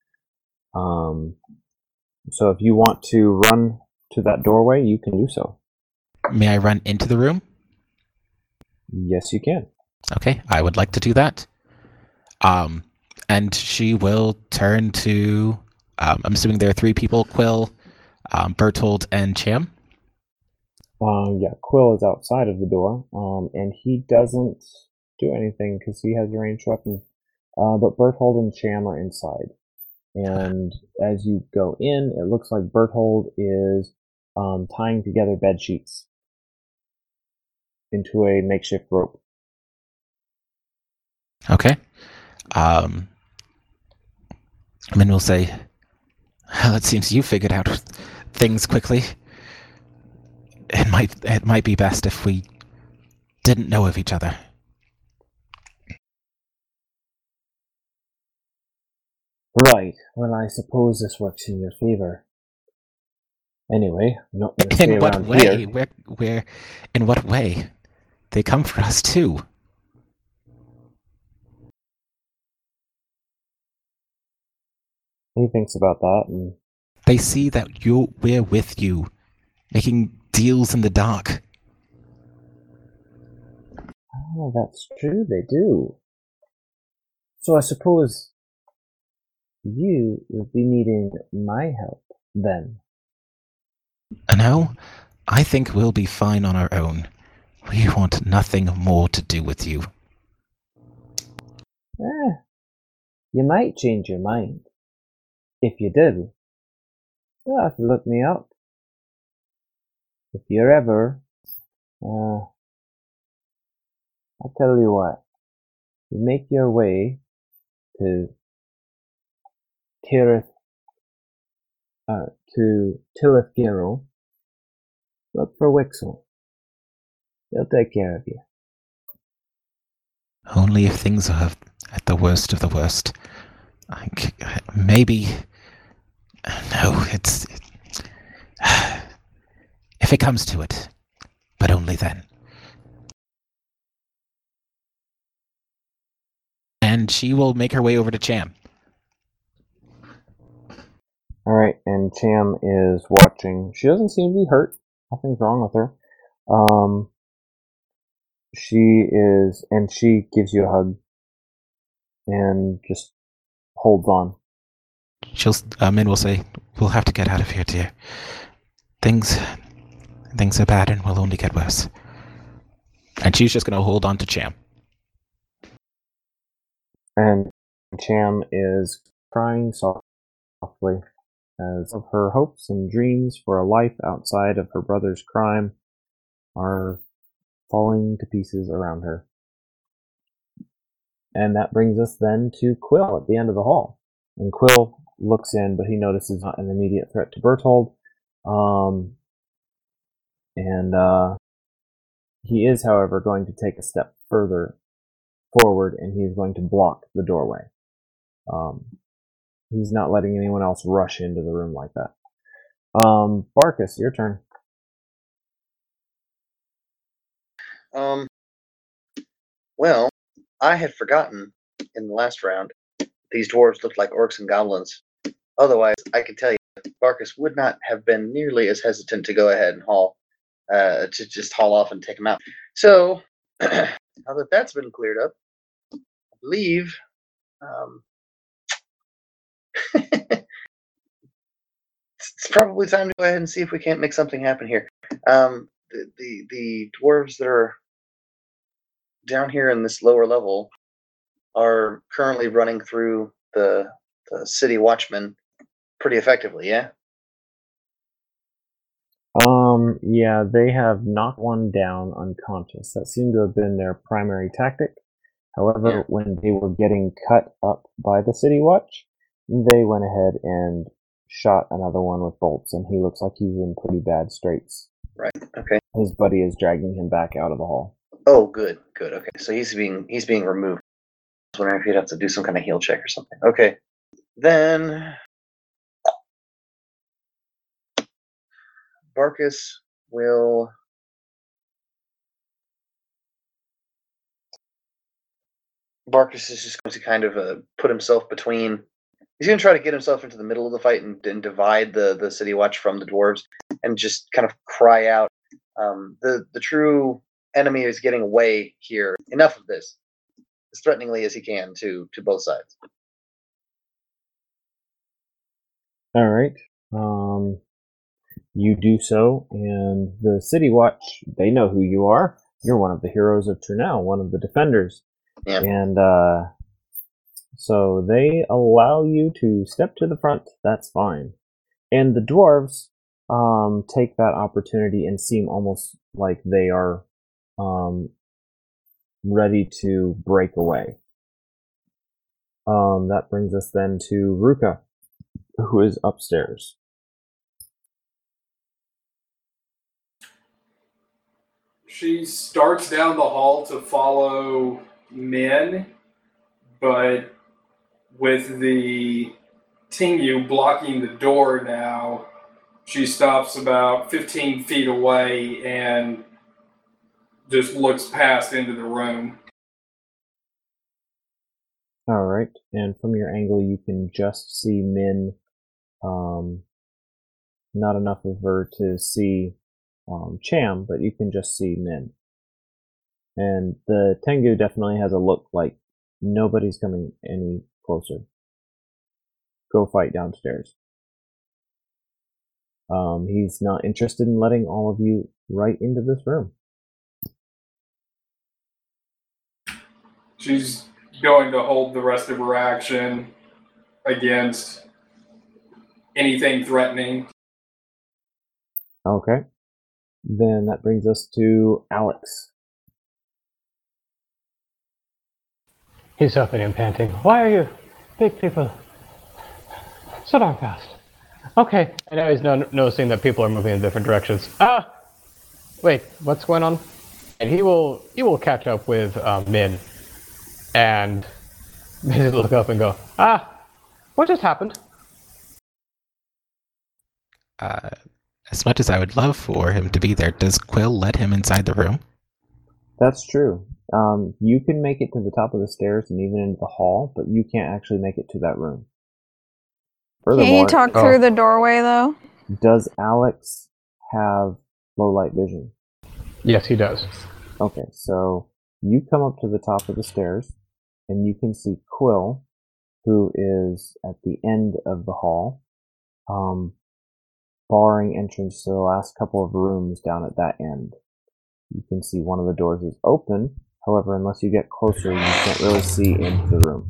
So if you want to run to that doorway, you can do so. May I run into the room? Yes, you can. Okay, I would like to do that. And she will turn to, I'm assuming there are three people, Quill, Bertold, and Cham? Quill is outside of the door, and he doesn't do anything because he has a ranged weapon. But Bertold and Cham are inside. And as you go in, it looks like Bertold is tying together bed sheets into a makeshift rope. Okay. Min will say, well, it seems you figured out things quickly. It might be best if we didn't know of each other. Right. Well, I suppose this works in your favor. Anyway, I'm not going to stay around here. Where? In what way? They come for us too. He thinks about that, and they see that we're with you, making deals in the dark. Oh, that's true. They do. So I suppose you would be needing my help then. No, I think we'll be fine on our own. We want nothing more to do with you. You might change your mind. If you did, you'll have to look me up. If you're ever, I'll tell you what, you make your way to Tilithgero, look for Wixel. He'll take care of you. Only if things are at the worst of the worst. Maybe. No, it's. If it comes to it. But only then. And she will make her way over to Cham. Alright, and Cham is watching. She doesn't seem to be hurt. Nothing's wrong with her. She gives you a hug. And just holds on. Min will say, we'll have to get out of here, dear. Things are bad and will only get worse. And she's just going to hold on to Cham. And Cham is crying softly as of her hopes and dreams for a life outside of her brother's crime are falling to pieces around her. And that brings us then to Quill at the end of the hall. And Quill looks in, but he notices not an immediate threat to Berthold. He is, however, going to take a step further forward, and he's going to block the doorway. He's not letting anyone else rush into the room like that. Barkus, your turn. Well, I had forgotten in the last round these dwarves looked like orcs and goblins. Otherwise, I can tell you, Barkus would not have been nearly as hesitant to go ahead and to just haul off and take them out. So, now that that's been cleared up, I believe it's probably time to go ahead and see if we can't make something happen here. The dwarves that are down here in this lower level are currently running through the city watchmen pretty effectively, yeah? Yeah, they have knocked one down unconscious. That seemed to have been their primary tactic. However, when they were getting cut up by the City Watch, they went ahead and shot another one with bolts, and he looks like he's in pretty bad straits. Right, okay. His buddy is dragging him back out of the hall. Oh, good, okay. So he's being removed. I was wondering if you'd have to do some kind of heal check or something. Okay. Then Barkus will Barkus is just going to kind of put himself between. He's going to try to get himself into the middle of the fight and divide the City Watch from the dwarves, and just kind of cry out, "The true enemy is getting away here. Enough of this!" As threateningly as he can to both sides. All right. You do so, and the City Watch, they know who you are. You're one of the heroes of Trunel, one of the defenders. Yeah. And so they allow you to step to the front. That's fine. And the dwarves take that opportunity and seem almost like they are ready to break away. That brings us then to Ruka, who is upstairs. She starts down the hall to follow Min, but with the Tingu blocking the door now, she stops about 15 feet away and just looks past into the room. All right, and from your angle, you can just see Min. Not enough of her to see Cham, but you can just see Min. And the Tengu definitely has a look like nobody's coming any closer. Go fight downstairs. He's not interested in letting all of you right into this room. She's going to hold the rest of her action against anything threatening. Okay. Then that brings us to Alex. He's huffing and panting. Why are you big people so darn fast? Okay. And now he's noticing that people are moving in different directions. Wait, what's going on? And he will catch up with Min and basically look up and go, what just happened? As much as I would love for him to be there, does Quill let him inside the room? That's true. You can make it to the top of the stairs and even into the hall, but you can't actually make it to that room. Can you talk through the doorway, though? Does Alex have low light vision? Yes, he does. Okay, so you come up to the top of the stairs, and you can see Quill, who is at the end of the hall, barring entrance to the last couple of rooms down at that end. You can see one of the doors is open. However, unless you get closer, you can't really see into the room.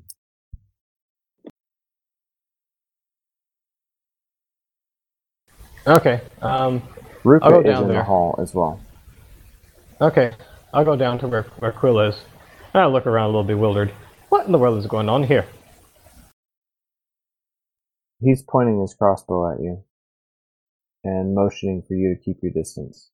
Okay. Ruka I'll go is down in there. the hall as well. Okay, I'll go down to where Quill is. And I'll look around a little bewildered. What in the world is going on here? He's pointing his crossbow at you and motioning for you to keep your distance.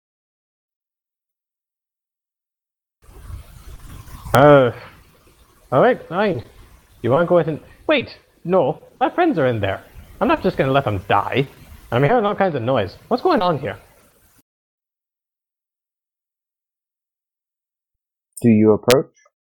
Alright, fine. You want to go ahead and... Wait! No, my friends are in there. I'm not just going to let them die. I'm hearing all kinds of noise. What's going on here? Do you approach?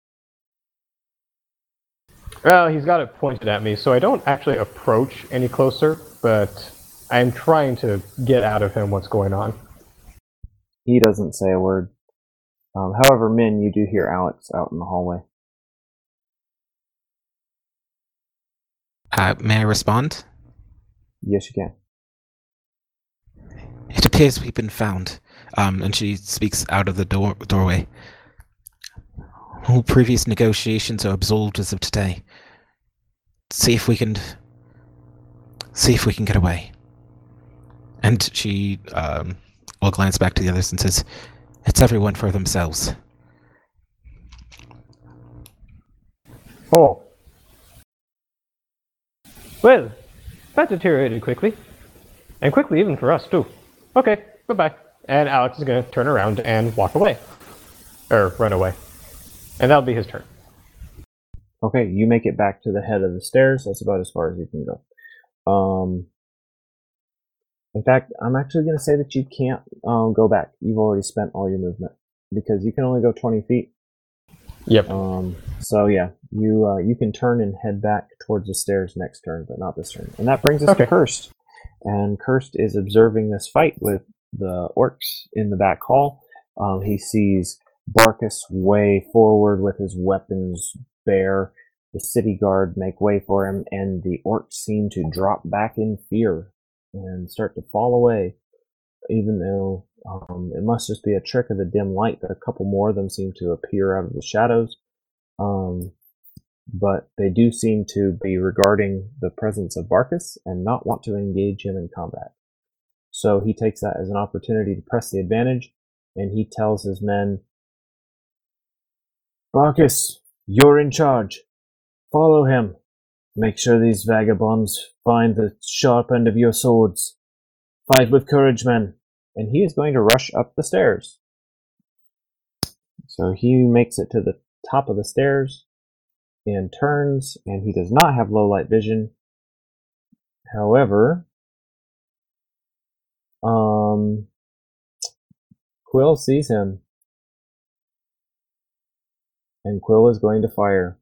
Well, he's got it pointed at me, so I don't actually approach any closer, but I'm trying to get out of him what's going on. He doesn't say a word. However, Min, you do hear Alex out in the hallway. May I respond? Yes, you can. It appears we've been found. And she speaks out of the doorway. All previous negotiations are absolved as of today. See if we can get away. And she will glance back to the others and says, "It's everyone for themselves." Oh. Well, that deteriorated quickly. And quickly even for us, too. Okay, goodbye. And Alex is going to turn around and walk away. Or run away. And that'll be his turn. Okay, you make it back to the head of the stairs. That's about as far as you can go. In fact, I'm actually going to say that you can't go back. You've already spent all your movement because you can only go 20 feet. Yep. So yeah, you can turn and head back towards the stairs next turn, but not this turn. And that brings us to Kirst. And Kirst is observing this fight with the orcs in the back hall. He sees Barkus way forward with his weapons bare. The city guard make way for him, and the orcs seem to drop back in fear and start to fall away, even though it must just be a trick of the dim light that a couple more of them seem to appear out of the shadows. But they do seem to be regarding the presence of Barkus and not want to engage him in combat. So he takes that as an opportunity to press the advantage, and he tells his men, "Barkus, you're in charge. Follow him. Make sure these vagabonds find the sharp end of your swords. Fight with courage, men." And he is going to rush up the stairs. So he makes it to the top of the stairs and turns, and he does not have low light vision. However, Quill sees him, and Quill is going to fire.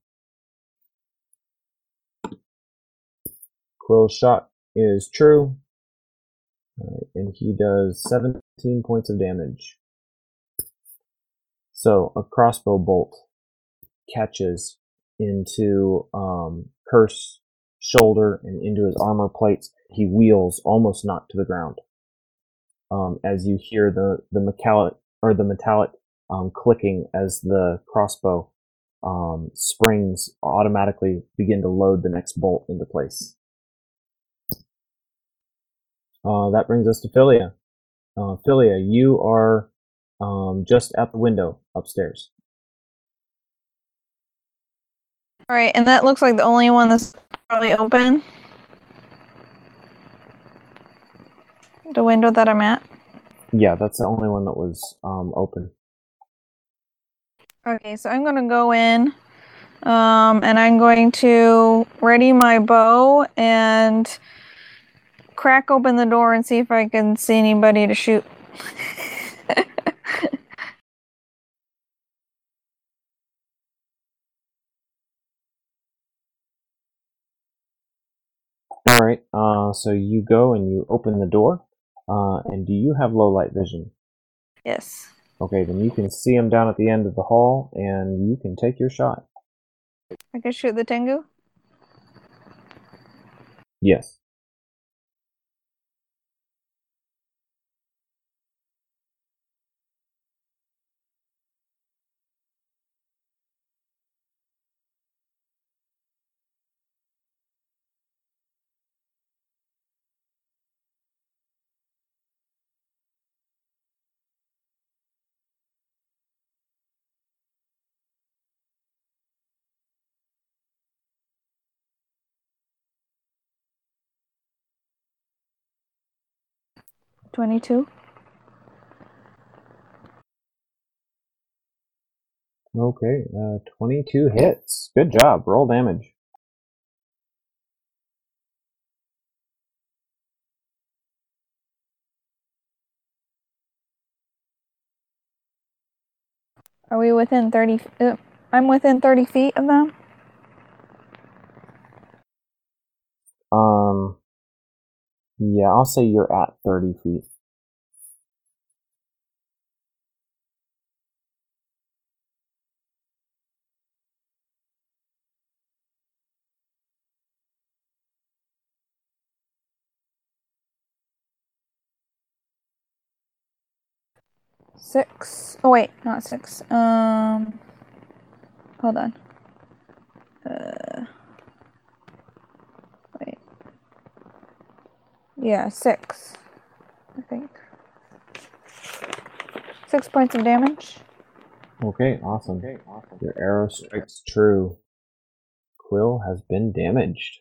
Quill's shot is true, and he does 17 points of damage. So a crossbow bolt catches into Kirst's shoulder and into his armor plates. He wheels, almost knocked to the ground. As you hear the metallic clicking as the crossbow springs automatically begin to load the next bolt into place. That brings us to Philia. Philia, you are just at the window upstairs. Alright, and that looks like the only one that's probably open. The window that I'm at. Yeah, that's the only one that was open. Okay, so I'm gonna go in, and I'm going to ready my bow and crack open the door and see if I can see anybody to shoot. Alright, so you go and you open the door, and do you have low light vision? Yes. Okay, then you can see him down at the end of the hall, and you can take your shot. I can shoot the Tengu? Yes. 22. Okay, 22 hits. Good job. Roll damage. Are we within 30? I'm within 30 feet of them? Yeah, I'll say you're at 30 feet. Six. Oh wait, not six. Hold on. Wait. Yeah, 6. I think. 6 points of damage. Okay, awesome. Your arrow strikes true. Quill has been damaged.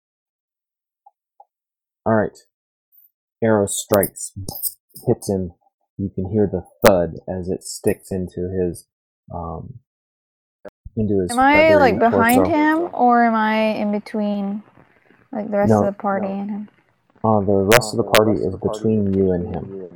Alright. Arrow strikes, hits him. You can hear the thud as it sticks into his Am I like behind him, or am I in between, like the rest of the party and him? The rest of the party is between you and him.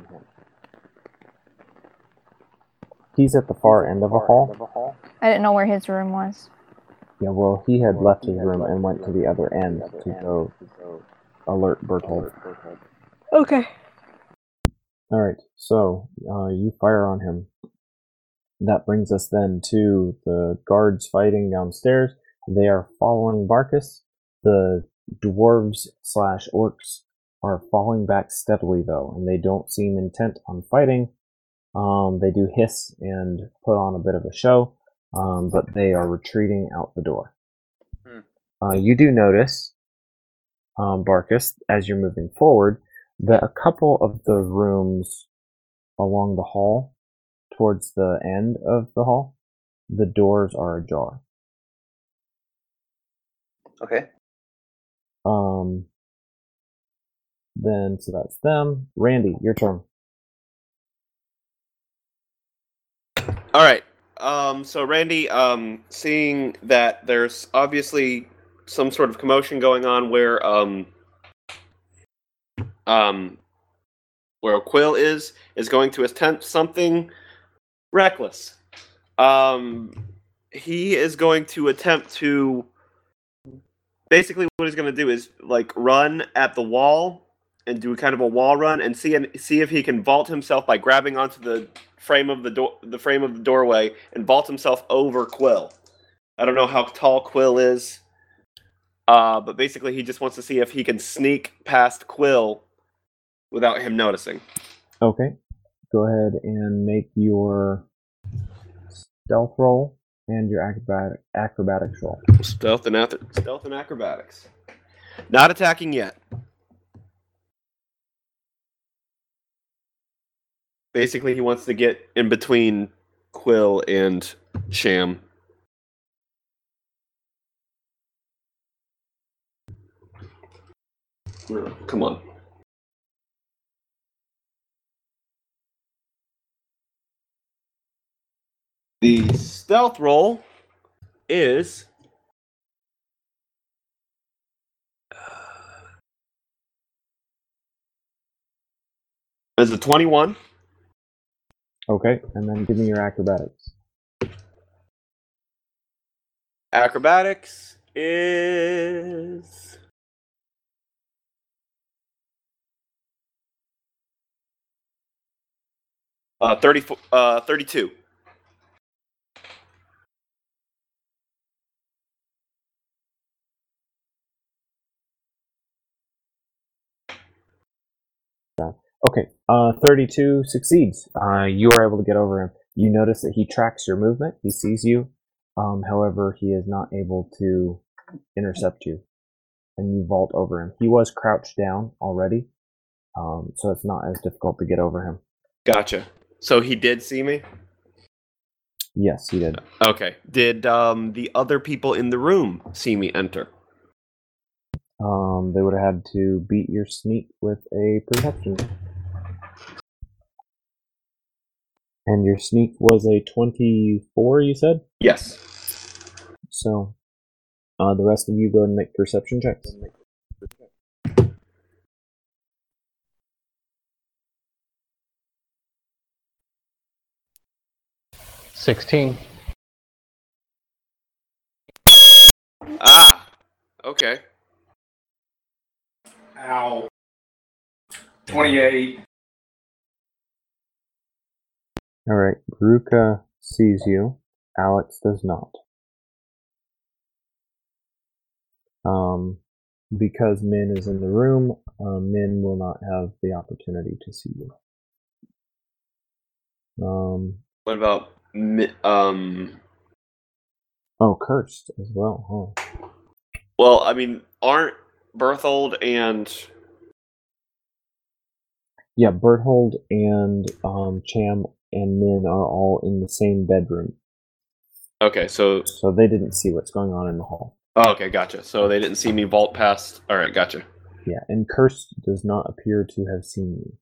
He's at the far end of a hall. I didn't know where his room was. Yeah, well, he had left his room and went to the other end to go alert Berthold. Okay. Alright, so you fire on him. That brings us then to the guards fighting downstairs. They are following Barkus. The dwarves/orcs are falling back steadily, though, and they don't seem intent on fighting. They do hiss and put on a bit of a show, but they are retreating out the door. You do notice, Barkus, as you're moving forward, that a couple of the rooms along the hall, towards the end of the hall, the doors are ajar. Okay. Then, so that's them. Randy, your turn. All right. So Randy, seeing that there's obviously some sort of commotion going on where Quill is going to attempt something reckless. He is going to attempt to. Basically, what he's going to do is like run at the wall and do kind of a wall run and see if he can vault himself by grabbing onto the frame of the doorway and vault himself over Quill. I don't know how tall Quill is, but basically he just wants to see if he can sneak past Quill without him noticing. Okay, go ahead and make your stealth roll and your acrobatics roll. Stealth and acrobatics. Not attacking yet. Basically, he wants to get in between Quill and Sham. Come on. The stealth roll is a 21. Okay, and then give me your acrobatics. Acrobatics is 32. Okay, 32 succeeds. You are able to get over him. You notice that he tracks your movement. He sees you. However, he is not able to intercept you. And you vault over him. He was crouched down already, so it's not as difficult to get over him. Gotcha. So he did see me? Yes, he did. Okay. Did the other people in the room see me enter? They would have had to beat your sneak with a perception. And your sneak was a 24, you said? Yes. So, the rest of you go and make perception checks. 16. Ah. Okay. Ow. 28. Alright, Ruka sees you. Alex does not. Because Min is in the room, Min will not have the opportunity to see you. What about Oh, cursed as well, huh? Well, I mean, aren't Berthold and Yeah, Berthold and Cham and Min are all in the same bedroom. Okay, so they didn't see what's going on in the hall. Oh, okay, gotcha. So they didn't see me vault past. All right, gotcha. Yeah, and Cursed does not appear to have seen you.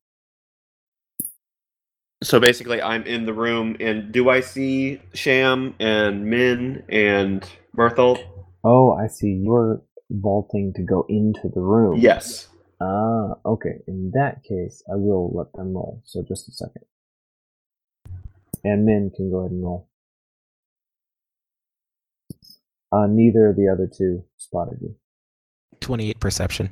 So basically, I'm in the room, and do I see Sham and Min and Berthold? Oh, I see. You're vaulting to go into the room. Yes. Ah, okay. In that case, I will let them roll. So just a second. And Min can go ahead and roll. Neither of the other two spotted you. 28 perception.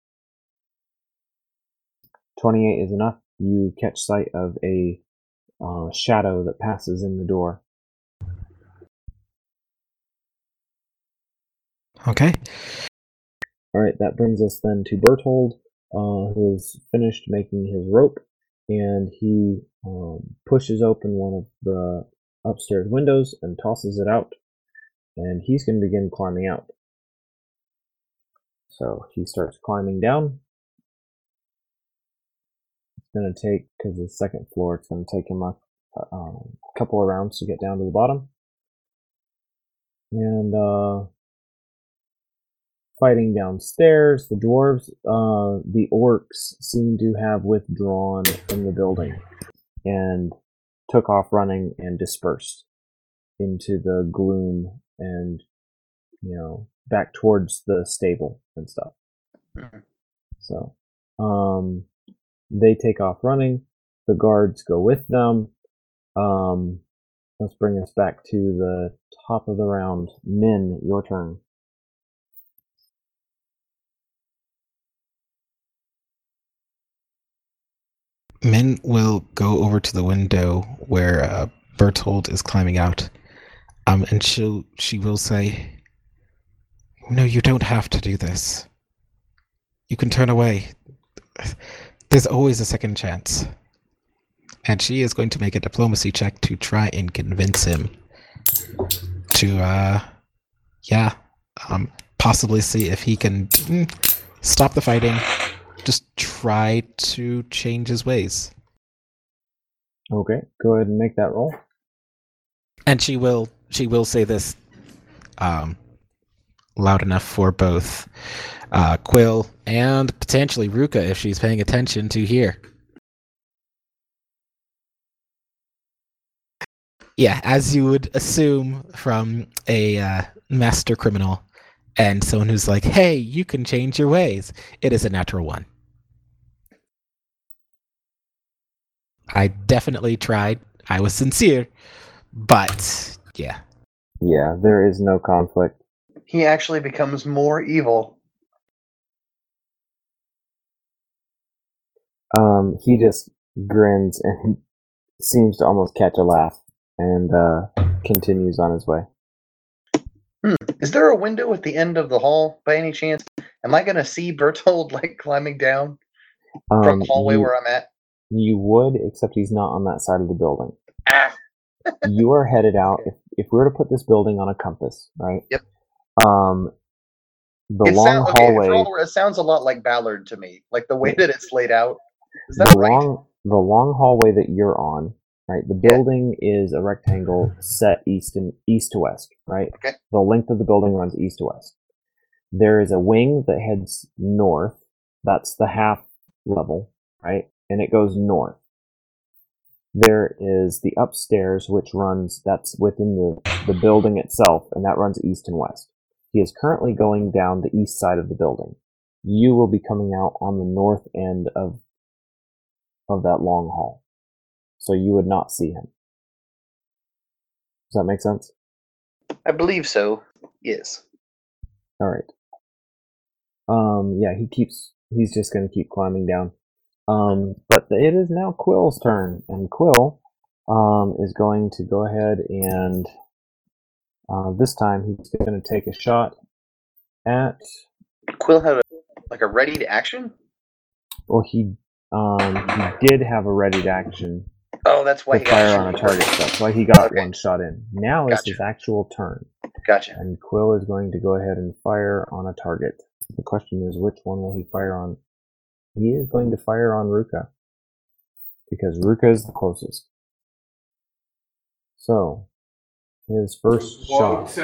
28 is enough. You catch sight of a shadow that passes in the door. Okay. Alright, that brings us then to Berthold, who has finished making his rope, and he pushes open one of the upstairs windows and tosses it out, and he's going to begin climbing out. So he starts climbing down. It's going to take, because it's the second floor, it's going to take him a couple of rounds to get down to the bottom. And fighting downstairs, the dwarves, the orcs seem to have withdrawn from the building and took off running and dispersed into the gloom and, back towards the stable and stuff. So, they take off running. The guards go with them. Let's bring us back to the top of the round. Min, your turn. Min will go over to the window where Berthold is climbing out, and she will say, "No, you don't have to do this. You can turn away. There's always a second chance." And she is going to make a diplomacy check to try and convince him to, possibly see if he can stop the fighting. Just try to change his ways. Okay, go ahead and make that roll. And she will say this loud enough for both Quill and potentially Ruka, if she's paying attention, to hear. Yeah, as you would assume from a master criminal and someone who's like, "Hey, you can change your ways." It is a natural one. I definitely tried. I was sincere, but yeah. Yeah, there is no conflict. He actually becomes more evil. He just grins and seems to almost catch a laugh and continues on his way. Is there a window at the end of the hall by any chance? Am I going to see Berthold climbing down from the hallway where I'm at? You would, except he's not on that side of the building. Ah. You are headed out. If we were to put this building on a compass, right? Yep. The long hallway. It sounds a lot like Ballard to me, like the way that it's laid out. Is that right? The long hallway that you're on, right? The building is a rectangle set east to west, right? Okay. The length of the building runs east to west. There is a wing that heads north. That's the half level, right? And it goes north. there is the upstairs, that's within the building itself, and that runs east and west. He is currently going down the east side of the building. You will be coming out on the north end of that long hall. So you would not see him. Does that make sense? I believe so. Yes. All right. Yeah, he's just going to keep climbing down. But it is now Quill's turn, and Quill is going to go ahead and this time he's going to take a shot at. Quill had a ready to action. Well, he did have a ready to action. Oh, that's why to he fire on a target. That's why he got one shot in. Now it's his actual turn. Gotcha. And Quill is going to go ahead and fire on a target. The question is, which one will he fire on? He is going to fire on Ruka, because Ruka is the closest. So, his first shot.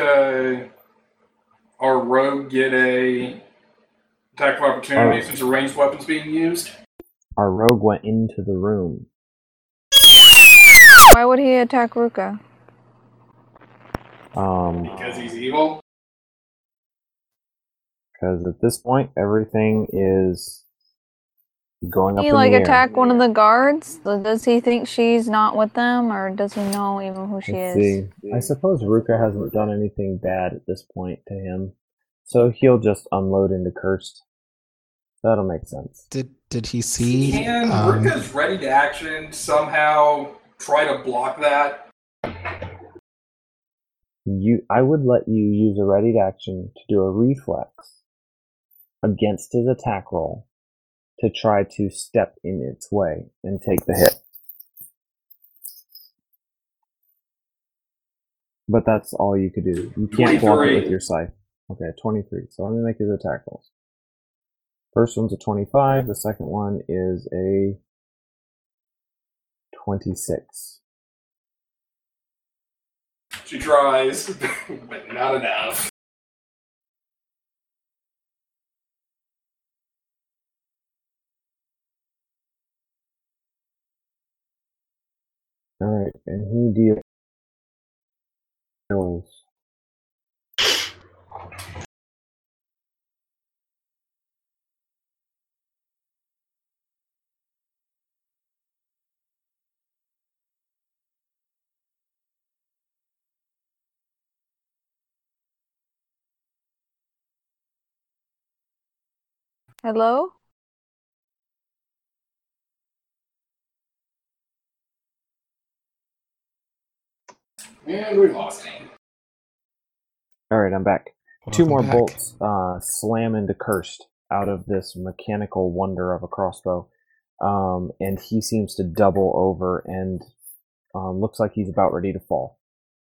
Our rogue get a attack of opportunity since a ranged weapon's being used? Our rogue went into the room. Why would he attack Ruka? Because he's evil? Because at this point, everything is going up in the He air. attack one of the guards? Does he think she's not with them, or does he know even who she is? See. I suppose Ruka hasn't done anything bad at this point to him, so he'll just unload into Cursed. That'll make sense. Did he see? Can Ruka's ready to action somehow try to block that? I would let you use a ready to action to do a reflex against his attack roll to try to step in its way and take the hit. But that's all you could do. You can't block it with your scythe. Okay, 23. So let me make his attack rolls. First one's a 25. The second one is a 26. She tries, but not enough. Alright, and he deals. Hello? And we lost him. Alright, I'm back. Two more bolts slam into Cursed out of this mechanical wonder of a crossbow. And he seems to double over and looks like he's about ready to fall.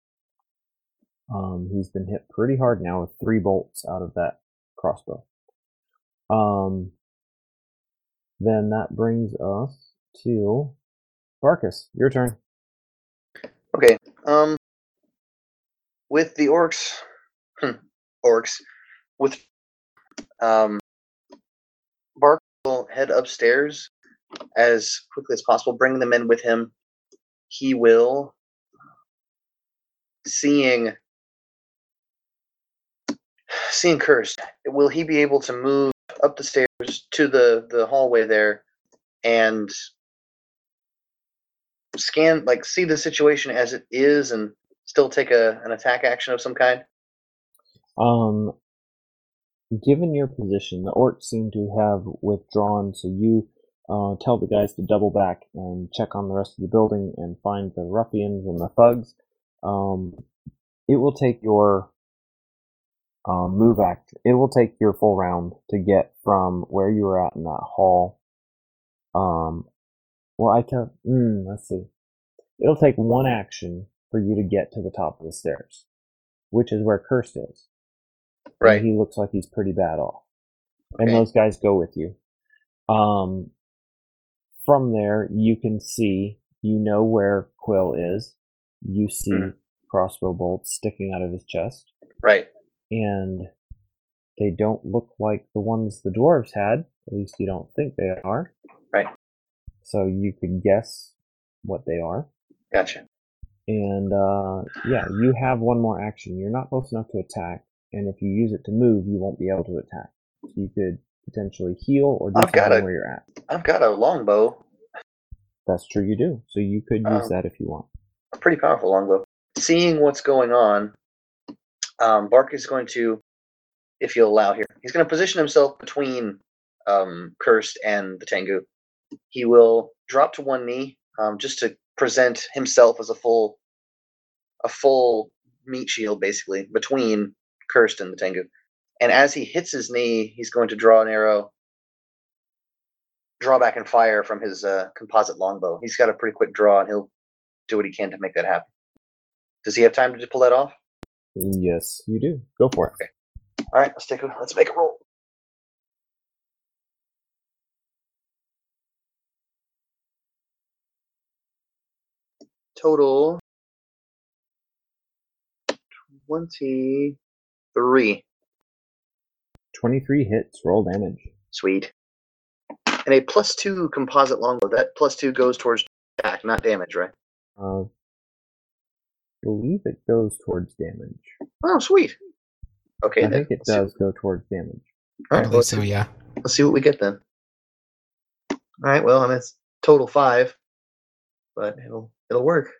He's been hit pretty hard now with 3 bolts out of that crossbow. Then that brings us to Barkus. Your turn. Okay. With the orcs, with Bark will head upstairs as quickly as possible, bring them in with him. He will, seeing Cursed, will he be able to move up the stairs to the hallway there and scan, see the situation as it is and still take an attack action of some kind? Given your position, the orcs seem to have withdrawn, so you tell the guys to double back and check on the rest of the building and find the ruffians and the thugs. It will take your it will take your full round to get from where you were at in that hall. Let's see. It'll take one action for you to get to the top of the stairs, which is where Cursed is. Right. And he looks like he's pretty bad off. Okay. And those guys go with you. From there, you can see, where Quill is. You see crossbow bolts sticking out of his chest. Right. And they don't look like the ones the dwarves had. At least you don't think they are. Right. So you could guess what they are. Gotcha. And you have one more action. You're not close enough to attack, and if you use it to move, you won't be able to attack. So you could potentially heal or do something where you're at. I've got a longbow. That's true, you do. So you could use that if you want. A pretty powerful longbow. Seeing what's going on, Bark is going to, if you'll allow here, he's going to position himself between Cursed and the Tengu. He will drop to one knee just to present himself as a full meat shield, basically, between Cursed and the Tengu. And as he hits his knee, he's going to draw an arrow, draw back and fire from his composite longbow. He's got a pretty quick draw, and he'll do what he can to make that happen. Does he have time to pull that off? Yes, you do. Go for it. Okay. All right, let's make a roll. Total 23. 23 hits. Roll damage. Sweet. And a +2 composite longbow. That +2 goes towards attack, not damage, right? I believe it goes towards damage. Oh, sweet. Okay, I think it does go towards damage. All right, So yeah. Let's see what we get then. All right, well, I mean, it's total 5, but it'll work.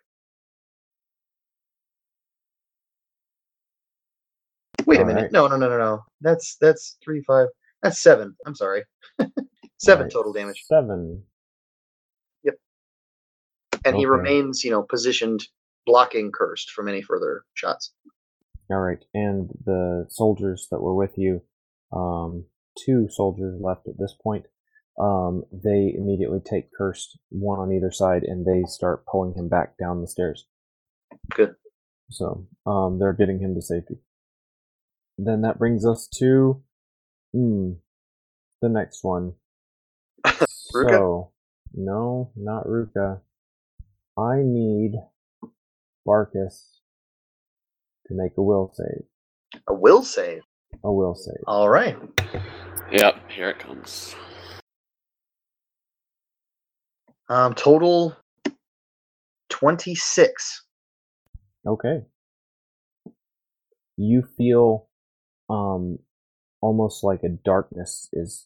Wait a minute. Right. No. That's 3, 5. That's 7. I'm sorry. 7 Right. total damage. 7. Yep. And he Okay. remains, positioned, blocking Cursed from any further shots. All right, and the soldiers that were with you, 2 soldiers left at this point. They immediately take Cursed, one on either side, and they start pulling him back down the stairs. Good. So they're getting him to safety. Then that brings us to the next one. Ruka? So, no, not Ruka. I need Barkus to make a will save. A will save. A will save. All right. Yep, here it comes. Total 26. Okay. You feel almost like a darkness is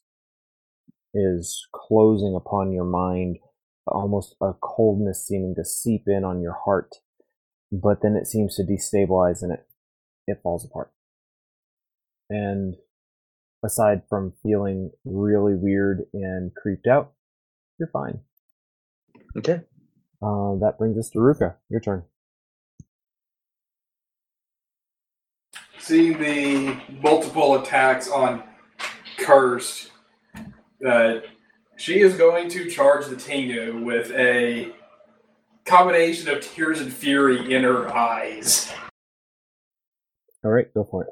closing upon your mind, almost a coldness seeming to seep in on your heart, but then it seems to destabilize and it falls apart. And aside from feeling really weird and creeped out, you're fine. Okay. That brings us to Ruka. Your turn. Seeing the multiple attacks on Cursed, she is going to charge the Tengu with a combination of Tears and Fury in her eyes. All right, go for it.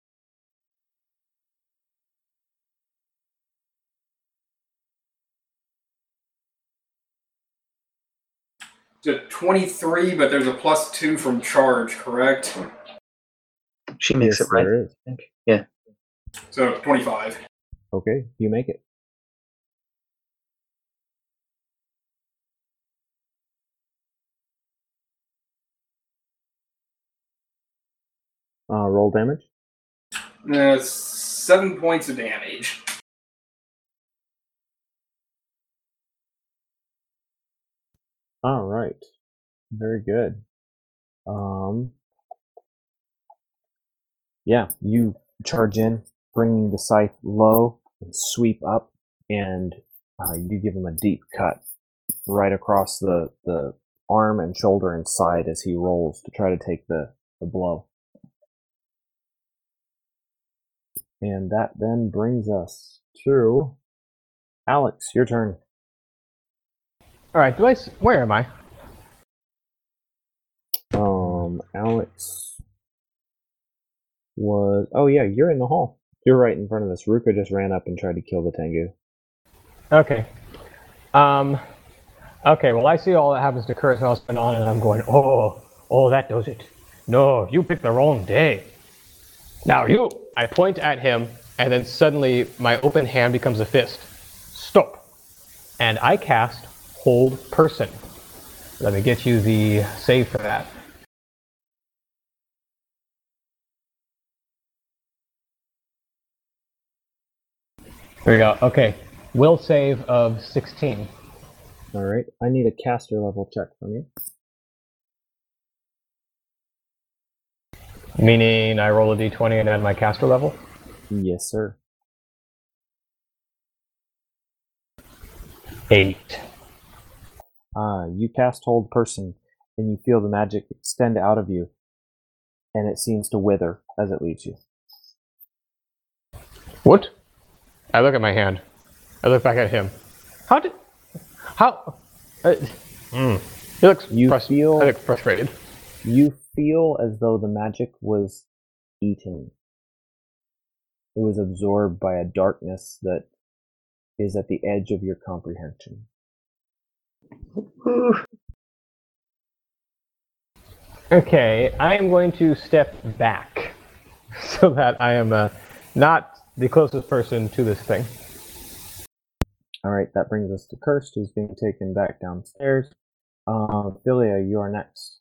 It's a 23, but there's a +2 from charge, correct? She makes Yes, it right. there is. Yeah. So 25. Okay, you make it. Roll damage. 7 points of damage. All right, very good. Yeah, you charge in, bringing the scythe low and sweep up, and you give him a deep cut right across the arm and shoulder and side as he rolls to try to take the blow. And that then brings us to Alex. Your turn. All right, where am I? Alex was... Oh yeah, you're in the hall. You're right in front of this. Ruka just ran up and tried to kill the Tengu. Okay. Okay, well, I see all that happens to Curse husband on, and I'm going, oh, that does it. No, you picked the wrong day. Now you! I point at him, and then suddenly my open hand becomes a fist. Stop. And I cast Hold Person. Let me get you the save for that. There we go. Okay. Will save of 16. All right. I need a caster level check from you. Meaning I roll a d20 and add my caster level? Yes, sir. 8. You cast Hold Person, and you feel the magic extend out of you, and it seems to wither as it leaves you. What? I look at my hand. I look back at him. He looks You feel- I look frustrated. You feel as though the magic was eaten. It was absorbed by a darkness that is at the edge of your comprehension. Okay, I am going to step back so that I am not the closest person to this thing. All right, that brings us to Cursed, who's being taken back downstairs. Philia, you are next.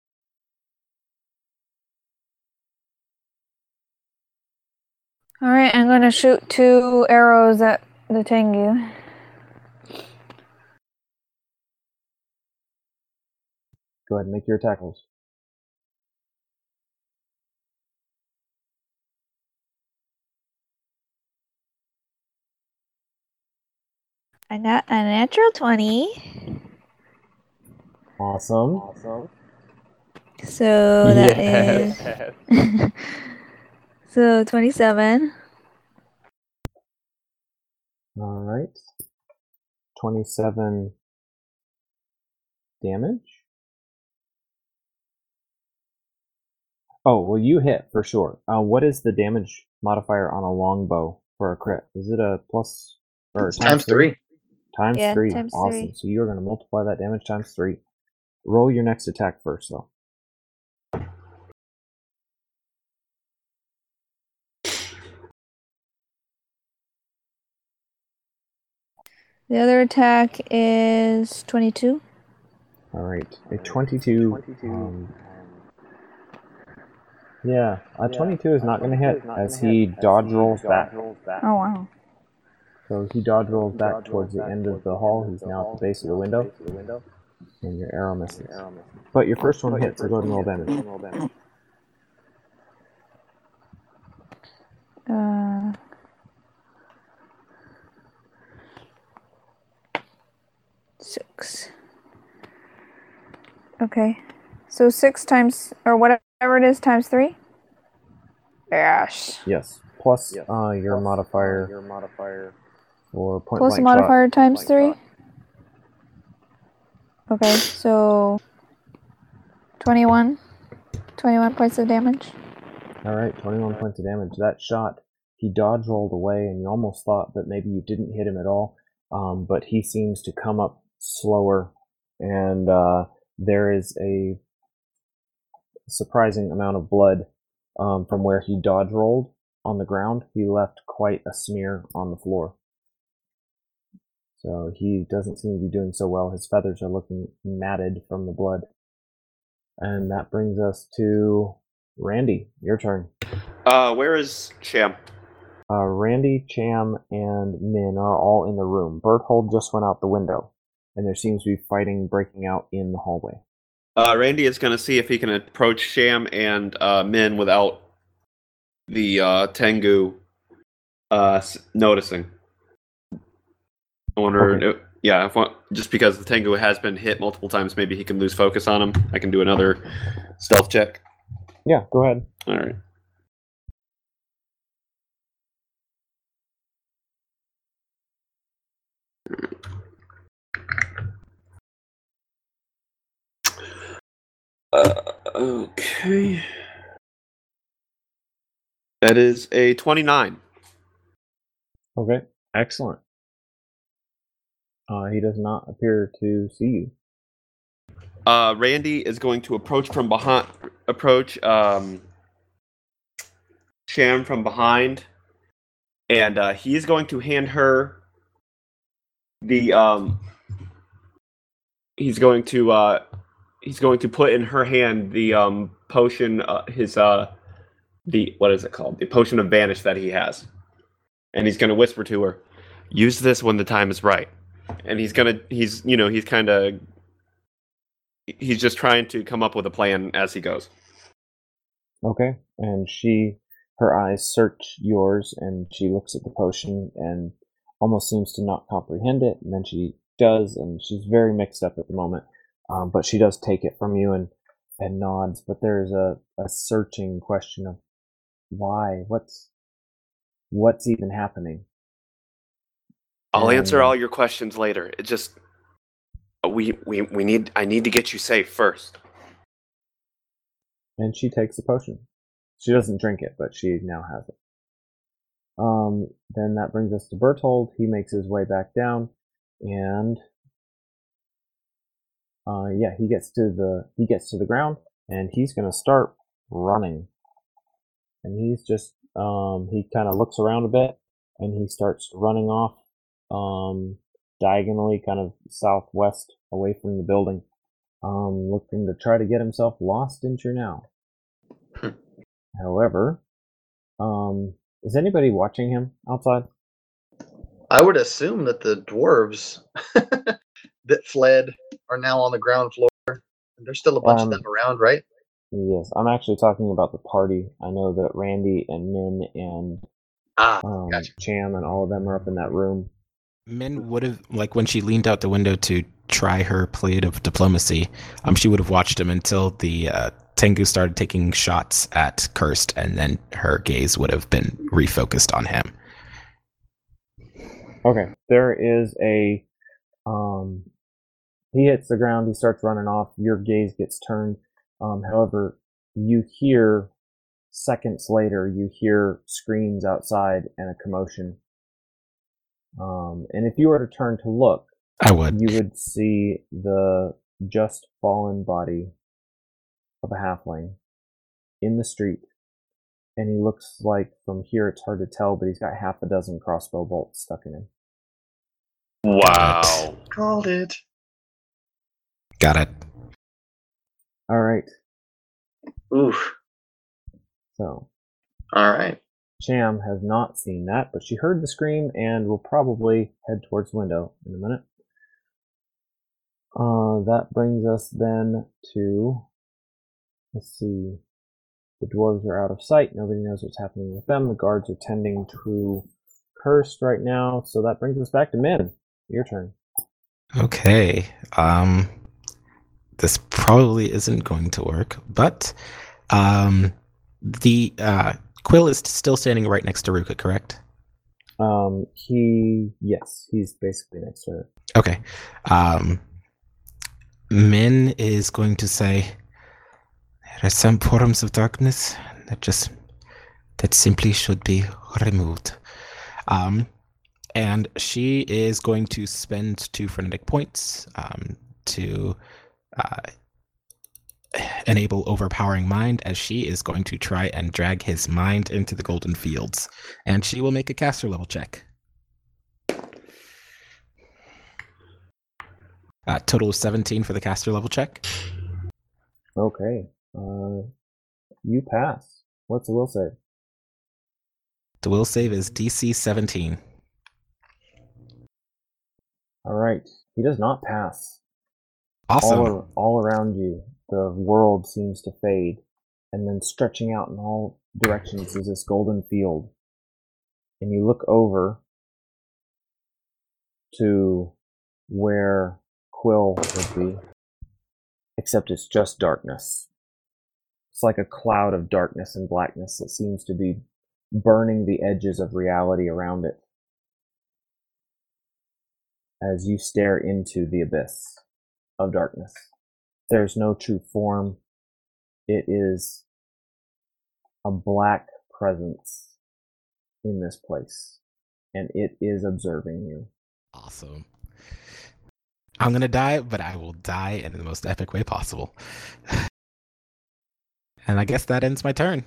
Alright, I'm gonna shoot 2 arrows at the Tengu. Go ahead and make your attack rolls. I got a natural 20. Awesome. So that is so 27. All right. 27 damage. Oh, well, you hit for sure. What is the damage modifier on a longbow for a crit? Is it a plus or Times 3. Times Yeah, 3. times Awesome. 3. So you're going to multiply that damage times 3. Roll your next attack first, though. The other attack is 22. All right. A 22. Yeah, a 22 is not going to hit as he dodge rolls back. Oh, wow. So he dodge rolls back towards the end of the hall. He's now at the base of the window. And your arrow misses. But your first one hits, so go ahead and roll damage. 6. Okay. So 6 times, or whatever it is, times 3? Yes. Yes. Plus your modifier for point Plus blank modifier shot. times 3? Okay, so 21. 21 points of damage. All right, 21 points of damage. That shot, he dodge rolled away, and you almost thought that maybe you didn't hit him at all. But he seems to come up slower, and there is a surprising amount of blood from where he dodge rolled on the ground. He left quite a smear on the floor. So he doesn't seem to be doing so well. His feathers are looking matted from the blood. And that brings us to Randy. Your turn. Where is Cham? Randy, Cham, and Min are all in the room. Berthold just went out the window, and there seems to be fighting breaking out in the hallway. Randy is going to see if he can approach Sham and Min without the Tengu noticing. I wonder, Okay. just because the Tengu has been hit multiple times, maybe he can lose focus on him. I can do another stealth check. Yeah, go ahead. All right. Okay. That is a 29. Okay, excellent. He does not appear to see you. Randy is going to approach from behind. Sham from behind, and he's going to hand her the he's going to put in her hand the potion, the what is it called? The potion of vanish that he has, and he's going to whisper to her, "Use this when the time is right." And he's just trying to come up with a plan as he goes. Okay, and her eyes search yours, and she looks at the potion and almost seems to not comprehend it, and then she does, and she's very mixed up at the moment. But she does take it from you and nods. But there's a searching question of why, what's even happening. I'll answer all your questions later. It just I need to get you safe first. And she takes the potion. She doesn't drink it, but she now has it. Then that brings us to Berthold. He makes his way back down, and he gets to the ground, and he's gonna start running. And he's just he kind of looks around a bit, and he starts running off diagonally, kind of southwest, away from the building, looking to try to get himself lost in Trunau. However, is anybody watching him outside? I would assume that the dwarves that fled are now on the ground floor. There's still a bunch of them around, right? Yes, I'm actually talking about the party. I know that Randy and Min and gotcha. Cham and all of them are up in that room. Min would have, like, when she leaned out the window to try her play of diplomacy, she would have watched him until the Tengu started taking shots at Cursed, and then her gaze would have been refocused on him. Okay, there is a he hits the ground, he starts running off, your gaze gets turned. However, you hear, seconds later, you hear screams outside and a commotion. And if you were to turn to look, you would see the just fallen body of a halfling in the street. And he looks like, from here it's hard to tell, but he's got half a dozen crossbow bolts stuck in him. Wow. Called it. Got it. All right. Oof. So. All right. Cham has not seen that, but she heard the scream and will probably head towards the window in a minute. That brings us then to, let's see, the dwarves are out of sight. Nobody knows what's happening with them. The guards are tending to Cursed right now, so that brings us back to Min. Your turn. Okay. This probably isn't going to work, but the Quill is still standing right next to Ruka, correct? Yes, he's basically next to her. Okay. Min is going to say, there are some forms of darkness that simply should be removed. And she is going to spend 2 frenetic points to enable overpowering mind, as she is going to try and drag his mind into the Golden Fields. And she will make a caster level check. Total of 17 for the caster level check. Okay. You pass. What's the will save? The will save is DC 17. All right. He does not pass. Awesome. All around you, the world seems to fade, and then stretching out in all directions is this golden field. And you look over to where Quill would be, except it's just darkness. It's like a cloud of darkness and blackness that seems to be burning the edges of reality around it as you stare into the abyss of darkness. There's no true form. It is a black presence in this place, and it is observing you. Awesome. I'm going to die, but I will die in the most epic way possible. And I guess that ends my turn.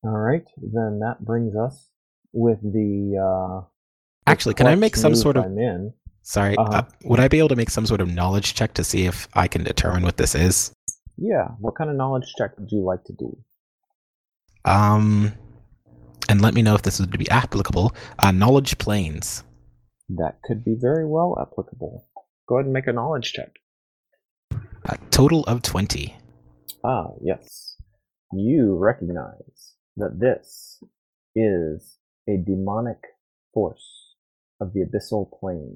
All right, then that brings us with the. Actually, can I make some sort of? In. Sorry, would I be able to make some sort of knowledge check to see if I can determine what this is? Yeah. What kind of knowledge check would you like to do? And let me know if this would be applicable. Knowledge planes. That could be very well applicable. Go ahead and make a knowledge check. A total of 20. Ah, yes. You recognize that this is a demonic force of the abyssal plane.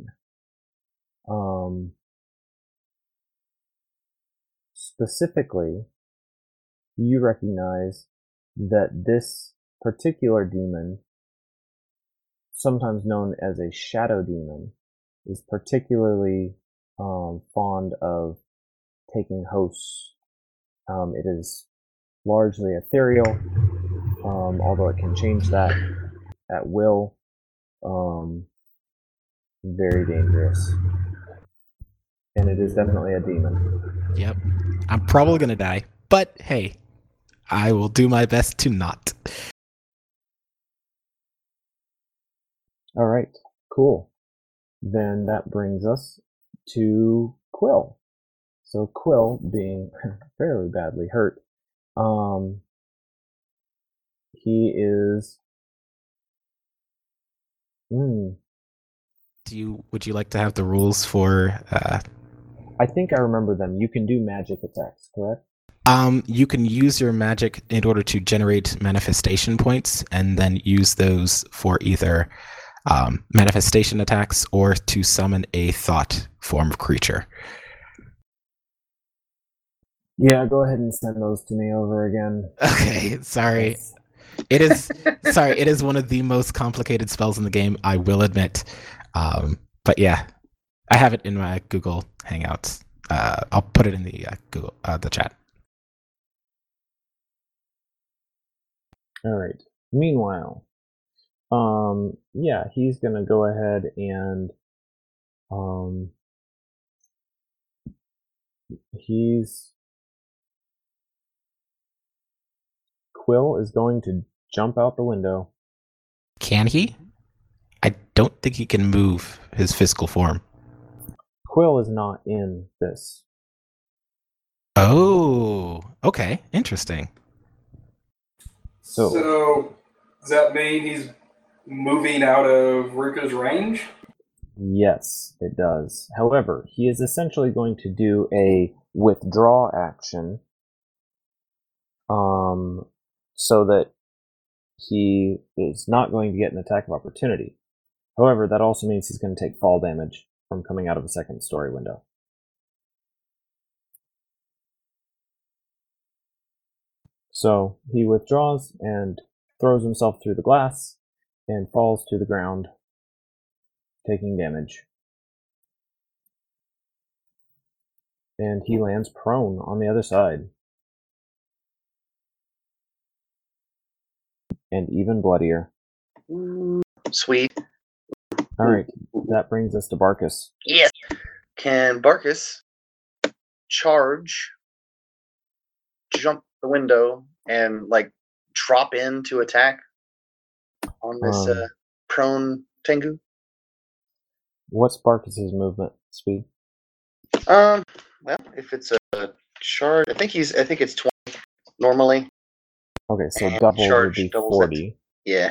Specifically, you recognize that this particular demon, sometimes known as a shadow demon, is particularly fond of taking hosts. It is largely ethereal, although it can change that at will. Very dangerous. And it is definitely a demon. Yep. I'm probably going to die, but hey, I will do my best to not. All right, cool. Then that brings us to Quill. So Quill, being fairly badly hurt, he is. Would you like to have the rules for? I think I remember them. You can do magic attacks, correct? You can use your magic in order to generate manifestation points, and then use those for either manifestation attacks or to summon a thought form of creature. Yeah, go ahead and send those to me over again. Okay, sorry. Yes. It is one of the most complicated spells in the game, I will admit. But yeah, I have it in my Google Hangouts. I'll put it in the Google the chat. All right. Meanwhile, yeah, he's gonna go ahead and Quill is going to jump out the window. Can he? I don't think he can move his physical form. Quill is not in this. Oh, okay. Interesting. So does that mean he's moving out of Ruka's range? Yes, it does. However, he is essentially going to do a withdraw action, so that he is not going to get an attack of opportunity. However, that also means he's going to take fall damage from coming out of a second story window. So he withdraws and throws himself through the glass and falls to the ground, taking damage. And he lands prone on the other side. And even bloodier. Sweet. Alright, that brings us to Barkus. Yes. Can Barkus charge, jump the window, and like drop in to attack on this prone Tengu? What's Barkus's movement speed? Well, if it's a charge, I think it's 20 normally. Okay, so double would be 40. Yeah.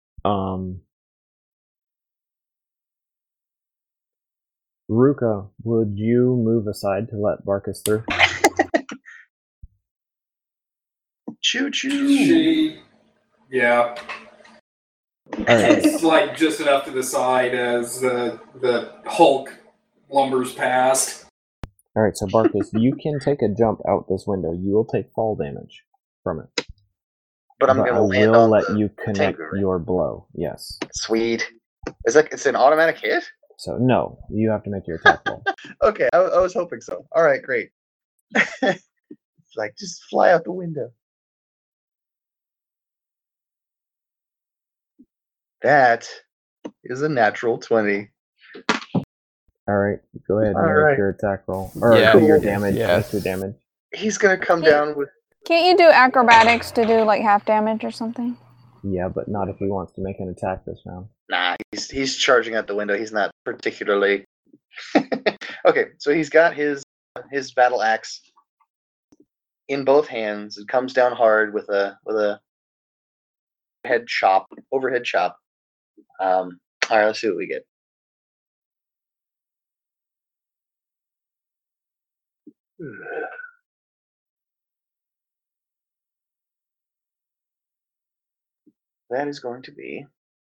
Ruka, would you move aside to let Barkus through? Choo choo. Yeah. It's like just enough to the side as the Hulk lumbers past. Alright, so Barkus, you can take a jump out this window. You will take fall damage from it. But I'm going to land on I will let you connect your blow. Yes. Sweet. It's an automatic hit? So, no. You have to make your attack roll. Okay, I was hoping so. All right, great. It's like, just fly out the window. That is a natural 20. Alright, go ahead and make your attack roll. Or your damage. Yes. Your damage. He's going to come down with Can't you do acrobatics to do like half damage or something? Yeah, but not if he wants to make an attack this round. Nah, he's charging out the window. He's not particularly. Okay, so he's got his battle axe in both hands. It comes down hard with a overhead chop. All right, let's see what we get. That is going to be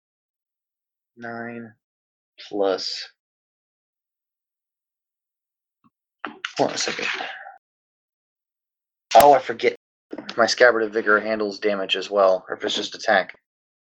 9 plus. Hold on a second. Oh, I forget. My Scabbard of Vigor handles damage as well, or if it's just attack.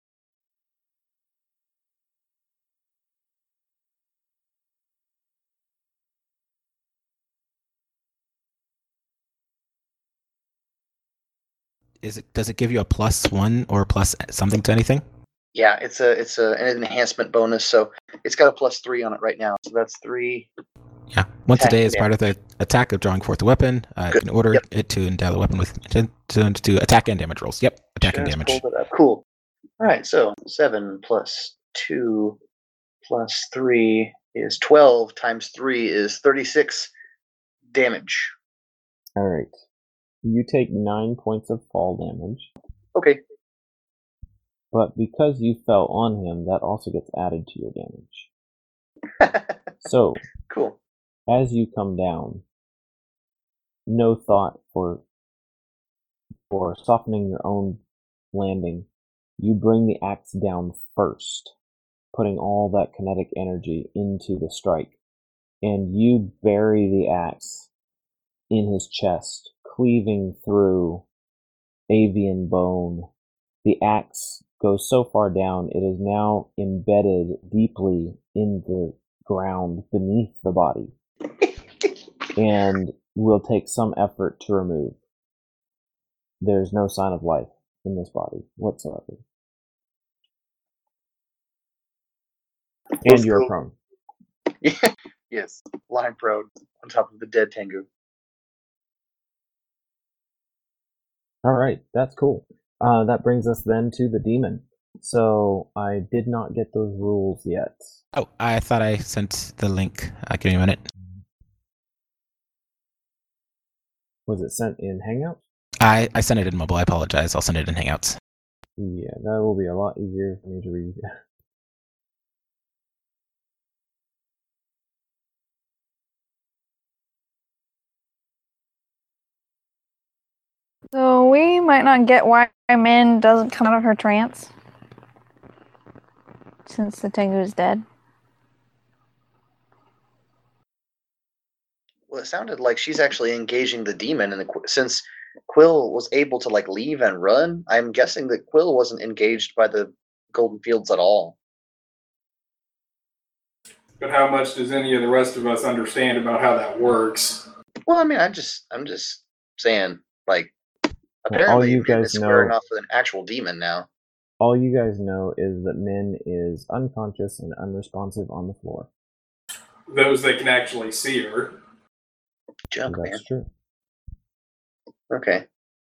Does it give you a +1 or plus something to anything? Yeah, it's an enhancement bonus, so it's got a +3 on it right now. So that's 3. Yeah. Once a day, as part of the attack of drawing forth a weapon, you can order it to endow the weapon with to attack and damage rolls. Yep, attack and damage. Pulled it up. Cool. All right, so 7 plus 2 plus 3 is 12 times 3 is 36 damage. All right. You take 9 points of fall damage. Okay. But because you fell on him, that also gets added to your damage. So, cool. As you come down, no thought for softening your own landing. You bring the axe down first, putting all that kinetic energy into the strike, and you bury the axe in his chest, cleaving through avian bone. The axe goes so far down, it is now embedded deeply in the ground beneath the body, and will take some effort to remove. There's no sign of life in this body whatsoever. And you're prone. Yes, lying prone on top of the dead Tengu. All right, that's cool. That brings us then to the demon. So I did not get those rules yet. Oh, I thought I sent the link. Give me a minute. Was it sent in Hangouts? I sent it in mobile. I apologize. I'll send it in Hangouts. Yeah, that will be a lot easier for me to read. So we might not get why Min doesn't come out of her trance since the Tengu is dead. Well, it sounded like she's actually engaging the demon, and since Quill was able to leave and run, I'm guessing that Quill wasn't engaged by the Golden Fields at all. But how much does any of the rest of us understand about how that works? Well, I mean, I'm just saying, apparently you guys it's squaring off with an actual demon now. All you guys know is that Min is unconscious and unresponsive on the floor. Those that can actually see her. Junk, man. That's true. Okay.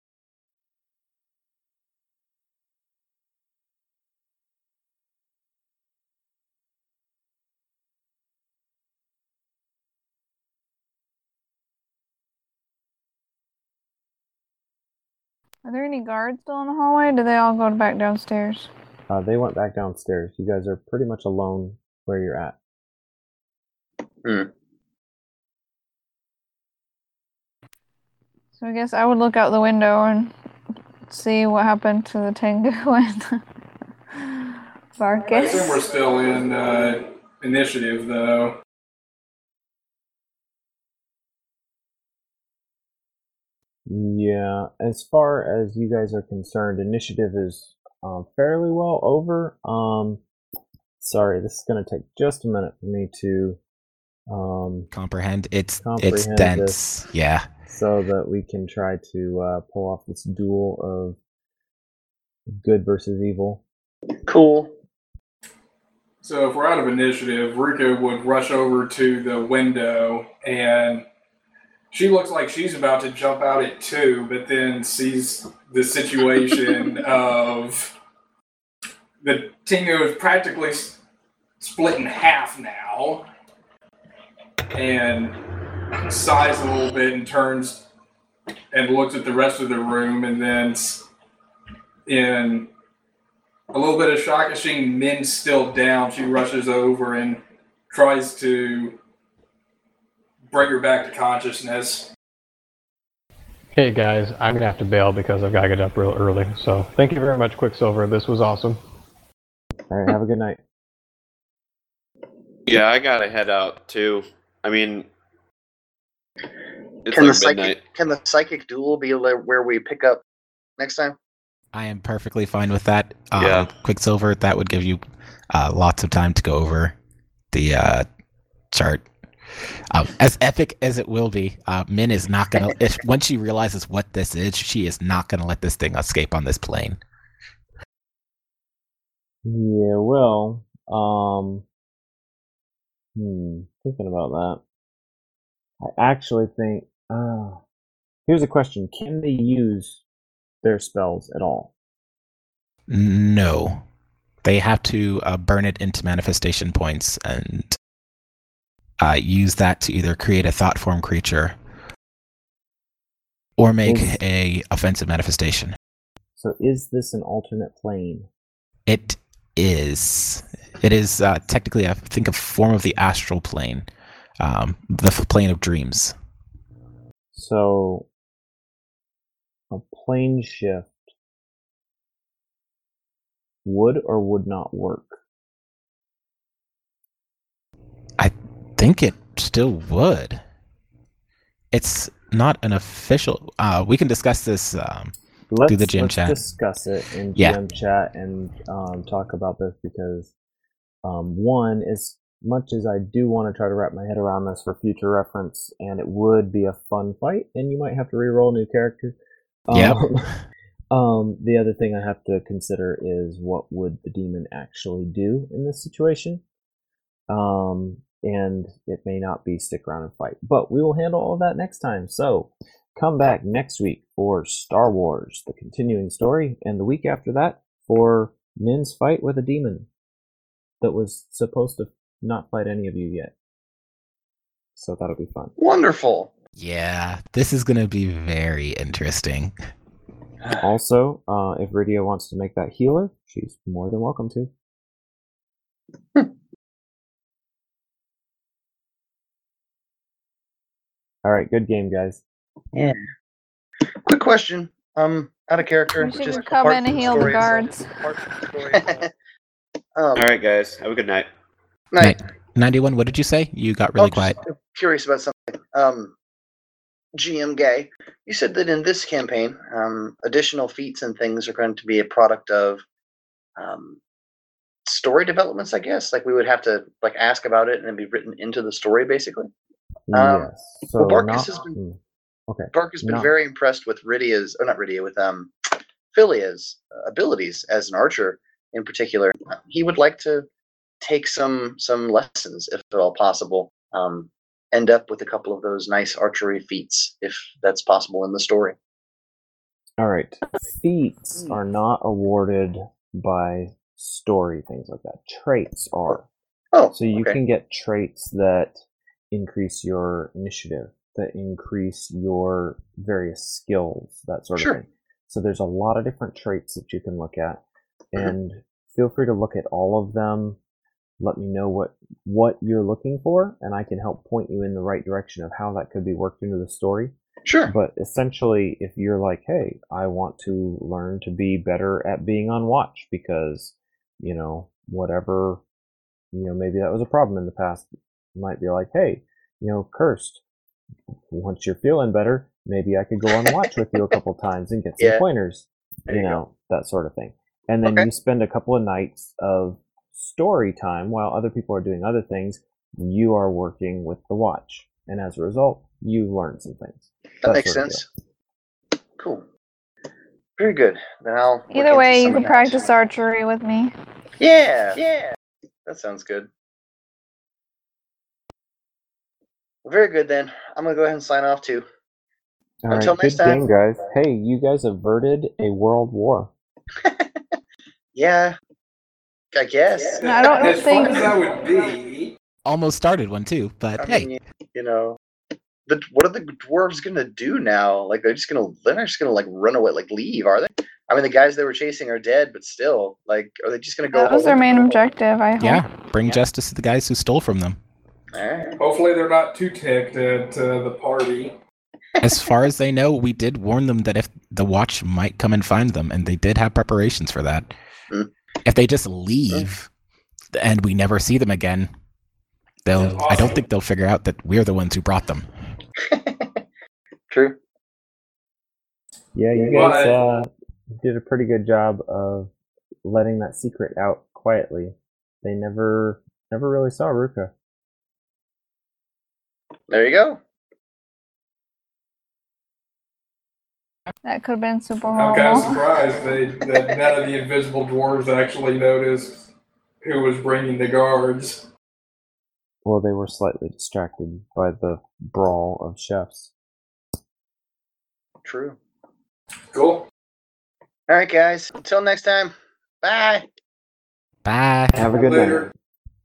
Are there any guards still in the hallway? Or do they all go back downstairs? They went back downstairs. You guys are pretty much alone where you're at. So I guess I would look out the window and see what happened to the Tengu and Varkas. I assume we're still in initiative, though. Yeah, as far as you guys are concerned, initiative is fairly well over. Sorry, this is going to take just a minute for me to comprehend. It's comprehend dense. this, yeah. So that we can try to pull off this duel of good versus evil. Cool. So if we're out of initiative, Ruka would rush over to the window and She looks like she's about to jump out at 2, but then sees the situation of the Tingo is practically split in half now, and sighs a little bit and turns and looks at the rest of the room, and then in a little bit of shock as seeing Min still down, she rushes over and tries to bring her back to consciousness. Hey guys, I'm gonna have to bail because I've got to get up real early. So thank you very much, Quicksilver. This was awesome. All right, have a good night. Yeah, I gotta head out too. I mean, it's Can like the midnight. psychic duel be where we pick up next time? I am perfectly fine with that. Yeah. Quicksilver, that would give you lots of time to go over the chart. As epic as it will be, Min is not gonna. Once she realizes what this is, she is not gonna let this thing escape on this plane. Yeah, well, thinking about that, I actually think. Here's a question: can they use their spells at all? No, they have to burn it into manifestation points and use that to either create a thought form creature or make a offensive manifestation. So is this an alternate plane? It is. It is technically, I think, a form of the astral plane, the plane of dreams. So a plane shift would or would not work? I think it still would. It's not an official. We can discuss this through the GM chat. Let's discuss it in GM chat and talk about this because one, as much as I do want to try to wrap my head around this for future reference, and it would be a fun fight, and you might have to re-roll new characters. The other thing I have to consider is what would the demon actually do in this situation. And it may not be stick around and fight. But we will handle all of that next time. So come back next week for Star Wars, the continuing story, and the week after that for Min's fight with a demon that was supposed to not fight any of you yet. So that'll be fun. Wonderful. Yeah, this is going to be very interesting. Also, if Rydia wants to make that healer, she's more than welcome to. All right, good game, guys. Yeah. Quick question. Out of character. We should just come apart in from and the heal the story guards. itself. All right, guys. Have a good night. Night. 91, what did you say? You got really quiet. Just curious about something. GM Gay, you said that in this campaign, additional feats and things are going to be a product of story developments, I guess. Like we would have to ask about it and it'd be written into the story, basically. Yes. So well, Barkus has been very impressed with with Philia's abilities as an archer in particular. He would like to take some lessons, if at all possible. End up with a couple of those nice archery feats, if that's possible in the story. All right. Feats are not awarded by story, things like that. Traits are. Oh, so you can get traits that increase your initiative, that increase your various skills, that sort of thing. So there's a lot of different traits that you can look at, and feel free to look at all of them. Let me know what you're looking for, and I can help point you in the right direction of how that could be worked into the story. Sure. But essentially, if you're like, hey, I want to learn to be better at being on watch because, whatever, maybe that was a problem in the past. You might be like, hey, Cursed, once you're feeling better, maybe I could go on watch with you a couple times and get some pointers, that sort of thing. And then you spend a couple of nights of story time while other people are doing other things. You are working with the watch, and as a result, you learn some things. That makes sense. Cool. Very good. Then I'll. Either way, you can practice archery with me. Yeah. That sounds good. Very good then. I'm gonna go ahead and sign off too. All right, Until next good time. game, guys. Hey, you guys averted a world war. Yeah, I guess. I don't As think- fun as that would be. Almost started one too, but I hey. mean, you know, what are the dwarves gonna do now? Like they're not just gonna like run away, like leave, are they? I mean, the guys they were chasing are dead, but still, like, are they just gonna go? That was their main objective, I hope. Yeah, bring justice to the guys who stole from them. All right. Hopefully, they're not too ticked at the party. As far as they know, we did warn them that if the watch might come and find them, and they did have preparations for that. Mm. If they just leave and we never see them again, I don't think they'll figure out that we're the ones who brought them. True. Yeah, you guys did a pretty good job of letting that secret out quietly. They never really saw Ruka. There you go. That could have been super I'm kind of horrible. surprised that none of the invisible dwarves actually noticed who was bringing the guards. Well, they were slightly distracted by the brawl of chefs. True. Cool. All right, guys. Until next time. Bye. Bye. Have a good Later. night.